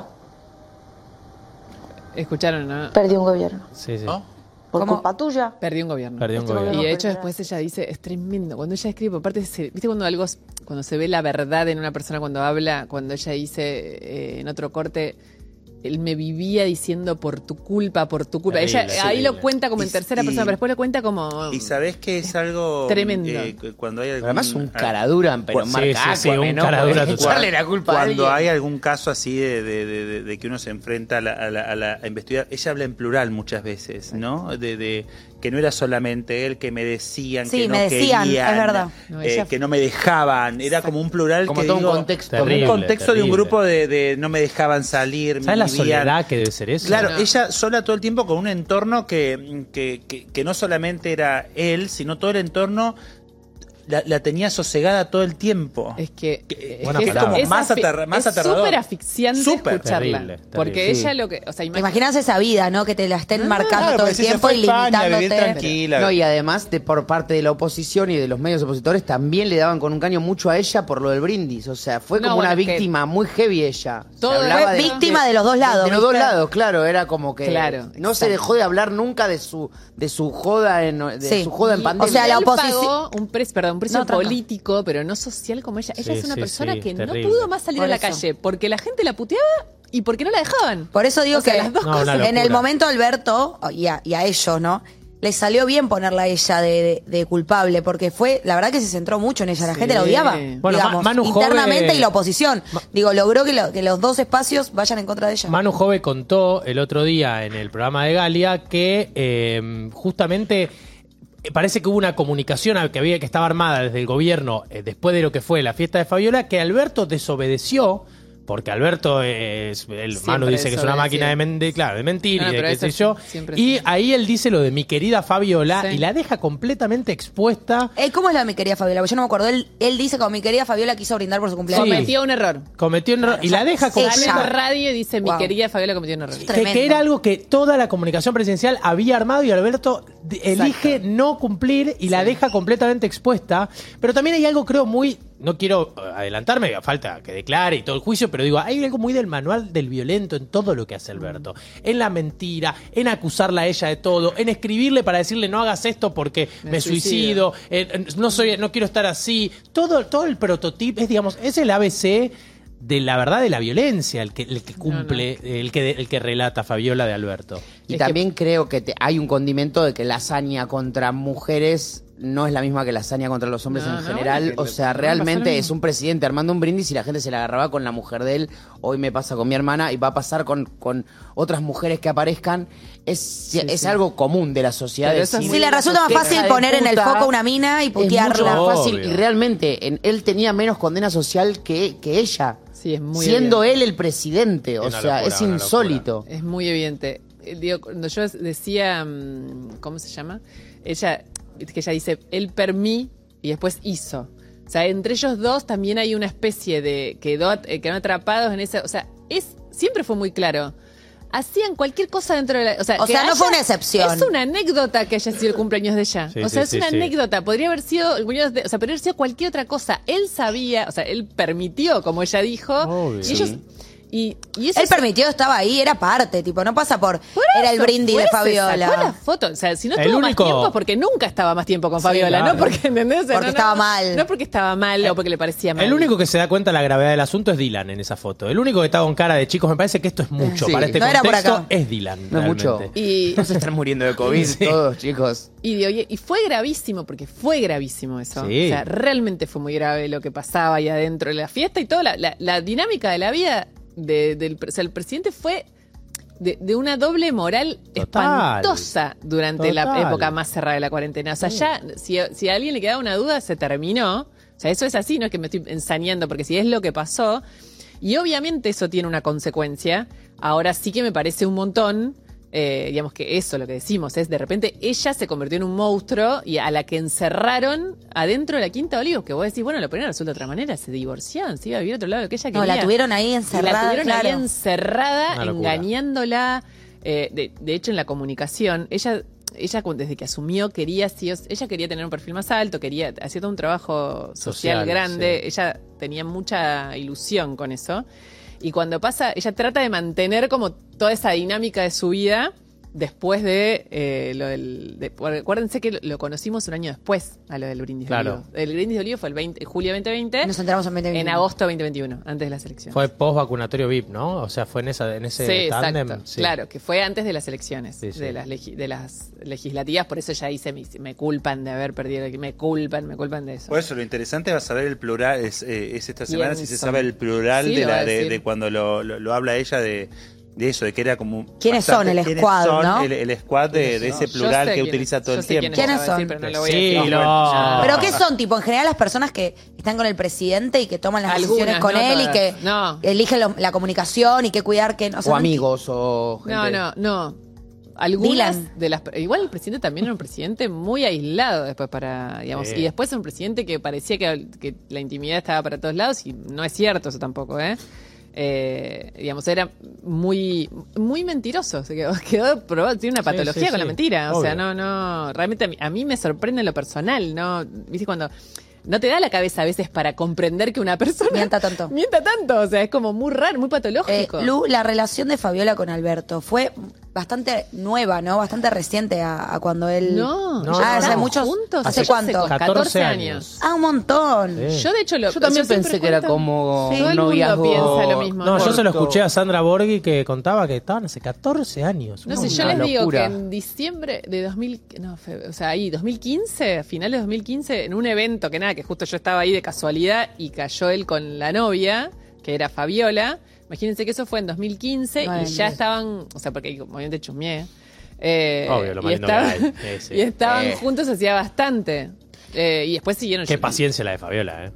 Speaker 5: Escucharon, ¿no?
Speaker 9: perdí un gobierno.
Speaker 3: Sí, sí.
Speaker 9: Por
Speaker 2: ¿Cómo?
Speaker 9: culpa tuya.
Speaker 5: Perdí un gobierno.
Speaker 3: Perdió un
Speaker 9: Este
Speaker 3: gobierno.
Speaker 5: Y de
Speaker 9: No,
Speaker 5: hecho
Speaker 9: pero
Speaker 5: después ella dice, es tremendo, cuando ella escribe, aparte, ¿viste cuando se ve la verdad en una persona cuando habla? Cuando ella dice en otro corte, él me vivía diciendo por tu culpa.
Speaker 3: Terrible,
Speaker 5: Ella ahí
Speaker 3: terrible.
Speaker 5: lo cuenta como en
Speaker 1: Y-
Speaker 5: tercera
Speaker 1: y-
Speaker 5: persona, pero después lo cuenta como...
Speaker 1: Y sabés que es algo
Speaker 5: Tremendo.
Speaker 1: Cuando hay algún,
Speaker 4: Además un caradura, pero
Speaker 1: Sí,
Speaker 4: marca
Speaker 3: sí,
Speaker 4: Aquaman,
Speaker 3: un
Speaker 4: ¿no?
Speaker 3: caradura
Speaker 4: Porque
Speaker 3: total.
Speaker 4: echarle la culpa a
Speaker 1: cuando
Speaker 4: alguien.
Speaker 1: hay algún caso así de que uno se enfrenta a investigar, ella habla en plural muchas veces, ¿no? De que no era solamente él, que me decían,
Speaker 2: Sí,
Speaker 1: que no
Speaker 2: me decían,
Speaker 1: querían,
Speaker 2: es verdad.
Speaker 5: No, ella-
Speaker 1: que no me dejaban, era como un plural
Speaker 4: Como
Speaker 1: que
Speaker 4: todo un
Speaker 1: digo,
Speaker 4: contexto.
Speaker 1: como
Speaker 3: Terrible,
Speaker 1: un contexto de un
Speaker 3: terrible.
Speaker 1: grupo de no me dejaban salir,
Speaker 3: ¿Sabes la
Speaker 1: me vivían.
Speaker 3: soledad que debe ser eso?
Speaker 1: Claro,
Speaker 5: No.
Speaker 1: ella sola todo el tiempo con un entorno que no solamente era él, sino todo el entorno la tenía sosegada todo el tiempo.
Speaker 5: Es que
Speaker 3: Buena
Speaker 5: es
Speaker 3: palabra.
Speaker 5: como
Speaker 1: Más
Speaker 5: es
Speaker 1: aterrador.
Speaker 5: súper asfixiante
Speaker 1: Súper.
Speaker 5: escucharla.
Speaker 3: Terrible, terrible.
Speaker 5: Porque
Speaker 4: Sí.
Speaker 5: ella lo que... O sea,
Speaker 2: ¿Te imaginas esa vida, no? Que te la estén marcando
Speaker 1: Claro,
Speaker 2: todo
Speaker 1: porque
Speaker 2: el
Speaker 1: si se
Speaker 2: tiempo
Speaker 1: fue
Speaker 2: y
Speaker 1: a España, a vivir
Speaker 2: limitándote.
Speaker 1: tranquila.
Speaker 4: No, y además por parte de la oposición y de los medios opositores también le daban con un caño mucho a ella por lo del brindis. O sea, fue
Speaker 5: No,
Speaker 4: como
Speaker 5: bueno,
Speaker 4: una
Speaker 5: es que-
Speaker 4: víctima muy heavy ella. Se
Speaker 5: Todo
Speaker 4: hablaba
Speaker 2: fue víctima de los dos lados,
Speaker 4: De los dos
Speaker 2: ¿viste?
Speaker 4: lados, claro. Era como que
Speaker 5: Claro,
Speaker 4: no se dejó de hablar nunca de su joda
Speaker 2: Sí.
Speaker 4: su joda en
Speaker 2: Y-
Speaker 4: pandemia.
Speaker 2: o sea, la
Speaker 5: Él
Speaker 2: oposición-
Speaker 5: pagó un precio
Speaker 2: No, tranca.
Speaker 5: político, pero no social como ella. Ella
Speaker 3: Sí,
Speaker 5: es una
Speaker 3: sí,
Speaker 5: persona
Speaker 3: sí,
Speaker 5: que
Speaker 3: terrible.
Speaker 5: no pudo más salir
Speaker 2: Por
Speaker 5: a la
Speaker 2: eso.
Speaker 5: calle porque la gente la puteaba y porque no la dejaban.
Speaker 2: Por eso digo
Speaker 5: O sea,
Speaker 2: que
Speaker 5: las dos
Speaker 3: No, una
Speaker 2: en el
Speaker 3: locura.
Speaker 2: momento Alberto, y a ellos, ¿no? le salió bien ponerla a ella de culpable, porque fue, la verdad que se centró mucho en ella, la gente la odiaba,
Speaker 3: Bueno,
Speaker 2: digamos,
Speaker 3: Manu
Speaker 2: internamente
Speaker 3: Jove-
Speaker 2: y la oposición. Digo, logró que los dos espacios vayan en contra de ella.
Speaker 3: Manu Jove contó el otro día en el programa de Galia que justamente parece que hubo una comunicación que estaba armada desde el gobierno después de lo que fue la fiesta de Fabiola, que Alberto desobedeció. Porque Alberto Manu dice que es una máquina de mentir y de qué sé yo. Y ahí él dice lo de mi querida Fabiola y la deja completamente expuesta.
Speaker 2: ¿Cómo es la de mi querida Fabiola? Porque yo no me acuerdo. Él dice que mi querida Fabiola quiso brindar por su cumpleaños.
Speaker 5: Cometió un error.
Speaker 3: Y la deja
Speaker 5: Sale
Speaker 3: completamente.
Speaker 5: en radio y dice, mi querida Fabiola cometió un error.
Speaker 3: Que era algo que toda la comunicación presidencial había armado y Alberto elige no cumplir y la deja completamente expuesta. Pero también hay algo, creo, muy... No quiero adelantarme, falta que declare y todo el juicio, pero digo, hay algo muy del manual del violento en todo lo que hace Alberto. En la mentira, en acusarla a ella de todo, en escribirle para decirle no hagas esto porque me suicido, no quiero estar así. Todo el prototipo, es el ABC de la verdad de la violencia, el que cumple, el que relata Fabiola de Alberto.
Speaker 4: Y también creo que hay un condimento de que la hazaña contra mujeres no es la misma que la hazaña contra los hombres en general. O sea, realmente es un presidente armando un brindis y la gente se la agarraba con la mujer de él. Hoy me pasa con mi hermana y va a pasar con otras mujeres que aparezcan. Es allo común de la sociedad.
Speaker 2: Sí, le resulta más fácil poner en el foco una mina y putearla.
Speaker 4: Es mucho más fácil y realmente él tenía menos condena social que ella.
Speaker 5: Sí, es muy
Speaker 4: siendo
Speaker 5: evidente.
Speaker 4: él el presidente. O sea, es insólito.
Speaker 5: Es muy evidente. Digo, cuando yo decía, ¿cómo se llama? Ella dice, él permí y después hizo. O sea, entre ellos dos también hay una especie de... quedaron atrapados en esa... O sea, siempre fue muy claro. Hacían cualquier cosa dentro de la... O sea,
Speaker 2: no fue una excepción.
Speaker 5: Es una anécdota que haya sido el cumpleaños de ella.
Speaker 3: Sí,
Speaker 5: es
Speaker 3: sí,
Speaker 5: una
Speaker 3: sí.
Speaker 5: anécdota. Podría haber sido el cumpleaños de... O sea, podría haber sido cualquier otra cosa. Él sabía... O sea, él permitió, como ella dijo.
Speaker 3: Obvio.
Speaker 5: Y ellos... Y eso
Speaker 2: él permitió, estaba ahí, era parte, tipo, no pasa por era el brindis de Fabiola.
Speaker 5: Sacó la foto, o sea, si no
Speaker 3: El
Speaker 5: tuvo
Speaker 3: único-
Speaker 5: más tiempo porque nunca estaba más tiempo con Fabiola,
Speaker 3: claro.
Speaker 5: ¿no? Porque, ¿entendés? O sea,
Speaker 2: Porque estaba mal.
Speaker 5: No porque estaba mal o porque le parecía mal.
Speaker 3: El único que se da cuenta de la gravedad del asunto es Dylan en esa foto. El único que está con cara de chicos, me parece que esto es mucho.
Speaker 4: Sí.
Speaker 3: Para este
Speaker 2: No era por
Speaker 3: contexto
Speaker 2: acá.
Speaker 3: es Dylan.
Speaker 4: No es mucho.
Speaker 3: realmente.
Speaker 5: Y,
Speaker 4: No se están muriendo de COVID todos, chicos.
Speaker 5: y fue gravísimo, porque fue gravísimo eso.
Speaker 3: Sí.
Speaker 5: O sea, realmente fue muy grave lo que pasaba ahí adentro de la fiesta y toda la dinámica de la vida o sea, el presidente fue de una doble moral
Speaker 3: Total.
Speaker 5: espantosa durante la
Speaker 3: Total.
Speaker 5: época más cerrada de la cuarentena. O sea, ya, si a alguien le quedaba una duda, se terminó. O sea, eso es así, no es que me estoy ensañando, porque si es lo que pasó. Y obviamente eso tiene una consecuencia. Ahora sí que me parece un montón. Digamos que eso, lo que decimos, es de repente ella se convirtió en un monstruo y a la que encerraron adentro de la Quinta de Olivos, que vos decís, bueno, lo podrían resolver de otra manera, se divorciaron, se iba a vivir a otro lado, lo que ella quería.
Speaker 2: No, la tuvieron ahí
Speaker 5: Y
Speaker 2: encerrada.
Speaker 5: la tuvieron ahí
Speaker 2: claro.
Speaker 5: encerrada,
Speaker 3: Una locura.
Speaker 5: engañándola. De hecho, en la comunicación, ella desde que asumió ella quería tener un perfil más alto, hacía todo un trabajo social grande,
Speaker 3: sí.
Speaker 5: ella tenía mucha ilusión con eso. Y cuando pasa, ella trata de mantener como toda esa dinámica de su vida después de lo del... acuérdense que lo conocimos un año después a lo del Brindis
Speaker 3: Claro.
Speaker 5: de Olivo. El Brindis de Olivo fue el julio 2020,
Speaker 2: Nos enteramos en 2021.
Speaker 5: en agosto 2021, antes de las elecciones.
Speaker 3: Fue post vacunatorio VIP, ¿no? O sea, fue en ese
Speaker 5: Sí,
Speaker 3: tándem.
Speaker 5: exacto.
Speaker 3: Sí.
Speaker 5: Claro, que fue antes de las elecciones,
Speaker 3: Sí, sí.
Speaker 5: de las legislativas, por eso ya dice, me culpan de haber perdido, me culpan de eso.
Speaker 1: Por eso lo interesante va a saber el plural, es esta semana si se
Speaker 5: son?
Speaker 1: sabe el plural
Speaker 5: Sí,
Speaker 1: de,
Speaker 5: lo va a
Speaker 1: de
Speaker 5: decir.
Speaker 1: cuando lo habla ella de eso, de que era como...
Speaker 2: ¿Quiénes son el
Speaker 1: ¿quiénes
Speaker 2: squad,
Speaker 1: son
Speaker 2: no?
Speaker 1: el squad de ese
Speaker 5: Yo
Speaker 1: plural
Speaker 5: sé
Speaker 1: que
Speaker 5: quiénes-
Speaker 1: utiliza todo
Speaker 5: yo
Speaker 1: el
Speaker 5: sé
Speaker 1: tiempo?
Speaker 5: quiénes
Speaker 2: ¿Quiénes
Speaker 5: va a decir,
Speaker 2: son?
Speaker 5: pero no lo voy a
Speaker 3: Sí,
Speaker 5: decir.
Speaker 3: no.
Speaker 2: ¿Pero qué son, tipo, en general las personas que están con el presidente y que toman las
Speaker 5: Algunas,
Speaker 2: decisiones con
Speaker 5: no
Speaker 2: él y
Speaker 5: todas.
Speaker 2: que
Speaker 5: No.
Speaker 2: eligen la comunicación y qué cuidar, que no
Speaker 4: O amigos o gente.
Speaker 5: No. Algunas
Speaker 2: Dylan.
Speaker 5: de las... Igual el presidente también era un presidente muy aislado después digamos, y después era un presidente que parecía que la intimidad estaba para todos lados y no es cierto eso tampoco, digamos, era muy muy mentiroso, se quedó probado, tiene una patología
Speaker 3: sí,
Speaker 5: con la
Speaker 3: sí.
Speaker 5: mentira, o sea,
Speaker 3: Obvio.
Speaker 5: no, realmente a mí me sorprende en lo personal, ¿no? ¿Viste cuando no te da la cabeza a veces para comprender que una persona
Speaker 2: Mienta tanto.
Speaker 5: mienta tanto? O sea, es como muy raro, muy patológico.
Speaker 2: Lu, la relación de Fabiola con Alberto fue bastante nueva, ¿no? Bastante reciente a cuando él...
Speaker 5: No,
Speaker 3: No,
Speaker 2: hace
Speaker 5: estaban
Speaker 2: muchos...
Speaker 5: juntos.
Speaker 2: ¿Hace
Speaker 5: Hace
Speaker 2: cuánto?
Speaker 3: 14 años.
Speaker 2: Ah, un montón.
Speaker 3: Sí.
Speaker 5: Yo de hecho
Speaker 4: Yo también pensé que era como
Speaker 5: todo
Speaker 4: un
Speaker 5: el mundo
Speaker 4: noviazgo.
Speaker 5: piensa lo mismo.
Speaker 3: No, yo se lo
Speaker 4: corto.
Speaker 3: escuché a Sandra Borghi que contaba que estaban hace 14 años.
Speaker 5: No sé, yo
Speaker 4: Una
Speaker 5: les digo
Speaker 4: locura.
Speaker 5: que en diciembre de 2015, finales de 2015, en un evento que justo yo estaba ahí de casualidad y cayó él con la novia, que era Fabiola. Imagínense que eso fue en 2015
Speaker 2: Bueno,
Speaker 5: y ya estaban, o sea, porque obviamente chusmeé.
Speaker 3: Obvio, lo más
Speaker 5: y
Speaker 3: lindo que hay. Sí.
Speaker 5: y estaban juntos hacía bastante. Y después siguieron.
Speaker 3: Qué paciencia la de Fabiola,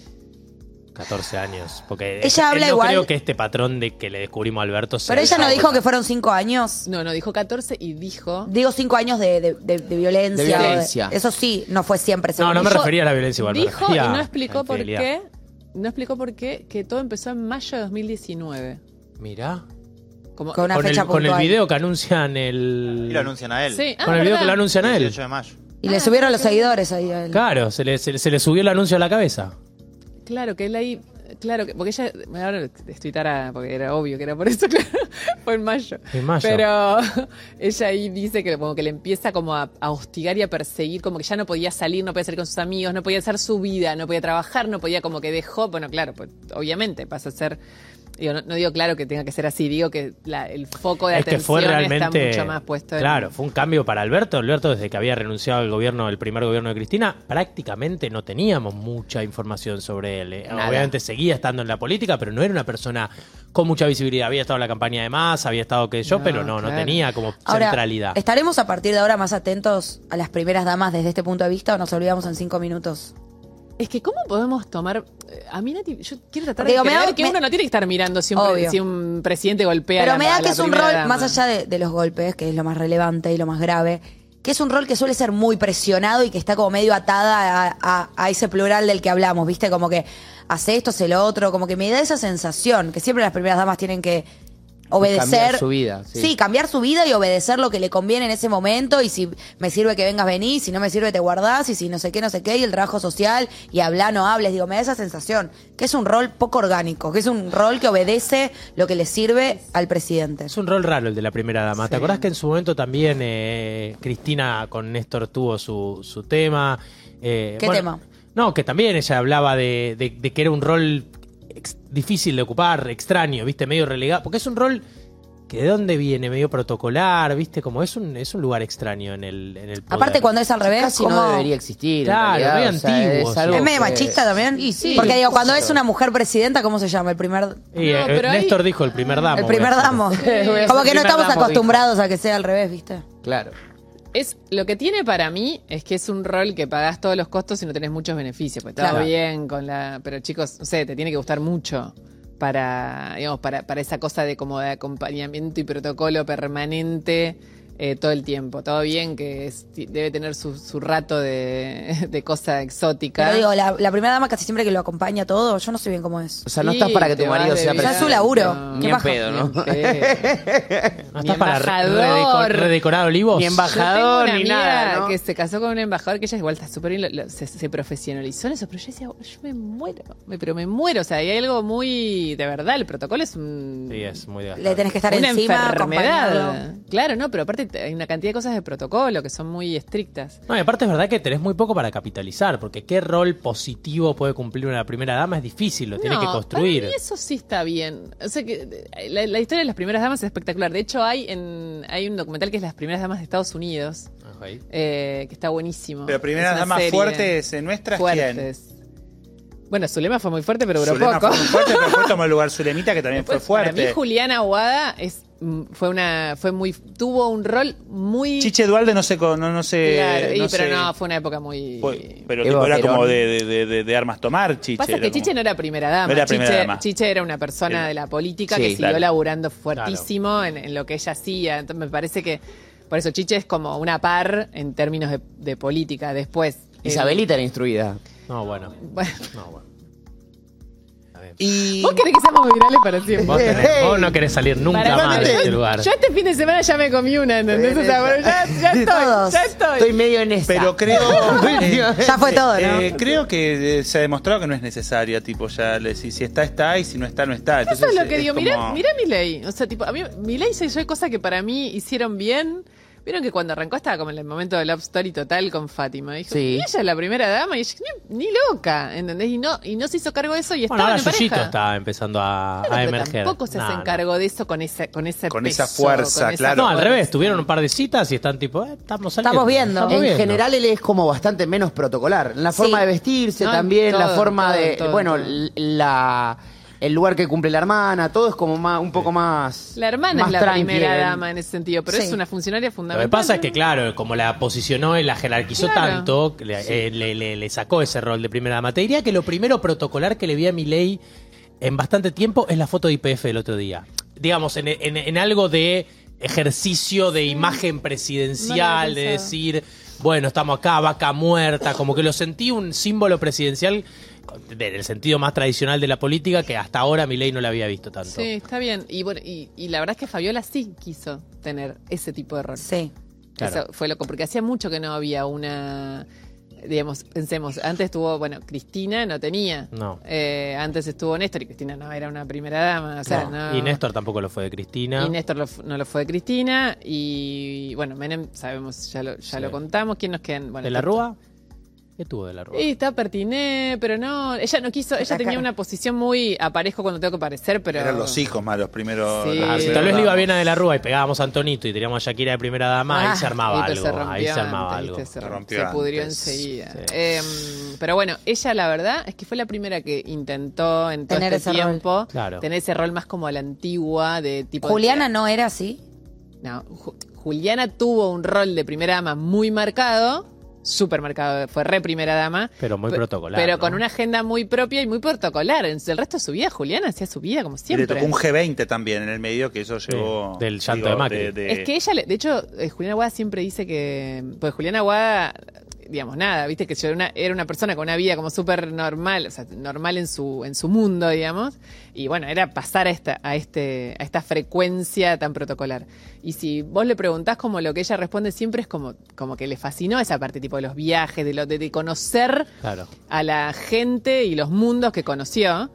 Speaker 3: 14 años. Porque
Speaker 2: Ella habla
Speaker 3: no
Speaker 2: igual-
Speaker 3: creo que este patrón de que le descubrimos a Alberto sea
Speaker 2: Pero ella no
Speaker 3: algo
Speaker 2: dijo
Speaker 3: tan-
Speaker 2: que fueron 5 años.
Speaker 5: No, dijo 14 y dijo.
Speaker 2: Digo 5 años de violencia.
Speaker 4: De violencia.
Speaker 2: Eso sí, no fue siempre.
Speaker 3: No, no me
Speaker 2: según-
Speaker 3: refería a la violencia igual. me
Speaker 5: Dijo y
Speaker 3: refería
Speaker 5: no
Speaker 3: a
Speaker 5: explicó
Speaker 3: la
Speaker 5: por
Speaker 3: infidelidad.
Speaker 5: qué. No explicó por qué que todo empezó en mayo de 2019.
Speaker 3: Mirá.
Speaker 5: Como,
Speaker 2: Con una
Speaker 3: Con
Speaker 2: fecha
Speaker 3: el, con el
Speaker 2: puntual.
Speaker 3: video que anuncian el...
Speaker 8: Y lo anuncian a él.
Speaker 5: Sí,
Speaker 3: Con el video que lo
Speaker 5: ¿verdad?
Speaker 3: anuncian a él.
Speaker 8: 18 de mayo.
Speaker 2: Y le subieron los seguidores ahí a él.
Speaker 3: Claro, se le subió el anuncio a la cabeza.
Speaker 5: Claro, que él ahí. Claro, porque ella. Ahora estoy tarada, porque era obvio que era por eso, claro. Fue en mayo.
Speaker 3: En mayo.
Speaker 5: Pero ella ahí dice que como que le empieza como a hostigar y a perseguir, como que ya no podía salir, no podía salir con sus amigos, no podía hacer su vida, no podía trabajar, no podía, como que dejó. Bueno, claro, pues obviamente pasa a ser. Digo, no digo claro que tenga que ser así, digo que el foco de
Speaker 3: Es que fue
Speaker 5: atención
Speaker 3: realmente...
Speaker 5: está mucho más puesto en.
Speaker 3: Claro, fue un cambio para Alberto. Alberto, desde que había renunciado al gobierno, el primer gobierno de Cristina, prácticamente no teníamos mucha información sobre él.
Speaker 4: Nada.
Speaker 3: Obviamente seguía estando en la política, pero no era una persona con mucha visibilidad. Había estado en la campaña de Massa, había estado que yo,
Speaker 5: No,
Speaker 3: pero no
Speaker 5: claro.
Speaker 3: tenía como
Speaker 2: Ahora,
Speaker 3: centralidad.
Speaker 2: ¿estaremos a partir de ahora más atentos a las primeras damas desde este punto de vista o nos olvidamos en 5 minutos?
Speaker 5: Es que, ¿cómo podemos tomar...? A mí, Nati, yo quiero tratar
Speaker 2: Digo,
Speaker 5: de
Speaker 2: me da-
Speaker 5: creer que
Speaker 2: me-
Speaker 5: uno no tiene que estar mirando si
Speaker 2: Obvio.
Speaker 5: si un presidente golpea
Speaker 2: Pero
Speaker 5: a la,
Speaker 2: me da
Speaker 5: a
Speaker 2: que
Speaker 5: la
Speaker 2: es un
Speaker 5: primera
Speaker 2: rol,
Speaker 5: dama.
Speaker 2: más allá de los golpes, que es lo más relevante y lo más grave, que es un rol que suele ser muy presionado y que está como medio atada a ese plural del que hablamos, ¿viste? Como que hace esto, hace lo otro, como que me da esa sensación que siempre las primeras damas tienen que obedecer.
Speaker 4: Cambiar su vida, sí.
Speaker 2: Sí, cambiar su vida y obedecer lo que le conviene en ese momento. Y si me sirve que vengas, venís. Si no me sirve, te guardás. Y si no sé qué. Y el trabajo social. Y hablar, no hables. Digo, me da esa sensación. Que es un rol poco orgánico. Que es un rol que obedece lo que le sirve al presidente.
Speaker 3: Es un rol raro el de la primera dama. ¿Te acordás que en su momento también Cristina con Néstor tuvo su tema?
Speaker 2: ¿Qué
Speaker 3: bueno,
Speaker 2: tema?
Speaker 3: No, que también ella hablaba de que era un rol difícil de ocupar, extraño, ¿viste? Medio relegado. Porque es un rol que de dónde viene, medio protocolar, ¿viste? Como es un lugar extraño en el poder.
Speaker 2: Aparte, cuando es al revés,
Speaker 4: Casi
Speaker 2: como...
Speaker 4: no debería existir. en
Speaker 3: Claro,
Speaker 4: realidad,
Speaker 3: muy
Speaker 4: o sea,
Speaker 3: antiguo,
Speaker 4: es algo
Speaker 2: ¿Es medio
Speaker 4: que-
Speaker 2: machista también?
Speaker 4: Y sí.
Speaker 2: Porque digo, cuando es una mujer presidenta, ¿cómo se llama? El primer...
Speaker 3: Y,
Speaker 5: No, pero ahí-
Speaker 3: Néstor dijo el primer damo.
Speaker 2: El primer
Speaker 3: voy a hacer.
Speaker 2: damo.
Speaker 4: Voy a hacer
Speaker 2: Como que
Speaker 4: primer
Speaker 2: no estamos
Speaker 4: damo,
Speaker 2: acostumbrados a que sea al revés, ¿viste?
Speaker 4: Claro.
Speaker 5: Es, lo que tiene para mí es que es un rol que pagás todos los costos y no tenés muchos beneficios. Pues todo
Speaker 2: Claro.
Speaker 5: bien con la... Pero chicos, no sé, te tiene que gustar mucho para, digamos, para esa cosa de como de acompañamiento y protocolo permanente todo el tiempo. Todo bien que debe tener su rato de cosa exótica.
Speaker 2: Pero digo, la primera dama casi siempre que lo acompaña todo, yo no sé bien cómo es.
Speaker 4: O sea, no
Speaker 5: Sí,
Speaker 4: estás para que
Speaker 5: te
Speaker 4: tu
Speaker 5: vas
Speaker 4: marido
Speaker 5: de
Speaker 4: sea
Speaker 5: viaje.
Speaker 2: Ya es su laburo.
Speaker 5: No.
Speaker 2: ¿Qué
Speaker 4: Ni en
Speaker 2: paja?
Speaker 4: pedo, ¿no?
Speaker 3: No
Speaker 5: Ni
Speaker 3: estás para
Speaker 5: embajador.
Speaker 3: redecorar olivos.
Speaker 4: Ni
Speaker 5: Yo
Speaker 4: embajador,
Speaker 5: tengo una
Speaker 4: ni
Speaker 5: amiga
Speaker 4: nada, ¿no?
Speaker 5: que se casó con un embajador que ella igual está súper bien, se profesionalizó en eso, pero yo decía, yo me muero, pero me muero, o sea, hay algo muy, de verdad, el protocolo es un...
Speaker 3: Sí, es muy
Speaker 2: Le
Speaker 3: desgastante.
Speaker 2: tenés que estar
Speaker 5: una
Speaker 2: encima, acompañarlo.
Speaker 5: enfermedad. Claro, no, pero aparte hay una cantidad de cosas de protocolo que son muy estrictas.
Speaker 3: No, y aparte es verdad que tenés muy poco para capitalizar, porque qué rol positivo puede cumplir una primera dama es difícil, lo tiene que construir.
Speaker 5: Para mí eso sí está bien. O sea que la historia de las primeras damas es espectacular. De hecho, hay un documental que es Las primeras damas de Estados Unidos,
Speaker 3: Ok.
Speaker 5: que está buenísimo.
Speaker 1: Pero primeras
Speaker 5: Es una
Speaker 1: damas
Speaker 5: serie.
Speaker 1: fuertes nuestras, ¿quién?
Speaker 5: Fuertes. Bueno, Zulema fue muy fuerte, pero duró
Speaker 1: Zulema
Speaker 5: poco.
Speaker 1: fue muy fuerte, pero después tomó el lugar Zulemita, que también
Speaker 5: Después,
Speaker 1: fue fuerte.
Speaker 5: Para mí, Juliana Aguada tuvo un rol muy...
Speaker 1: Chiche Dualde no sé. No sé
Speaker 5: Claro,
Speaker 1: no
Speaker 5: pero
Speaker 1: sé.
Speaker 5: no, fue una época muy...
Speaker 1: Pero
Speaker 4: Eva
Speaker 1: tipo, era
Speaker 4: Perón.
Speaker 1: como de armas tomar, Chiche.
Speaker 5: Pasa
Speaker 1: era
Speaker 5: que
Speaker 1: como-
Speaker 5: Chiche no era primera dama.
Speaker 1: No era primera
Speaker 5: Chiche,
Speaker 1: dama.
Speaker 5: Chiche era una persona
Speaker 1: Era-
Speaker 5: de la política
Speaker 4: Sí,
Speaker 5: que siguió
Speaker 1: claro.
Speaker 5: laburando fuertísimo en lo que ella hacía. Entonces me parece que por eso Chiche es como una par en términos de política. Después...
Speaker 4: Isabelita era instruida.
Speaker 3: No, bueno.
Speaker 5: Bueno,
Speaker 3: No, bueno. bien.
Speaker 1: Y
Speaker 5: Vos querés que seamos virales para siempre.
Speaker 3: Vos no querés salir nunca
Speaker 5: Para
Speaker 3: más
Speaker 5: mí,
Speaker 3: de este lugar.
Speaker 5: Yo este fin de semana ya me comí una, ¿entendés? O sea, bueno,
Speaker 2: Todos.
Speaker 5: ya estoy.
Speaker 4: Estoy medio en esa.
Speaker 1: pero creo
Speaker 2: Ya fue todo, ¿no?
Speaker 1: creo que se ha demostrado que no es necesaria, tipo ya si está y si no está no está.
Speaker 5: Eso
Speaker 1: Entonces,
Speaker 5: es lo que digo.
Speaker 1: como-
Speaker 5: Mirá Milei. O sea, tipo, a mí Milei se hizo cosas que para mí hicieron bien. Vieron que cuando arrancó estaba como en el momento de Love Story total con Fátima. Dijo,
Speaker 4: Sí.
Speaker 5: y ella es la primera dama y ella ni loca, ¿entendés? Y no se hizo cargo de eso y
Speaker 3: Bueno,
Speaker 5: estaba
Speaker 3: ahora
Speaker 5: en pareja.
Speaker 3: Yuyito está empezando a
Speaker 5: Claro, pero
Speaker 3: emerger.
Speaker 5: tampoco se hacen
Speaker 3: No.
Speaker 5: cargo de eso con ese
Speaker 1: Con
Speaker 5: peso,
Speaker 1: esa fuerza,
Speaker 5: con esa
Speaker 1: claro.
Speaker 3: No, al
Speaker 5: fuerza.
Speaker 3: revés, tuvieron un par de citas y están tipo, estamos saliendo.
Speaker 2: Estamos viendo.
Speaker 4: En general él es como bastante menos protocolar. En la forma
Speaker 2: Sí.
Speaker 4: de vestirse
Speaker 5: No,
Speaker 4: también, la
Speaker 5: todo,
Speaker 4: forma
Speaker 5: todo,
Speaker 4: de...
Speaker 5: todo,
Speaker 4: bueno,
Speaker 5: todo.
Speaker 4: el lugar que cumple la hermana, todo es como más, un poco más...
Speaker 5: La hermana
Speaker 4: más
Speaker 5: es la
Speaker 4: tranqui,
Speaker 5: primera dama en ese sentido, pero
Speaker 2: Sí.
Speaker 5: es una funcionaria
Speaker 3: Lo
Speaker 5: fundamental.
Speaker 3: que pasa es que, claro, como la posicionó y la jerarquizó
Speaker 5: Claro.
Speaker 3: tanto, le sacó ese rol de primera dama. Te diría que lo primero protocolar que le vi a Milei en bastante tiempo es la foto de IPF del otro día. Digamos, en algo de ejercicio de imagen presidencial,
Speaker 5: No lo
Speaker 3: de
Speaker 5: había pensado.
Speaker 3: decir, bueno, estamos acá, vaca muerta, como que lo sentí un símbolo presidencial en el sentido más tradicional de la política que hasta ahora Milei no la había visto tanto.
Speaker 5: Sí, está bien. Y bueno, y la verdad es que Fabiola sí quiso tener ese tipo de rol.
Speaker 2: Sí.
Speaker 3: Claro.
Speaker 5: Eso fue loco, porque hacía mucho que no había una... Digamos, pensemos, antes estuvo, bueno, Cristina no tenía.
Speaker 3: No.
Speaker 5: Antes estuvo Néstor y Cristina no era una primera dama. O sea, no.
Speaker 3: Y Néstor tampoco lo fue de Cristina.
Speaker 5: Y Néstor no lo fue de Cristina. Y bueno, Menem, sabemos, ya lo contamos. ¿Quién nos quedan? Bueno,
Speaker 3: ¿De la Rúa? ¿Qué tuvo de la Rúa?
Speaker 5: Y está Pertiné, pero no, ella no quiso, ella tenía una posición muy aparezco cuando tengo que aparecer, pero...
Speaker 1: Eran los hijos más los primeros.
Speaker 5: Sí.
Speaker 1: los
Speaker 3: Ah, si
Speaker 1: primeros
Speaker 3: tal vez le iba
Speaker 1: damas.
Speaker 3: bien a De la Rúa y pegábamos a Antonito y teníamos a Shakira de primera dama, ahí se armaba
Speaker 5: Y, pero
Speaker 3: algo.
Speaker 5: se
Speaker 3: Ahí se
Speaker 5: rompió
Speaker 3: armaba
Speaker 5: antes,
Speaker 3: algo.
Speaker 5: ¿viste?
Speaker 1: Se rompió
Speaker 5: se pudrió
Speaker 1: antes.
Speaker 5: enseguida.
Speaker 1: Sí.
Speaker 5: Pero bueno, ella la verdad es que fue la primera que intentó en todo
Speaker 2: Tener
Speaker 5: este
Speaker 2: ese rol.
Speaker 5: tiempo
Speaker 3: Claro.
Speaker 5: tener ese rol más como a la antigua de tipo...
Speaker 2: Juliana no era así.
Speaker 5: No, Juliana tuvo un rol de primera dama muy marcado, súper marcado, fue re primera dama.
Speaker 3: Pero muy protocolar,
Speaker 5: Pero
Speaker 3: ¿no?
Speaker 5: con una agenda muy propia y muy protocolar. En el resto de su vida, Juliana hacía su vida como
Speaker 1: Y le
Speaker 5: siempre.
Speaker 1: tocó un G20 también en el medio, que eso llegó.
Speaker 3: del llanto de Macri.
Speaker 5: Es que ella, de hecho, Juliana Aguada siempre dice que... Pues Juliana Aguada, digamos, nada, viste que era una persona con una vida como súper normal, o sea, normal en su mundo, digamos. Y bueno, era pasar a esta frecuencia tan protocolar. Y si vos le preguntás como lo que ella responde siempre es como que le fascinó esa parte, tipo de los viajes, de conocer
Speaker 3: Claro.
Speaker 5: a la gente y los mundos que conoció.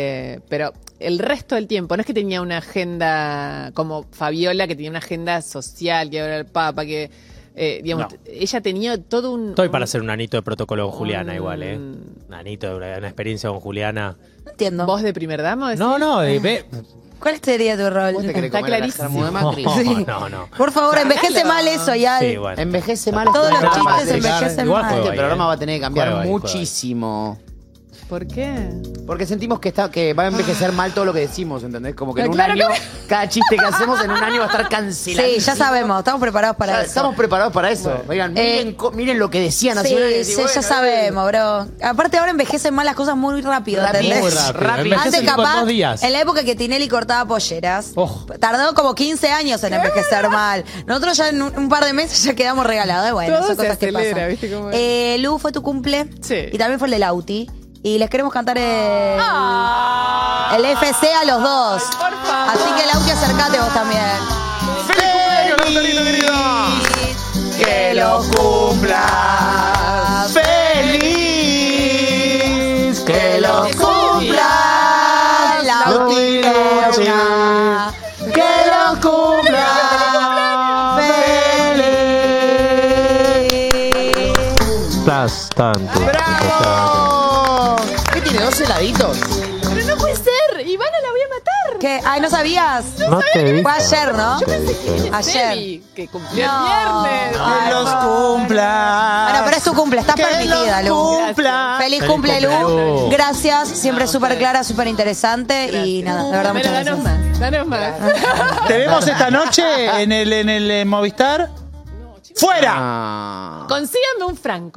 Speaker 5: Pero el resto del tiempo, no es que tenía una agenda como Fabiola, que tenía una agenda social, que era el Papa, que, digamos,
Speaker 1: No.
Speaker 5: ella tenía todo un...
Speaker 3: Estoy para hacer un anito de protocolo con Juliana
Speaker 5: un-
Speaker 3: igual, ¿eh? Un anito, una experiencia con Juliana.
Speaker 2: No entiendo.
Speaker 5: ¿Voz de primer dama? decís?
Speaker 3: No, ve...
Speaker 2: ¿Cuál sería tu rol?
Speaker 4: ¿Vos te querés
Speaker 5: Está
Speaker 4: comer a la
Speaker 5: clarísimo.
Speaker 4: germu de Macri?
Speaker 3: No.
Speaker 2: Por favor, envejece mal eso ya.
Speaker 3: Sí, bueno.
Speaker 4: Envejece mal.
Speaker 2: Todos
Speaker 4: este
Speaker 2: los
Speaker 4: programa.
Speaker 2: chistes envejecen
Speaker 3: Igual
Speaker 2: mal.
Speaker 3: juego
Speaker 4: Este
Speaker 3: ahí,
Speaker 4: programa
Speaker 3: ¿eh?
Speaker 4: va a tener que cambiar
Speaker 3: Juego ahí,
Speaker 4: muchísimo.
Speaker 5: ¿Por qué?
Speaker 4: Porque sentimos que va a envejecer mal todo lo que decimos, ¿entendés? Como que en
Speaker 5: Pero
Speaker 4: un
Speaker 5: claro,
Speaker 4: año, cada chiste que hacemos en un año va a estar cancelado.
Speaker 2: Sí, ya sabemos, estamos preparados para
Speaker 4: Ya
Speaker 2: eso.
Speaker 4: estamos preparados para eso. Oigan, miren lo que decían
Speaker 2: Sí,
Speaker 4: Nacional. y
Speaker 2: sí,
Speaker 4: bueno,
Speaker 2: ya sabemos, bro. Aparte ahora envejecen mal las cosas muy rápido,
Speaker 4: Rápido,
Speaker 2: ¿entendés?
Speaker 3: Muy rápido.
Speaker 4: Rápido.
Speaker 3: Envejecen
Speaker 2: Antes
Speaker 3: tipo en
Speaker 2: capaz,
Speaker 3: 2 días.
Speaker 2: en la época que Tinelli cortaba polleras,
Speaker 3: Oh.
Speaker 2: tardó como 15 años en envejecer mal. Nosotros ya en un par de meses ya quedamos regalados. Bueno,
Speaker 5: Todo
Speaker 2: son
Speaker 5: se
Speaker 2: cosas que
Speaker 5: acelera,
Speaker 2: pasan.
Speaker 5: ¿viste cómo es?
Speaker 2: Lu, fue tu cumple.
Speaker 5: Sí.
Speaker 2: Y también fue el de Lauti. Y les queremos cantar el FC a los dos.
Speaker 5: Por favor.
Speaker 2: Así que Lauti, acercate vos también.
Speaker 1: Que lo cumpla. Feliz. Que lo
Speaker 2: cumpla. Lauti Lorena.
Speaker 1: Que lo cumpla.
Speaker 3: Tanto.
Speaker 4: ¡Bravo! ¿Qué tiene? ¿2 heladitos?
Speaker 5: Pero no puede ser. Ivana la voy a matar.
Speaker 2: ¿Qué? Ay, ¿no sabías?
Speaker 3: No te vi.
Speaker 2: Fue ayer, ¿no? Ayer.
Speaker 5: Semi, que cumplió
Speaker 2: No.
Speaker 5: el viernes.
Speaker 1: Que los cumpla.
Speaker 2: Bueno, pero es tu cumple, estás
Speaker 1: Que
Speaker 2: permitida,
Speaker 1: los
Speaker 2: Lu.
Speaker 1: cumpla.
Speaker 2: Feliz
Speaker 3: Feliz
Speaker 2: cumple,
Speaker 3: cumple,
Speaker 2: Lu.
Speaker 3: Lu.
Speaker 2: Gracias, siempre súper clara, súper interesante. Y nada, de verdad, muchas
Speaker 5: Danos
Speaker 2: gracias.
Speaker 5: más, danos más.
Speaker 1: Te vemos esta noche en el Movistar. ¡Fuera!
Speaker 4: Ah.
Speaker 5: Consíganme un franco.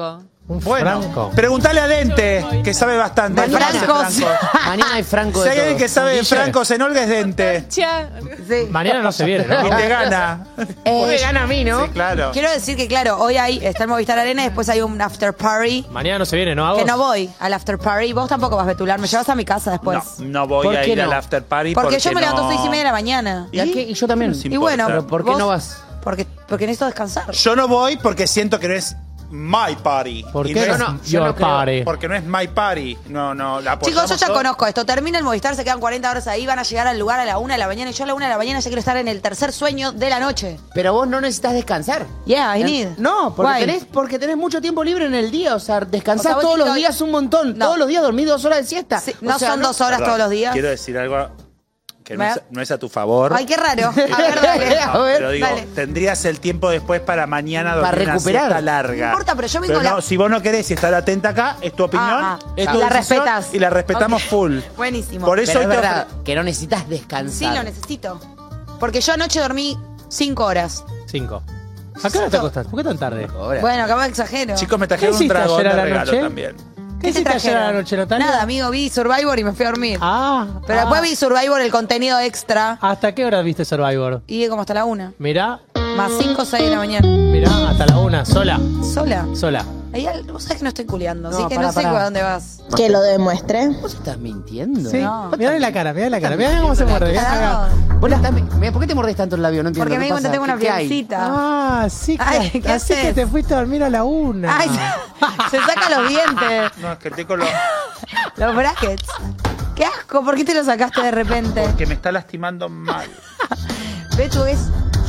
Speaker 1: Bueno,
Speaker 3: Franco.
Speaker 1: preguntale a Dente, que sabe bastante.
Speaker 2: De francos.
Speaker 4: Mañana hay Franco
Speaker 1: Si
Speaker 4: de
Speaker 1: hay alguien
Speaker 4: todo.
Speaker 1: que sabe de
Speaker 3: Guille.
Speaker 1: francos en Olga es Dente.
Speaker 5: Cha.
Speaker 2: Sí.
Speaker 3: Mañana no se viene,
Speaker 1: Y
Speaker 3: ¿no?
Speaker 1: te gana.
Speaker 4: Me gana a mí, ¿no?
Speaker 1: Sí, claro.
Speaker 2: Quiero decir que, claro, hoy está el Movistar Arena y después hay un after party.
Speaker 3: Mañana no se viene, ¿no?
Speaker 2: Que no voy al after party. Vos tampoco vas, Betular. Me llevas a mi casa después.
Speaker 1: No voy
Speaker 4: ¿Por
Speaker 1: a
Speaker 4: qué
Speaker 1: ir
Speaker 4: no?
Speaker 1: al after party
Speaker 2: Porque yo me
Speaker 1: no-
Speaker 2: levanto 6:30 de la mañana.
Speaker 4: ¿Y a qué? Y yo también.
Speaker 1: Sí.
Speaker 2: Y bueno,
Speaker 1: Pero
Speaker 4: ¿por qué
Speaker 2: vos-
Speaker 4: no vas?
Speaker 2: Porque necesito descansar.
Speaker 1: Yo no voy porque siento que no es my party.
Speaker 3: ¿Por
Speaker 1: Y
Speaker 3: qué
Speaker 1: no
Speaker 3: no?
Speaker 1: es-
Speaker 4: yo
Speaker 3: Your
Speaker 4: no creo.
Speaker 3: party.
Speaker 1: Porque no es my party. No, la
Speaker 2: Chicos, yo
Speaker 1: apoyamos
Speaker 2: ya
Speaker 1: todos.
Speaker 2: conozco esto. Termina el Movistar, se quedan 40 horas ahí, van a llegar al lugar a la 1 de la mañana. Y yo a la 1 de la mañana ya quiero estar en el tercer sueño de la noche.
Speaker 4: Pero vos no necesitas descansar.
Speaker 2: Yeah, I need.
Speaker 4: No,
Speaker 2: Why?
Speaker 4: porque tenés mucho tiempo libre en el día. O sea, descansás
Speaker 2: O sea, vos
Speaker 4: todos los
Speaker 2: decís que-
Speaker 4: días un montón.
Speaker 2: No.
Speaker 4: Todos los días dormís 2 horas de siesta.
Speaker 2: Sí,
Speaker 4: O
Speaker 2: no
Speaker 4: sea,
Speaker 2: son 2 horas
Speaker 1: Perdón,
Speaker 2: todos los días.
Speaker 1: Quiero decir algo que no
Speaker 2: ¿Me?
Speaker 1: es, no es a tu favor.
Speaker 2: Ay, qué raro. A ver, dale.
Speaker 4: A ver,
Speaker 1: Pero digo,
Speaker 2: dale.
Speaker 1: tendrías el tiempo después para mañana dormir
Speaker 4: Para
Speaker 1: una
Speaker 4: recuperar.
Speaker 1: siesta larga.
Speaker 2: No importa, pero yo vengo
Speaker 1: no,
Speaker 2: la-
Speaker 1: si vos no querés y estar atenta acá, es tu opinión,
Speaker 2: Ah,
Speaker 1: es
Speaker 2: ah.
Speaker 1: tu
Speaker 2: La
Speaker 1: decisión
Speaker 2: respetás.
Speaker 1: y la respetamos
Speaker 2: Ok.
Speaker 1: full.
Speaker 2: Buenísimo.
Speaker 1: Por eso
Speaker 4: Pero es
Speaker 1: hoy te
Speaker 4: verdad que no necesitas descansar.
Speaker 2: Sí, lo necesito. Porque yo anoche dormí 5 horas.
Speaker 3: 5. ¿A qué hora te acostás? ¿Por qué tan tarde?
Speaker 4: Ahora.
Speaker 2: Bueno, capaz exagero.
Speaker 1: Chicos, me trajeron
Speaker 3: ¿Qué
Speaker 1: un
Speaker 3: hiciste
Speaker 1: dragón
Speaker 3: ayer a
Speaker 1: de
Speaker 3: la
Speaker 1: regalo
Speaker 3: noche?
Speaker 1: también.
Speaker 3: ¿Qué hiciste ayer a la
Speaker 2: trajeron?
Speaker 3: noche, Natalia?
Speaker 2: Nada, amigo, vi Survivor y me fui a dormir. Pero después vi Survivor, el contenido extra,
Speaker 3: ¿Hasta qué hora viste Survivor?
Speaker 2: y como hasta la 1.
Speaker 3: Mirá,
Speaker 2: Más 5 o 6 de la mañana.
Speaker 3: hasta la 1, sola.
Speaker 2: Sola. Vos sabés que no estoy culiando, así
Speaker 4: No,
Speaker 2: que
Speaker 4: pará,
Speaker 2: no sé
Speaker 4: pará.
Speaker 2: a dónde vas.
Speaker 9: Que lo demuestre.
Speaker 4: ¿Vos estás mintiendo?
Speaker 3: Sí.
Speaker 2: No.
Speaker 3: Mirá la cara, mirá la cara. Mirá cómo se muerde. mirá acá.
Speaker 4: Vos la estás- Mira, ¿por qué te mordés tanto el labio? No entiendo.
Speaker 2: Porque me
Speaker 4: ¿qué
Speaker 2: di cuenta
Speaker 4: pasa?
Speaker 2: que tengo una
Speaker 4: ¿Qué hay?
Speaker 2: pielcita.
Speaker 3: Ah, sí,
Speaker 2: Ay,
Speaker 3: que,
Speaker 2: ¿qué
Speaker 3: así
Speaker 2: haces?
Speaker 3: que te fuiste a dormir a la 1.
Speaker 2: Ay, se saca los dientes,
Speaker 1: No, es que estoy con lo
Speaker 2: los brackets. Qué asco, ¿por qué te lo sacaste de repente?
Speaker 1: que me está lastimando mal.
Speaker 2: Betu es...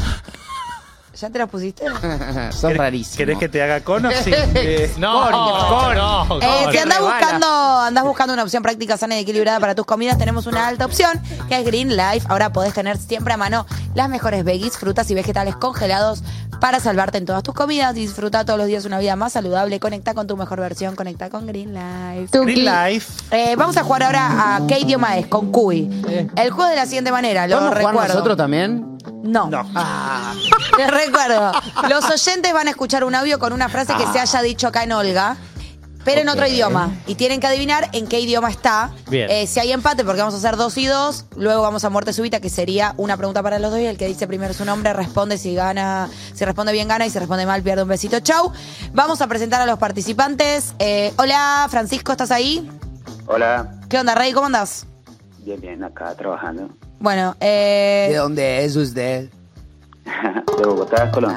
Speaker 2: ¿Ya te los pusiste?
Speaker 4: Son rarísimos.
Speaker 1: ¿Querés que te haga cono? Sí.
Speaker 3: No, no,
Speaker 2: Si andás
Speaker 4: rebala.
Speaker 2: buscando una opción práctica, sana y equilibrada para tus comidas, tenemos una alta opción que es Green Life. Ahora podés tener siempre a mano las mejores veggies, frutas y vegetales congelados para salvarte en todas tus comidas. Disfruta todos los días una vida más saludable. Conecta con tu mejor versión. Conecta con Green Life.
Speaker 1: Green Life.
Speaker 2: Vamos a jugar ahora a ¿qué idioma es? Con Cuy. El juego de la siguiente manera, lo
Speaker 4: ¿Podemos jugar
Speaker 2: recuerdo.
Speaker 4: nosotros también?
Speaker 2: No.
Speaker 1: No.
Speaker 2: Les recuerdo. Los oyentes van a escuchar un audio con una frase que se haya dicho acá en Olga, pero en otro idioma. Y tienen que adivinar en qué idioma está.
Speaker 3: Bien.
Speaker 2: Si hay empate, porque vamos a hacer 2 y 2, luego vamos a muerte súbita, que sería una pregunta para los dos y el que dice primero su nombre responde. Si gana, si responde bien gana y si responde mal pierde un besito. Chau. Vamos a presentar a los participantes. Hola, Francisco, ¿estás ahí?
Speaker 11: Hola,
Speaker 2: ¿Qué onda, Rey? ¿Cómo andás?
Speaker 11: bien, acá trabajando.
Speaker 2: Bueno,
Speaker 4: ¿De dónde es usted?
Speaker 11: De Bogotá, Colombia.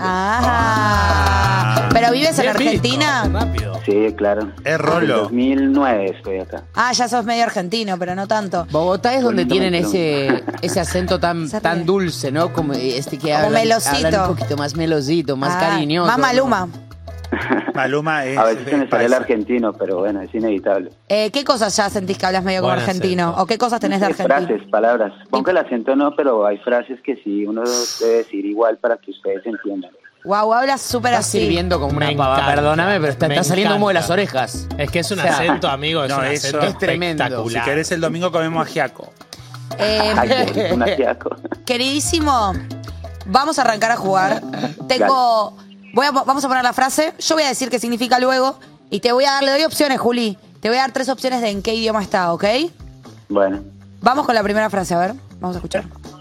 Speaker 2: ¿Pero vives en
Speaker 3: Bien visto,
Speaker 2: Argentina?
Speaker 3: rápido.
Speaker 11: Sí, claro.
Speaker 1: Es
Speaker 11: En
Speaker 1: Rolo.
Speaker 11: 2009 estoy acá.
Speaker 2: Ah, ya sos medio argentino, pero no tanto.
Speaker 4: Bogotá es donde tienen
Speaker 11: Políticamente
Speaker 4: ese acento tan,
Speaker 2: Se ríe.
Speaker 4: tan dulce, ¿no? Como este que
Speaker 2: Como
Speaker 4: hablan,
Speaker 2: melosito.
Speaker 4: hablan un poquito más melosito, más
Speaker 2: Ah,
Speaker 4: cariñoso.
Speaker 2: Más Maluma.
Speaker 1: Maluma es.
Speaker 11: A veces se me
Speaker 1: es
Speaker 11: sale el
Speaker 1: paisa.
Speaker 11: argentino, pero bueno, es inevitable.
Speaker 2: ¿Qué cosas ya sentís que hablas medio como
Speaker 3: Buen
Speaker 2: argentino?
Speaker 3: acento.
Speaker 2: ¿O qué cosas tenés de Argentina?
Speaker 11: Frases, palabras. Pongo el acento no, pero hay frases que sí uno debe decir igual para que ustedes entiendan.
Speaker 2: Wow, hablas súper
Speaker 4: Estás
Speaker 2: así.
Speaker 4: sirviendo como una
Speaker 3: Me
Speaker 4: pava.
Speaker 3: encanta.
Speaker 4: Perdóname, pero está
Speaker 3: Me
Speaker 4: saliendo humo de las
Speaker 3: encanta.
Speaker 4: orejas.
Speaker 3: Es que es un
Speaker 4: O sea,
Speaker 3: acento, amigo, es
Speaker 1: no,
Speaker 3: un
Speaker 1: eso
Speaker 3: acento
Speaker 4: es tremendo.
Speaker 1: Si
Speaker 3: espectacular.
Speaker 1: querés el domingo comemos ajiaco.
Speaker 11: Ay, qué un ajiaco.
Speaker 2: Queridísimo, vamos a arrancar a jugar. Vamos a poner la frase. Yo voy a decir qué significa luego. Y te voy a dar, le doy opciones, Juli. Te voy a dar 3 opciones de en qué idioma está, ¿ok?
Speaker 11: Bueno,
Speaker 2: Vamos con la primera frase, a ver. Vamos a escuchar.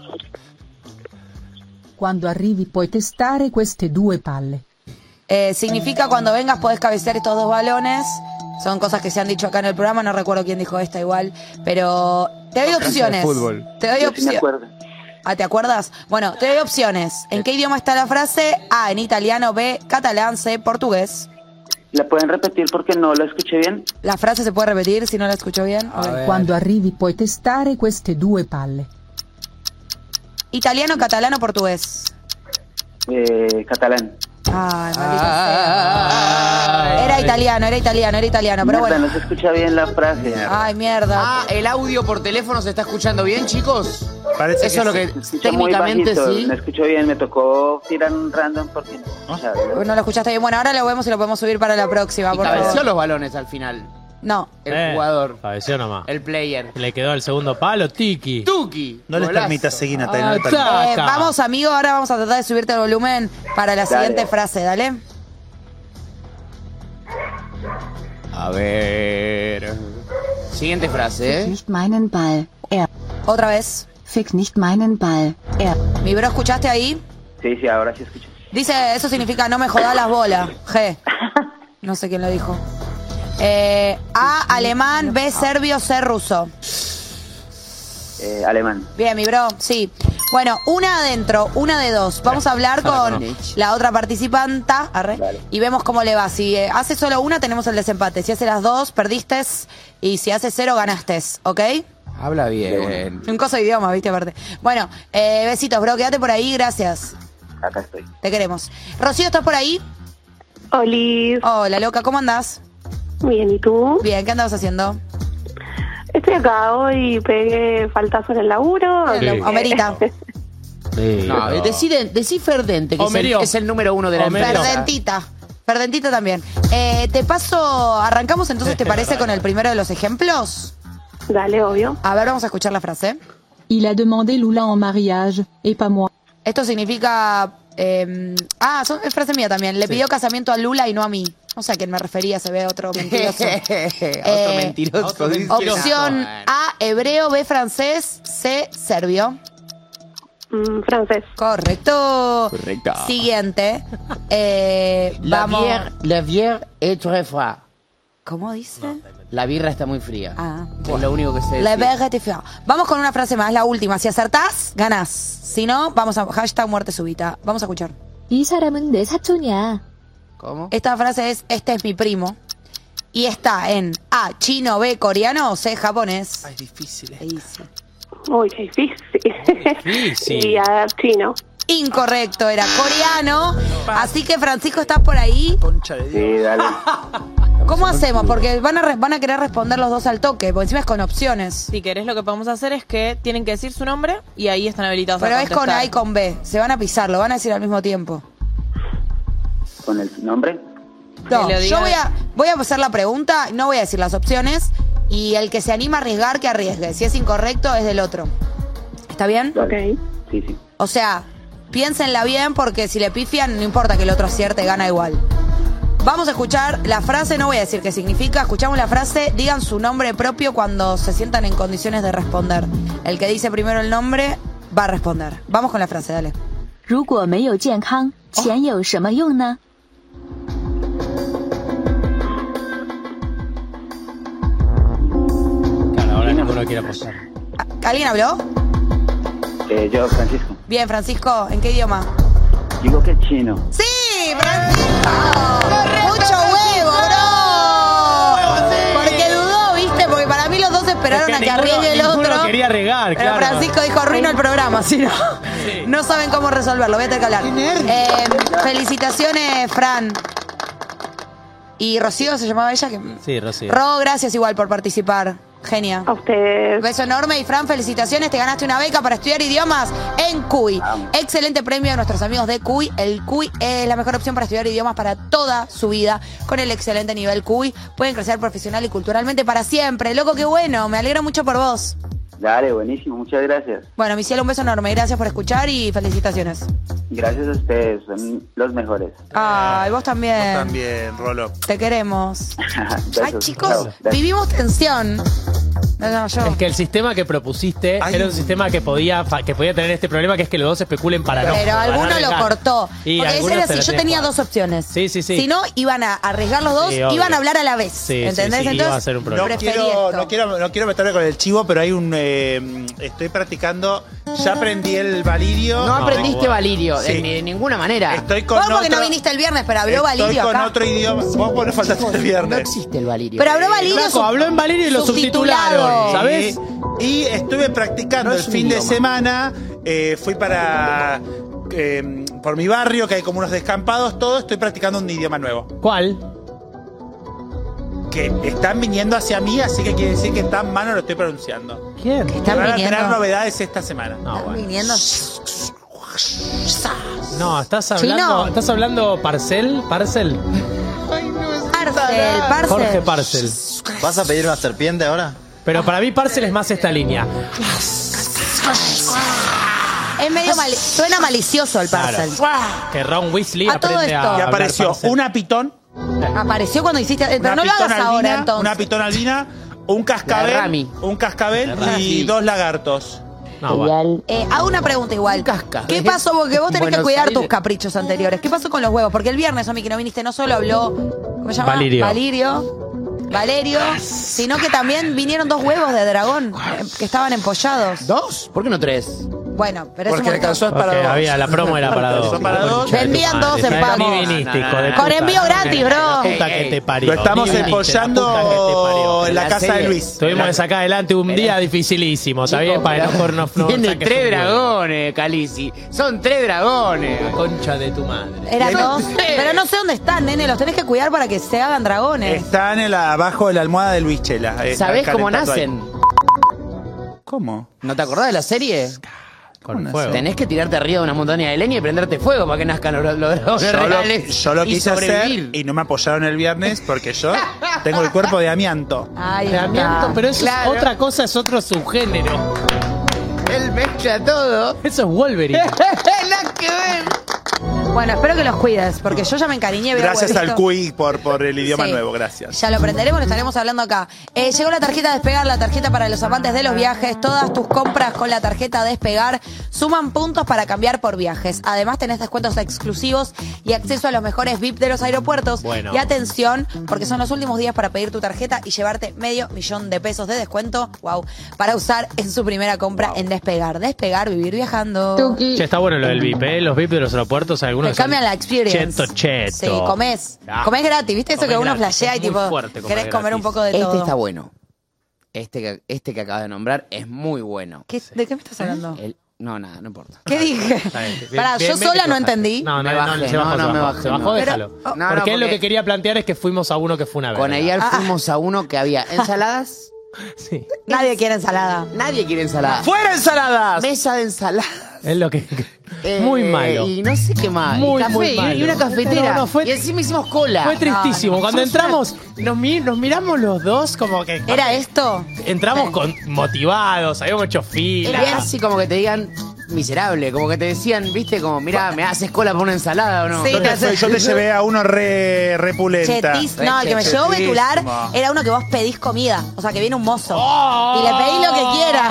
Speaker 12: Quando arrivi puoi testare queste 2 palle.
Speaker 2: Significa cuando vengas podés cabecear estos 2 balones. Son cosas que se han dicho acá en el programa. No recuerdo quién dijo esta igual. Pero te doy opciones.
Speaker 4: fútbol.
Speaker 2: Te doy
Speaker 11: yo sí me
Speaker 2: opciones.
Speaker 11: acuerdo.
Speaker 2: Ah, ¿te acuerdas? Bueno, te doy opciones. ¿En qué idioma está la frase? A, en italiano, B, catalán, C, portugués.
Speaker 11: ¿La pueden repetir porque no la escuché bien?
Speaker 2: La frase se puede repetir si no la escucho bien. A ver.
Speaker 12: Quando arrivi puoi testare queste 2 palle.
Speaker 2: Italiano, catalán o portugués.
Speaker 11: Catalán.
Speaker 2: Ay, maldita sea. Era italiano, pero
Speaker 11: Mierda,
Speaker 2: bueno.
Speaker 11: no se escucha bien la frase.
Speaker 2: Ay, mierda.
Speaker 4: Ah, ¿el audio por teléfono se está escuchando bien, chicos?
Speaker 1: Parece
Speaker 4: Eso es lo que
Speaker 11: Se escucha muy
Speaker 4: técnicamente
Speaker 11: bajito,
Speaker 4: sí.
Speaker 11: no escucho bien, me tocó tirar un random porque no escuchaba bien.
Speaker 2: No lo escuchaste bien. Bueno, ahora lo vemos y lo podemos subir para la próxima,
Speaker 4: Y
Speaker 2: por
Speaker 4: cabeció
Speaker 2: favor.
Speaker 4: los balones al final.
Speaker 2: No.
Speaker 4: El jugador,
Speaker 3: Cabeció nomás.
Speaker 4: el player.
Speaker 3: Le quedó el segundo palo, Tiki.
Speaker 4: Tuki.
Speaker 1: No les
Speaker 4: golazo.
Speaker 1: permitas seguir, Natalia.
Speaker 3: Ah,
Speaker 1: no les permitas.
Speaker 3: Acá.
Speaker 2: Vamos, amigo, ahora vamos a tratar de subirte el volumen para la
Speaker 11: Dale.
Speaker 2: siguiente frase, dale.
Speaker 4: A ver. Siguiente frase,
Speaker 12: Fick nicht meinen Ball.
Speaker 2: Otra vez.
Speaker 12: Fick nicht meinen Ball.
Speaker 2: Mi bro, ¿escuchaste ahí?
Speaker 11: Sí, ahora sí escucho.
Speaker 2: Dice, eso significa no me jodas las bolas. G. No sé quién lo dijo. A, alemán, B, serbio, C, ruso.
Speaker 11: Alemán.
Speaker 2: Bien, mi bro, sí. Bueno, una adentro, una de dos. Vamos a hablar con la otra participanta y vemos cómo le va. Si hace solo una, tenemos el desempate. Si hace las dos, perdiste. Y si hace cero, ganaste. ¿Ok?
Speaker 4: Habla bien.
Speaker 2: Un coso de idioma, viste, aparte. Bueno, besitos, bro. Quédate por ahí, gracias.
Speaker 11: Acá estoy.
Speaker 2: Te queremos. Rocío, ¿estás por ahí?
Speaker 13: Olis.
Speaker 2: Hola, loca, ¿cómo andás?
Speaker 13: Bien, ¿y tú?
Speaker 2: Bien, ¿qué andabas haciendo?
Speaker 13: Estoy acá hoy, pegué faltazo en el laburo.
Speaker 2: Sí. Homerita.
Speaker 4: No, decí Ferdente, que es el número 1 de la empresa.
Speaker 2: Ferdentita también. Te paso, arrancamos entonces, ¿te parece con el primero de los ejemplos?
Speaker 13: Dale, obvio.
Speaker 2: A ver, vamos a escuchar la frase.
Speaker 12: Il a demandé Lula en mariage, et pas moi.
Speaker 2: Esto significa... es frase mía también. Le pidió casamiento a Lula y no a mí. No sé a quién me refería, se ve otro mentiroso.
Speaker 4: Otro mentiroso.
Speaker 2: Opción A, hebreo, B, francés, C, serbio.
Speaker 13: Francés.
Speaker 2: Correcto. Siguiente. Vamos.
Speaker 4: La bière est très froide.
Speaker 2: ¿Cómo dice?
Speaker 4: La birra está muy fría. Es lo único que sé
Speaker 2: La
Speaker 4: decir.
Speaker 2: bière est froide. Vamos con una frase más, la última. Si acertás, ganás. Si no, vamos a hashtag muerte súbita. Vamos a escuchar.
Speaker 14: 이 사람은 내 사촌이야.
Speaker 4: ¿Cómo?
Speaker 2: Esta frase es, este es mi primo. Y está en A, chino, B, coreano o C, japonés.
Speaker 1: Ay, difícil.
Speaker 13: Uy, qué difícil. Y a ver, chino.
Speaker 2: Incorrecto, era coreano. Así que, Francisco, ¿estás por ahí?
Speaker 1: Concha de Dios.
Speaker 11: Sí, dale.
Speaker 2: ¿Cómo hacemos? Porque van a querer responder los dos al toque, porque encima es con opciones.
Speaker 15: Si querés, lo que podemos hacer es que tienen que decir su nombre y ahí están habilitados
Speaker 2: Pero
Speaker 15: a
Speaker 2: es
Speaker 15: contestar.
Speaker 2: con A y con B. Se van a pisar, lo van a decir al mismo tiempo.
Speaker 11: ¿Con el nombre?
Speaker 2: No, yo voy a hacer la pregunta, no voy a decir las opciones, y el que se anima a arriesgar, que arriesgue. Si es incorrecto, es del otro. ¿Está bien?
Speaker 11: Ok. Sí.
Speaker 2: O sea, piénsenla bien, porque si le pifian, no importa que el otro acierte, gana igual. Vamos a escuchar la frase, no voy a decir qué significa. Escuchamos la frase, digan su nombre propio cuando se sientan en condiciones de responder. El que dice primero el nombre va a responder. Vamos con la frase, dale.
Speaker 14: 如果没有健康，钱有什么用呢？
Speaker 3: Claro, ahora ninguno quiere apostar.
Speaker 2: ¿Alguien habló?
Speaker 11: Yo, Francisco.
Speaker 2: Bien, Francisco, ¿en qué idioma?
Speaker 11: Digo que chino.
Speaker 2: ¡Sí, Francisco! ¡Mucho huevo, bro! Porque dudó, ¿viste? Porque para mí los dos esperaron a que arriesgue el otro.
Speaker 3: Ninguno quería arriesgar,
Speaker 2: Pero
Speaker 3: claro.
Speaker 2: Francisco dijo, arruino el programa, si no, no saben cómo resolverlo. Voy a tener que hablar. Felicitaciones, Fran. ¿Y Rocío se llamaba ella?
Speaker 3: Sí, Rocío.
Speaker 2: Ro, gracias igual por participar. Genia.
Speaker 13: A ustedes.
Speaker 2: Beso enorme y Fran, felicitaciones. Te ganaste una beca para estudiar idiomas en CUI. Excelente premio a nuestros amigos de CUI. El CUI es la mejor opción para estudiar idiomas para toda su vida. Con el excelente nivel CUI pueden crecer profesional y culturalmente para siempre. Loco, qué bueno. Me alegro mucho por vos.
Speaker 11: Dale, buenísimo. Muchas gracias.
Speaker 2: Bueno, mi cielo, un beso enorme. Gracias por escuchar y felicitaciones.
Speaker 11: Gracias a ustedes. Son los mejores.
Speaker 2: Ay, vos también.
Speaker 1: Vos también, Rolo.
Speaker 2: Te queremos.
Speaker 11: Besos.
Speaker 2: Ay, chicos,
Speaker 11: Chao. Gracias.
Speaker 2: vivimos tensión. No, yo.
Speaker 3: Es que el sistema que propusiste era un sistema que podía tener este problema, que es que los dos especulen para no.
Speaker 2: Pero
Speaker 3: para no
Speaker 2: alguno lo
Speaker 3: arriesgar.
Speaker 2: cortó.
Speaker 3: Y
Speaker 2: Porque
Speaker 3: algunos
Speaker 2: era
Speaker 3: se
Speaker 2: así,
Speaker 3: la
Speaker 2: yo
Speaker 3: tienen
Speaker 2: tenía
Speaker 3: jugada.
Speaker 2: dos opciones.
Speaker 3: Sí.
Speaker 2: Si no, iban a arriesgar los dos,
Speaker 3: Sí, obvio.
Speaker 2: iban a hablar a la vez.
Speaker 3: Sí,
Speaker 2: ¿entendés?
Speaker 3: sí,
Speaker 2: Entonces,
Speaker 3: iba a ser un problema.
Speaker 1: No quiero meterme con el chivo, pero hay un... estoy practicando... Ya aprendí el Valirio.
Speaker 4: No aprendiste Valirio,
Speaker 1: Sí.
Speaker 4: de ninguna manera.
Speaker 1: Estoy con
Speaker 2: ¿Vos porque
Speaker 1: otro...
Speaker 2: no viniste el viernes, pero habló Valirio
Speaker 1: Estoy con
Speaker 2: acá?
Speaker 1: otro idioma. Vos no faltaste el viernes.
Speaker 4: No existe el Valirio.
Speaker 2: Pero habló Valirio.
Speaker 3: Flaco, habló en Valirio y lo subtitularon, ¿sabes?
Speaker 1: Y estuve practicando el fin de semana. Fui para... por mi barrio, que hay como unos descampados, todo. Estoy practicando un idioma nuevo.
Speaker 3: ¿Cuál?
Speaker 1: Que están viniendo hacia mí, así que quiere decir que tan mal no lo estoy pronunciando.
Speaker 3: ¿Quién?
Speaker 2: Están
Speaker 1: Van a tener
Speaker 2: viniendo.
Speaker 1: novedades esta semana.
Speaker 3: No, bueno.
Speaker 2: Viniendo.
Speaker 3: No, estás hablando Parcel.
Speaker 2: Parcel.
Speaker 3: Jorge Parcel.
Speaker 8: ¿Vas a pedir una serpiente ahora?
Speaker 3: Pero para mí Parcel es más esta línea.
Speaker 2: Es medio suena malicioso el
Speaker 3: Claro.
Speaker 2: Parcel.
Speaker 3: Que Ron Weasley
Speaker 2: A todo
Speaker 3: aprende
Speaker 2: esto.
Speaker 3: a
Speaker 1: Y
Speaker 3: hablar
Speaker 1: apareció
Speaker 3: Parcel.
Speaker 1: una pitón
Speaker 2: Apareció cuando hiciste. Pero
Speaker 1: Una
Speaker 2: no lo hagas
Speaker 1: pitón
Speaker 2: ahora,
Speaker 1: albina,
Speaker 2: entonces.
Speaker 1: Una pitón albina, un cascabel, y 2 lagartos.
Speaker 3: No, bueno.
Speaker 2: Hago una pregunta igual. ¿Qué pasó? Porque vos tenés que
Speaker 4: Buenos
Speaker 2: cuidar
Speaker 4: Aires.
Speaker 2: tus caprichos anteriores. ¿Qué pasó con los huevos? Porque el viernes, Omi, que no viniste, no solo habló. ¿Cómo se llama? Valerio, sino que también vinieron 2 huevos de dragón que estaban empollados.
Speaker 4: ¿2? ¿Por qué no 3?
Speaker 2: Bueno, pero
Speaker 1: Porque
Speaker 2: es un
Speaker 1: alcanzó
Speaker 2: montón.
Speaker 1: para 2.
Speaker 3: Había, la promo era para 2.
Speaker 2: Vendían 2 en pago.
Speaker 3: Ni viniste, hijo de
Speaker 2: Con
Speaker 3: puta.
Speaker 2: envío gratis, bro.
Speaker 3: La puta que te parió.
Speaker 1: Lo estamos
Speaker 3: Ni viniste,
Speaker 1: empollando
Speaker 3: la puta que te parió.
Speaker 1: en la casa de Luis.
Speaker 3: Tuvimos que sacar adelante un día dificilísimo, ¿está bien? Para que no
Speaker 4: Tiene
Speaker 3: saques
Speaker 4: 3
Speaker 3: un huevo.
Speaker 4: dragones, Calisi. Son 3 dragones.
Speaker 3: La concha de tu madre.
Speaker 2: Eran 2. Pero no sé dónde están, nene. Los tenés que cuidar para que se hagan dragones.
Speaker 1: Están abajo de la almohada de Luis Chela.
Speaker 4: ¿Sabés cómo
Speaker 1: calentando ahí.
Speaker 4: nacen?
Speaker 1: ¿Cómo?
Speaker 4: ¿No te acordás de la serie?
Speaker 3: Con fuego.
Speaker 4: Tenés que tirarte arriba de una montaña de leña y prenderte fuego para que nazcan los dragones reales.
Speaker 1: Yo lo
Speaker 4: y
Speaker 1: quise hacer
Speaker 4: sobrevivir.
Speaker 1: y no me apoyaron el viernes porque yo tengo el cuerpo de amianto.
Speaker 2: Ay,
Speaker 3: De amianto, pero eso
Speaker 4: Claro.
Speaker 3: es otra cosa, es otro subgénero.
Speaker 4: Él mezcla todo.
Speaker 3: Eso es Wolverine.
Speaker 4: Nada que ver.
Speaker 2: Bueno, espero que los cuides, porque yo ya me encariñé. veo
Speaker 1: Gracias
Speaker 2: huevito.
Speaker 1: al CUI por el idioma
Speaker 2: Sí.
Speaker 1: nuevo, gracias.
Speaker 2: Ya lo aprenderemos, lo estaremos hablando acá. Llegó la tarjeta Despegar, la tarjeta para los amantes de los viajes. Todas tus compras con la tarjeta Despegar suman puntos para cambiar por viajes. Además tenés descuentos exclusivos y acceso a los mejores VIP de los aeropuertos.
Speaker 3: Bueno.
Speaker 2: Y atención, porque son los últimos días para pedir tu tarjeta y llevarte $500,000 de descuento, wow, para usar en su primera compra en Despegar. Despegar, vivir viajando.
Speaker 3: Che, está bueno lo del VIP, ¿eh? Los VIP de los aeropuertos, algunos
Speaker 2: Te cambian
Speaker 3: son
Speaker 2: la experience.
Speaker 3: Cheto.
Speaker 2: Sí, comés.
Speaker 3: Ah.
Speaker 2: Comés gratis, ¿viste? Eso
Speaker 3: Comés
Speaker 2: que uno
Speaker 3: gratis,
Speaker 2: flashea y
Speaker 3: es muy
Speaker 2: tipo,
Speaker 3: fuerte comer
Speaker 2: querés comer un
Speaker 3: gratis.
Speaker 2: poco de todo.
Speaker 4: Este está bueno. Este que acabas de nombrar es muy bueno.
Speaker 2: ¿De qué me estás hablando?
Speaker 4: No, nada, no importa.
Speaker 2: ¿Qué dije?
Speaker 3: Está bien.
Speaker 2: Pará,
Speaker 3: Bien,
Speaker 2: yo
Speaker 3: bien
Speaker 2: sola
Speaker 3: que
Speaker 2: no
Speaker 3: te
Speaker 2: entendí.
Speaker 3: No,
Speaker 4: Me bajé,
Speaker 3: se bajó,
Speaker 4: no,
Speaker 3: se
Speaker 4: me
Speaker 3: bajó.
Speaker 4: bajé,
Speaker 3: Se bajó,
Speaker 4: no.
Speaker 3: déjalo.
Speaker 2: Pero-
Speaker 4: No,
Speaker 3: porque él lo
Speaker 4: porque-
Speaker 3: que quería plantear es que fuimos a uno que fue una vez.
Speaker 4: Con Eyal fuimos a uno que había ensaladas.
Speaker 3: Sí.
Speaker 2: Nadie quiere ensalada.
Speaker 4: Nadie quiere ensalada.
Speaker 1: ¡Fuera ensaladas!
Speaker 4: Mesa de ensalada.
Speaker 3: Es lo que. Muy malo.
Speaker 4: Y no sé qué más.
Speaker 3: Muy,
Speaker 4: y café,
Speaker 3: muy
Speaker 4: y
Speaker 3: malo.
Speaker 4: una cafetera.
Speaker 3: No, fue-
Speaker 4: y encima hicimos cola.
Speaker 3: Fue tristísimo.
Speaker 2: No,
Speaker 3: Cuando
Speaker 4: sos
Speaker 3: entramos, nos miramos los dos como que.
Speaker 2: ¿Era esto?
Speaker 3: Entramos motivados, habíamos hecho fila.
Speaker 4: Era así como que te digan miserable, como que te decían, viste, como, mira, ¿me haces cola para una ensalada o no?
Speaker 2: Sí,
Speaker 1: Yo te llevé a uno repulenta.
Speaker 2: Chetis. No, el que me llevó Betular era uno que vos pedís comida. O sea, que viene un mozo. Y le pedís lo que quieras.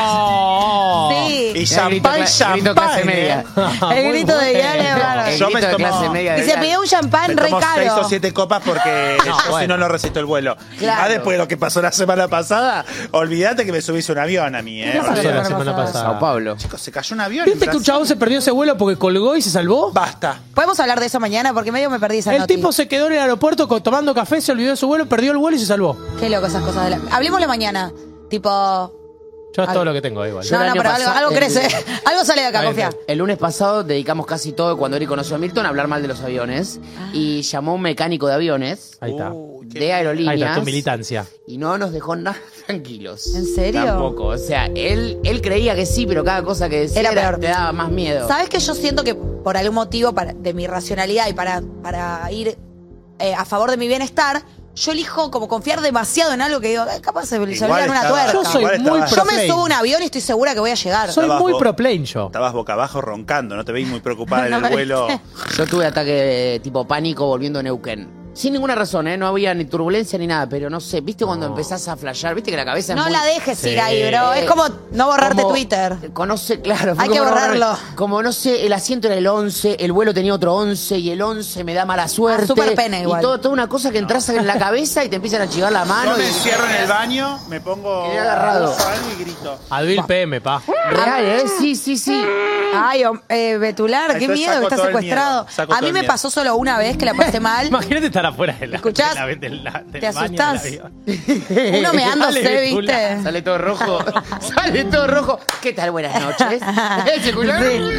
Speaker 2: Sí.
Speaker 1: Y champán,
Speaker 4: grito clase
Speaker 1: champán.
Speaker 4: media.
Speaker 2: El grito de Ian es bárbaro.
Speaker 4: El
Speaker 1: Yo me
Speaker 4: grito de
Speaker 1: tomo-
Speaker 4: clase media.
Speaker 2: Y
Speaker 4: de
Speaker 2: se
Speaker 4: Ian.
Speaker 2: pidió un champán
Speaker 1: Me
Speaker 2: re
Speaker 1: tomo 6
Speaker 2: caro.
Speaker 1: o 7 copas porque yo si
Speaker 3: bueno.
Speaker 1: no resisto el vuelo.
Speaker 2: Claro.
Speaker 1: Ah, después de lo que pasó la semana pasada, olvídate que me subís un avión a mí,
Speaker 3: ¿Qué pasó la
Speaker 1: Olvídate.
Speaker 3: semana pasada?
Speaker 4: Sao Paulo.
Speaker 1: Chicos, se cayó un avión.
Speaker 3: ¿Viste
Speaker 1: en
Speaker 3: que un
Speaker 1: Brasil.
Speaker 3: chabón se perdió ese vuelo porque colgó y se salvó?
Speaker 1: Basta.
Speaker 2: ¿Podemos hablar de eso mañana? Porque medio me perdí esa
Speaker 3: El
Speaker 2: noti.
Speaker 3: tipo se quedó en el aeropuerto tomando café, se olvidó de su vuelo, perdió el vuelo y se salvó.
Speaker 2: Qué loco esas cosas. Hablemoslo mañana. Tipo...
Speaker 3: Yo es todo lo que tengo igual.
Speaker 2: No,
Speaker 4: el
Speaker 2: no,
Speaker 4: año
Speaker 2: pero
Speaker 4: pasado-
Speaker 2: algo crece. Algo sale de acá,
Speaker 3: Ahí
Speaker 2: confía.
Speaker 3: está.
Speaker 4: El lunes pasado dedicamos casi todo, cuando Eri conoció a Milton, a hablar mal de los aviones. Y llamó un mecánico de aviones,
Speaker 3: Ahí está.
Speaker 4: de aerolíneas.
Speaker 3: Ahí está tu militancia.
Speaker 4: Y no nos dejó nada tranquilos.
Speaker 2: ¿En serio?
Speaker 4: Tampoco. O sea, él creía que sí, pero cada cosa que decía
Speaker 2: Era peor.
Speaker 4: te daba más miedo.
Speaker 2: ¿Sabes que yo siento que por algún motivo de mi racionalidad y para ir a favor de mi bienestar, yo elijo como confiar demasiado en algo que digo, capaz se olvidan una
Speaker 1: estaba-
Speaker 2: tuerca.
Speaker 3: Yo soy
Speaker 1: igual
Speaker 3: muy
Speaker 1: estabas-
Speaker 3: pro
Speaker 2: Yo me
Speaker 3: plane.
Speaker 2: subo a un avión y estoy segura que voy a llegar.
Speaker 3: Soy
Speaker 1: Estabas
Speaker 3: muy
Speaker 1: vos-
Speaker 3: pro plane yo.
Speaker 1: Estabas boca abajo roncando, no te veis muy preocupada
Speaker 2: No
Speaker 1: en
Speaker 2: me
Speaker 1: el vuelo.
Speaker 2: viste.
Speaker 4: Yo tuve ataque de tipo pánico volviendo a Neuquén. Sin ninguna razón, ¿eh? No había ni turbulencia ni nada, pero no sé, ¿viste cuando empezás a flashear? ¿Viste que la cabeza es
Speaker 2: No
Speaker 4: muy-
Speaker 2: la dejes
Speaker 3: Sí.
Speaker 2: ir ahí, bro. Es como no borrarte
Speaker 4: Como-
Speaker 2: Twitter.
Speaker 4: Conoce, claro. fue
Speaker 2: Hay que
Speaker 4: como
Speaker 2: borrarlo.
Speaker 4: Como, no sé, el asiento era el 11, el vuelo tenía otro 11 y el 11 me da mala suerte.
Speaker 2: súper pena igual.
Speaker 4: Y toda una cosa que entras en la cabeza y te empiezan a chivar la mano.
Speaker 1: Yo me
Speaker 4: y-
Speaker 1: encierro en el baño, me pongo
Speaker 4: Quedé agarrado.
Speaker 1: uso algo y grito.
Speaker 3: Advil PM, pa.
Speaker 4: Real, ¿eh? Sí, sí, sí.
Speaker 2: Ay, Betular, qué
Speaker 1: Entonces
Speaker 2: miedo que
Speaker 1: saco
Speaker 2: estás
Speaker 1: todo el
Speaker 2: secuestrado.
Speaker 1: miedo, saco
Speaker 2: A
Speaker 1: todo
Speaker 2: mí
Speaker 1: el
Speaker 2: me
Speaker 1: miedo.
Speaker 2: pasó solo una vez que la pasé mal.
Speaker 3: Imagínate estar afuera de la,
Speaker 2: ¿Escuchás?
Speaker 3: del
Speaker 2: Te
Speaker 3: baño
Speaker 2: asustás.
Speaker 3: del avión.
Speaker 2: Uno meándose,
Speaker 3: Dale,
Speaker 2: ¿viste?
Speaker 3: Betular.
Speaker 4: Sale todo rojo. Sale todo rojo. ¿Qué tal? Buenas noches. ¿Se escuchó?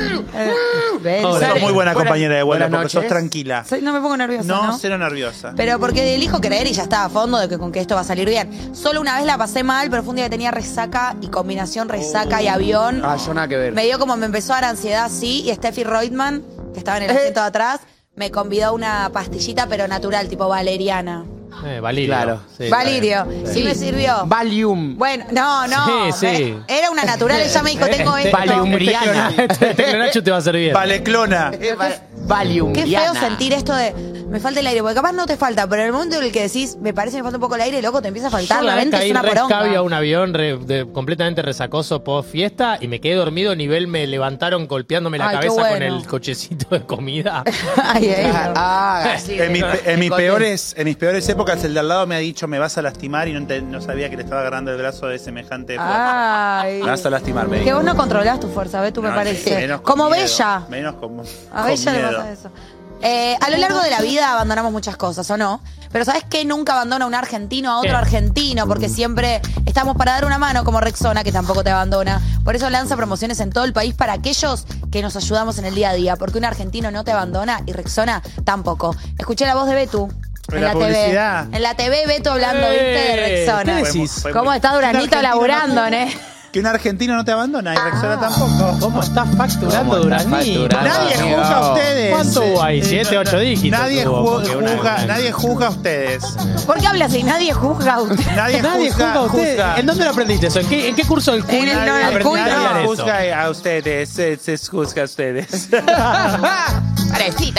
Speaker 1: Sos muy buena compañera de vuelo
Speaker 4: buenas
Speaker 1: porque sos
Speaker 4: noches.
Speaker 1: tranquila.
Speaker 2: No me pongo nerviosa, ¿no?
Speaker 1: No, cero nerviosa.
Speaker 2: Pero porque elijo creer y ya estaba a fondo de que con que esto va a salir bien. Solo una vez la pasé mal, pero fue un día que tenía resaca y combinación resaca y avión.
Speaker 4: Ah, yo nada que ver.
Speaker 2: Me dio como me empezó a dar ansiedad, sí, y Steffi Reutemann, que estaba en el asiento de atrás, me convidó una pastillita, pero natural, tipo valeriana.
Speaker 3: Valirio.
Speaker 4: Claro.
Speaker 3: Sí,
Speaker 2: Valirio,
Speaker 3: está bien.
Speaker 2: sí me sirvió.
Speaker 4: Valium.
Speaker 2: Bueno, no.
Speaker 3: Sí, sí.
Speaker 2: Era una natural, ella me dijo, tengo esto.
Speaker 4: Valiumbriana.
Speaker 3: Este clonacho te va a servir.
Speaker 1: Valeclona.
Speaker 4: Valium.
Speaker 2: Qué feo
Speaker 4: Diana.
Speaker 2: sentir esto de me falta el aire, porque capaz no te falta, pero en el momento en el que decís, me parece que me falta un poco el aire, loco, te empieza a faltar,
Speaker 3: Yo
Speaker 2: la
Speaker 3: la vez
Speaker 2: mente es
Speaker 3: caí
Speaker 2: una
Speaker 3: re escabio a
Speaker 2: poronga.
Speaker 3: un avión completamente resacoso post fiesta y me quedé dormido, nivel me levantaron golpeándome la
Speaker 2: Ay, qué
Speaker 3: cabeza con
Speaker 2: bueno.
Speaker 3: el cochecito de comida.
Speaker 2: Ay,
Speaker 4: sí.
Speaker 1: En mis peores épocas, el de al lado me ha dicho, me vas a lastimar, y no sabía que le estaba agarrando el brazo de semejante fuerza.
Speaker 2: Ay.
Speaker 1: Me vas a lastimar, me
Speaker 2: Que
Speaker 1: dijo.
Speaker 2: vos no controlás tu fuerza, ¿ves? Tú me
Speaker 1: No,
Speaker 2: parece.
Speaker 1: menos con
Speaker 2: Como
Speaker 1: miedo,
Speaker 2: Bella.
Speaker 1: Menos como.
Speaker 2: A
Speaker 1: con
Speaker 2: Bella le
Speaker 1: miedo.
Speaker 2: pasa eso. A lo largo de la vida abandonamos muchas cosas, ¿o no? Pero ¿sabes qué? Nunca abandona un argentino a otro
Speaker 3: ¿Qué?
Speaker 2: argentino, porque siempre estamos para dar una mano, como Rexona, que tampoco te abandona. Por eso lanza promociones en todo el país para aquellos que nos ayudamos en el día a día, porque un argentino no te abandona y Rexona tampoco. Escuché la voz de Betu.
Speaker 1: En la publicidad.
Speaker 2: TV. En la TV, Beto hablando, ¿viste? De Rexona.
Speaker 1: ¿Qué decís?
Speaker 2: ¿Cómo está Duranito laburando,
Speaker 1: Que un argentino no te abandona y Rexona tampoco.
Speaker 3: ¿Cómo estás facturando Duranito?
Speaker 1: Nadie juzga a ustedes.
Speaker 3: ¿Cuánto hubo ahí? 7, 8 dígitos.
Speaker 1: Nadie
Speaker 3: tuvo, porque
Speaker 1: nadie juzga a ustedes.
Speaker 2: ¿Por qué hablas así? Nadie juzga a usted.
Speaker 1: Nadie
Speaker 3: juzga a ustedes. ¿En dónde lo aprendiste eso? ¿En qué curso del CUI
Speaker 2: En el
Speaker 3: aprendiste
Speaker 2: CUI,
Speaker 3: a hablar
Speaker 1: Nadie
Speaker 3: eso?
Speaker 1: juzga a ustedes. Se juzga a ustedes.
Speaker 2: Parecita.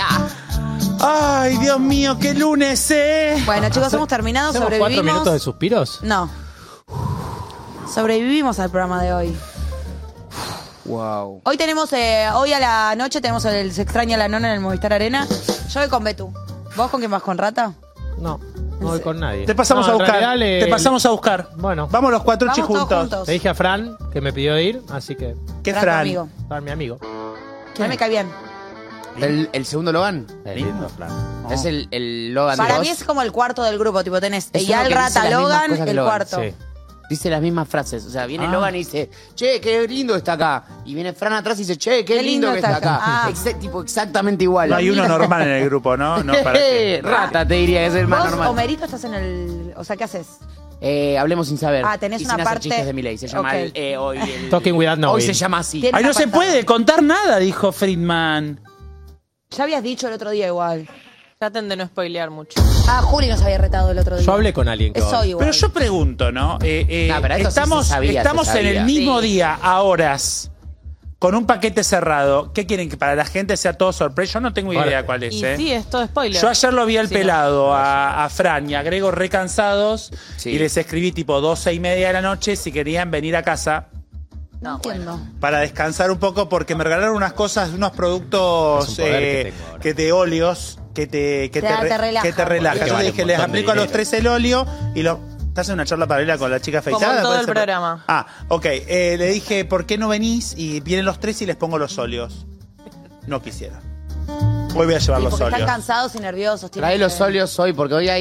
Speaker 1: Ay, Dios mío, qué lunes,
Speaker 2: Bueno, chicos, hemos terminado.
Speaker 3: ¿Hacemos 4
Speaker 2: Sobrevivimos.
Speaker 3: minutos de suspiros?
Speaker 2: No. Sobrevivimos al programa de hoy.
Speaker 4: Wow.
Speaker 2: Hoy tenemos, hoy a la noche tenemos el Se extraña la nona en el Movistar Arena. Yo voy con Betu. ¿Vos con quién vas? ¿Con Rata?
Speaker 3: No, no voy con nadie.
Speaker 1: Te pasamos
Speaker 3: No,
Speaker 1: a
Speaker 3: en
Speaker 1: buscar.
Speaker 3: realidad
Speaker 1: Te pasamos a buscar.
Speaker 3: Bueno,
Speaker 1: Vamos los cuatro
Speaker 2: Vamos todos
Speaker 1: juntos.
Speaker 2: juntos.
Speaker 3: le dije a Fran que me pidió ir, así que...
Speaker 1: ¿Qué
Speaker 2: Fran, tu
Speaker 1: Fran?
Speaker 2: amigo.
Speaker 3: Fran, mi amigo.
Speaker 2: A mí me cae bien.
Speaker 4: ¿El segundo Logan?
Speaker 3: Lindo, Fran.
Speaker 4: Es el Logan
Speaker 2: Para
Speaker 4: 2.
Speaker 2: mí es como el cuarto del grupo. Tipo, tenés
Speaker 4: Es
Speaker 2: Eyal,
Speaker 4: uno que dice
Speaker 2: Rata,
Speaker 4: las mismas
Speaker 2: Logan,
Speaker 4: cosas que
Speaker 2: el
Speaker 4: Logan.
Speaker 2: cuarto.
Speaker 3: Sí.
Speaker 4: Dice las mismas frases. O sea, viene Logan y dice, che, qué lindo está acá. Y viene Fran atrás y dice, che, qué lindo que está acá.
Speaker 2: Ah.
Speaker 4: Tipo, exactamente igual.
Speaker 1: No hay uno normal en el grupo, ¿no? No, ¿para qué?
Speaker 4: Rata, te diría que es el más
Speaker 2: Vos,
Speaker 4: normal.
Speaker 2: Homerito, estás en el... O sea, ¿qué haces?
Speaker 4: Hablemos sin saber.
Speaker 2: Tenés
Speaker 4: y
Speaker 2: una
Speaker 4: sin hacer
Speaker 2: parte-
Speaker 4: chistes de Milei. Se llama
Speaker 2: Ok.
Speaker 4: hoy el...
Speaker 3: Talking without knowing.
Speaker 4: Hoy se llama así.
Speaker 2: Tiene
Speaker 1: Ay, no
Speaker 2: una
Speaker 1: se
Speaker 2: pantalla.
Speaker 1: puede contar nada, dijo Friedman.
Speaker 2: Ya habías dicho el otro día igual.
Speaker 15: Traten de no spoilear mucho.
Speaker 2: Juli nos había retado el otro día.
Speaker 3: Yo hablé con alguien que...
Speaker 2: Es hoy igual.
Speaker 1: Pero yo pregunto, ¿no?
Speaker 4: pero esto sí
Speaker 1: estamos
Speaker 4: se sabía,
Speaker 1: estamos
Speaker 4: se
Speaker 1: en
Speaker 4: sabía.
Speaker 1: el mismo
Speaker 2: Sí.
Speaker 1: día, a horas, con un paquete cerrado. ¿Qué quieren? ¿Que para la gente sea todo sorpresa? Yo no tengo idea
Speaker 3: Ahora,
Speaker 1: cuál es,
Speaker 15: Y sí, es todo spoiler.
Speaker 1: Yo ayer lo vi al
Speaker 15: Sí,
Speaker 1: pelado, a Fran y a Grego recansados,
Speaker 4: Sí.
Speaker 1: y les escribí tipo 12:30 de la noche si querían venir a casa
Speaker 2: No entiendo.
Speaker 1: para descansar un poco, porque me regalaron unas cosas, unos productos
Speaker 3: Es un poder que tengo ahora.
Speaker 1: que de óleos que te
Speaker 2: relaja.
Speaker 1: que te relaja.
Speaker 3: Que
Speaker 1: Yo
Speaker 3: vale
Speaker 1: le dije,
Speaker 3: un
Speaker 1: les
Speaker 3: montón de
Speaker 1: aplico a los
Speaker 3: dinero.
Speaker 1: 3 el óleo y lo... ¿Estás en una charla paralela con la chica
Speaker 15: Como
Speaker 1: afeitada?
Speaker 15: en todo
Speaker 1: Puede
Speaker 15: el
Speaker 1: ser-
Speaker 15: programa.
Speaker 1: Ah, ok. Le dije, ¿por qué no venís? Y vienen los 3 y les pongo los óleos. No quisiera. Hoy voy a llevar
Speaker 2: Sí,
Speaker 1: los
Speaker 2: porque están
Speaker 1: óleos.
Speaker 2: cansados y nerviosos. tienen
Speaker 4: Trae los
Speaker 2: que-
Speaker 4: óleos hoy porque hoy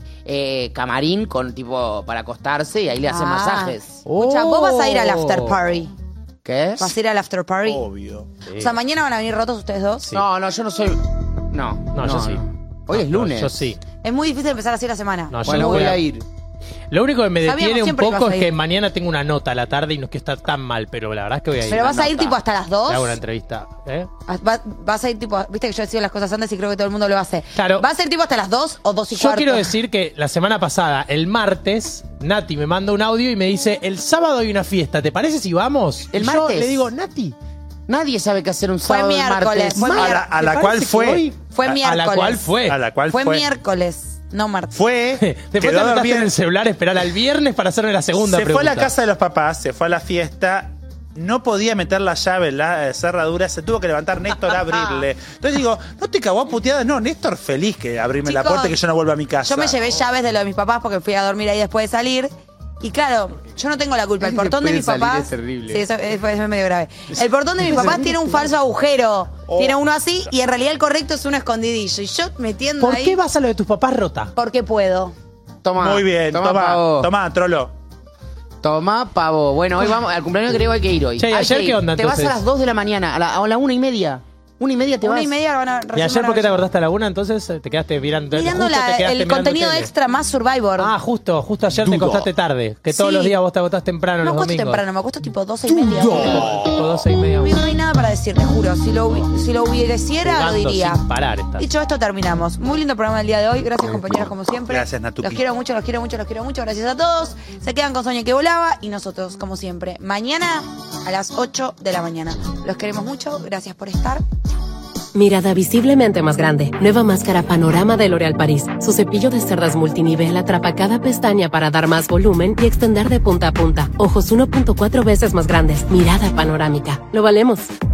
Speaker 4: hay camarín con tipo para acostarse y ahí le hacen
Speaker 2: Ah.
Speaker 4: masajes.
Speaker 2: Escucha, vos vas a ir al after party.
Speaker 4: ¿Qué?
Speaker 2: ¿Vas a ir al after party?
Speaker 1: Obvio.
Speaker 2: O sea, mañana van a venir rotos ustedes dos.
Speaker 3: Sí.
Speaker 4: No, yo no soy. No,
Speaker 3: No, yo sí.
Speaker 4: Hoy es lunes.
Speaker 3: Yo sí.
Speaker 2: Es muy difícil empezar así la semana.
Speaker 3: No, yo
Speaker 4: Bueno,
Speaker 3: no
Speaker 4: voy a ir.
Speaker 3: Lo único que me
Speaker 2: Sabíamos
Speaker 3: detiene un
Speaker 2: siempre que
Speaker 3: poco
Speaker 2: ibas a
Speaker 3: es que
Speaker 2: ir.
Speaker 3: mañana tengo una nota a la tarde y no es que está tan mal, pero la verdad es que voy a ir.
Speaker 2: Pero vas a ir tipo hasta las 2.
Speaker 3: Le hago una entrevista. ¿Eh?
Speaker 2: Vas a ir tipo, viste que yo decido las cosas antes y creo que todo el mundo lo hace.
Speaker 3: Claro.
Speaker 2: ¿Vas a ir tipo hasta las 2 o 2 y
Speaker 3: Yo
Speaker 2: cuarto?
Speaker 3: quiero decir que la semana pasada, el martes, Nati me manda un audio y me dice, el sábado hay una fiesta, ¿te parece si vamos?
Speaker 4: ¿El
Speaker 3: Y yo
Speaker 4: martes?
Speaker 3: le digo, Nati.
Speaker 4: Nadie sabe qué hacer un
Speaker 2: Fue
Speaker 4: sábado y
Speaker 2: miércoles,
Speaker 4: martes.
Speaker 2: fue
Speaker 1: A la
Speaker 3: ¿te
Speaker 1: cual
Speaker 3: parece que
Speaker 1: fue.
Speaker 3: hoy?
Speaker 2: Fue
Speaker 3: A la
Speaker 2: miércoles.
Speaker 3: cual fue.
Speaker 1: A la cual
Speaker 2: Fue
Speaker 1: fue.
Speaker 2: miércoles, no martes.
Speaker 1: Fue.
Speaker 3: Después te
Speaker 1: quedó
Speaker 3: anotaste
Speaker 1: dormida.
Speaker 3: en el celular, esperar al viernes para hacerme la segunda
Speaker 1: Se
Speaker 3: pregunta.
Speaker 1: fue a la casa de los papás, se fue a la fiesta. No podía meter la llave en la cerradura, se tuvo que levantar Néstor a abrirle. Entonces digo, no te cagó a puteadas. No, Néstor feliz que abrirme la
Speaker 2: Chicos,
Speaker 1: puerta y que yo no vuelva a mi casa.
Speaker 2: Yo me llevé llaves de lo de mis papás porque fui a dormir ahí después de salir. Y claro, yo no tengo la culpa. El portón de mis
Speaker 4: Después de salir
Speaker 2: papás.
Speaker 4: es terrible.
Speaker 2: Sí, eso es medio grave. El portón de mis papás tiene un falso agujero. Tiene uno así y en realidad el correcto es un escondidillo. Y yo metiendo
Speaker 3: ¿Por
Speaker 2: ahí.
Speaker 3: qué vas a lo de tus papás rota?
Speaker 2: Porque puedo.
Speaker 4: Toma.
Speaker 1: Muy bien,
Speaker 4: Toma,
Speaker 1: toma,
Speaker 4: pavo.
Speaker 1: toma, trolo.
Speaker 4: Toma, pavo. Bueno, hoy vamos. Al cumpleaños de Grego hay que ir hoy.
Speaker 3: Che, ¿y
Speaker 4: Hay
Speaker 3: ayer
Speaker 4: que
Speaker 3: qué
Speaker 4: ir.
Speaker 3: onda,
Speaker 4: Te vas a
Speaker 3: entonces?
Speaker 4: las 2 de la mañana, a la 1:30. 1:30 te vas.
Speaker 2: 1:30 van a
Speaker 3: ¿Y ayer por qué te acordaste a la una? Entonces te quedaste mirando
Speaker 2: Mirando
Speaker 3: justo te quedaste
Speaker 2: el
Speaker 3: mirando
Speaker 2: contenido
Speaker 3: tele.
Speaker 2: extra más Survivor.
Speaker 3: Ah, justo ayer te acostaste tarde. Que todos
Speaker 2: Sí.
Speaker 3: los días vos te acostás temprano
Speaker 2: no
Speaker 3: los
Speaker 2: acuesto
Speaker 3: domingos.
Speaker 2: temprano, me acuesto tipo 12:30.
Speaker 3: Tipo 12:30.
Speaker 2: No hay nada para decir, te juro. Si lo hubiera, lo
Speaker 3: Jugando
Speaker 2: diría.
Speaker 3: sin parar estás.
Speaker 2: Dicho esto, terminamos. Muy lindo programa el día de hoy. Gracias, compañeros, como siempre.
Speaker 1: Gracias, Natupi.
Speaker 2: Los quiero mucho, los quiero mucho, los quiero mucho. Gracias a todos. Se quedan con Soñé que volaba. Y nosotros, como siempre, mañana a las 8 de la mañana. Los queremos mucho. Gracias por estar.
Speaker 16: Mirada visiblemente más grande. Nueva máscara Panorama de L'Oréal Paris. Su cepillo de cerdas multinivel atrapa cada pestaña para dar más volumen y extender de punta a punta. Ojos 1.4 veces más grandes. Mirada panorámica. Lo valemos.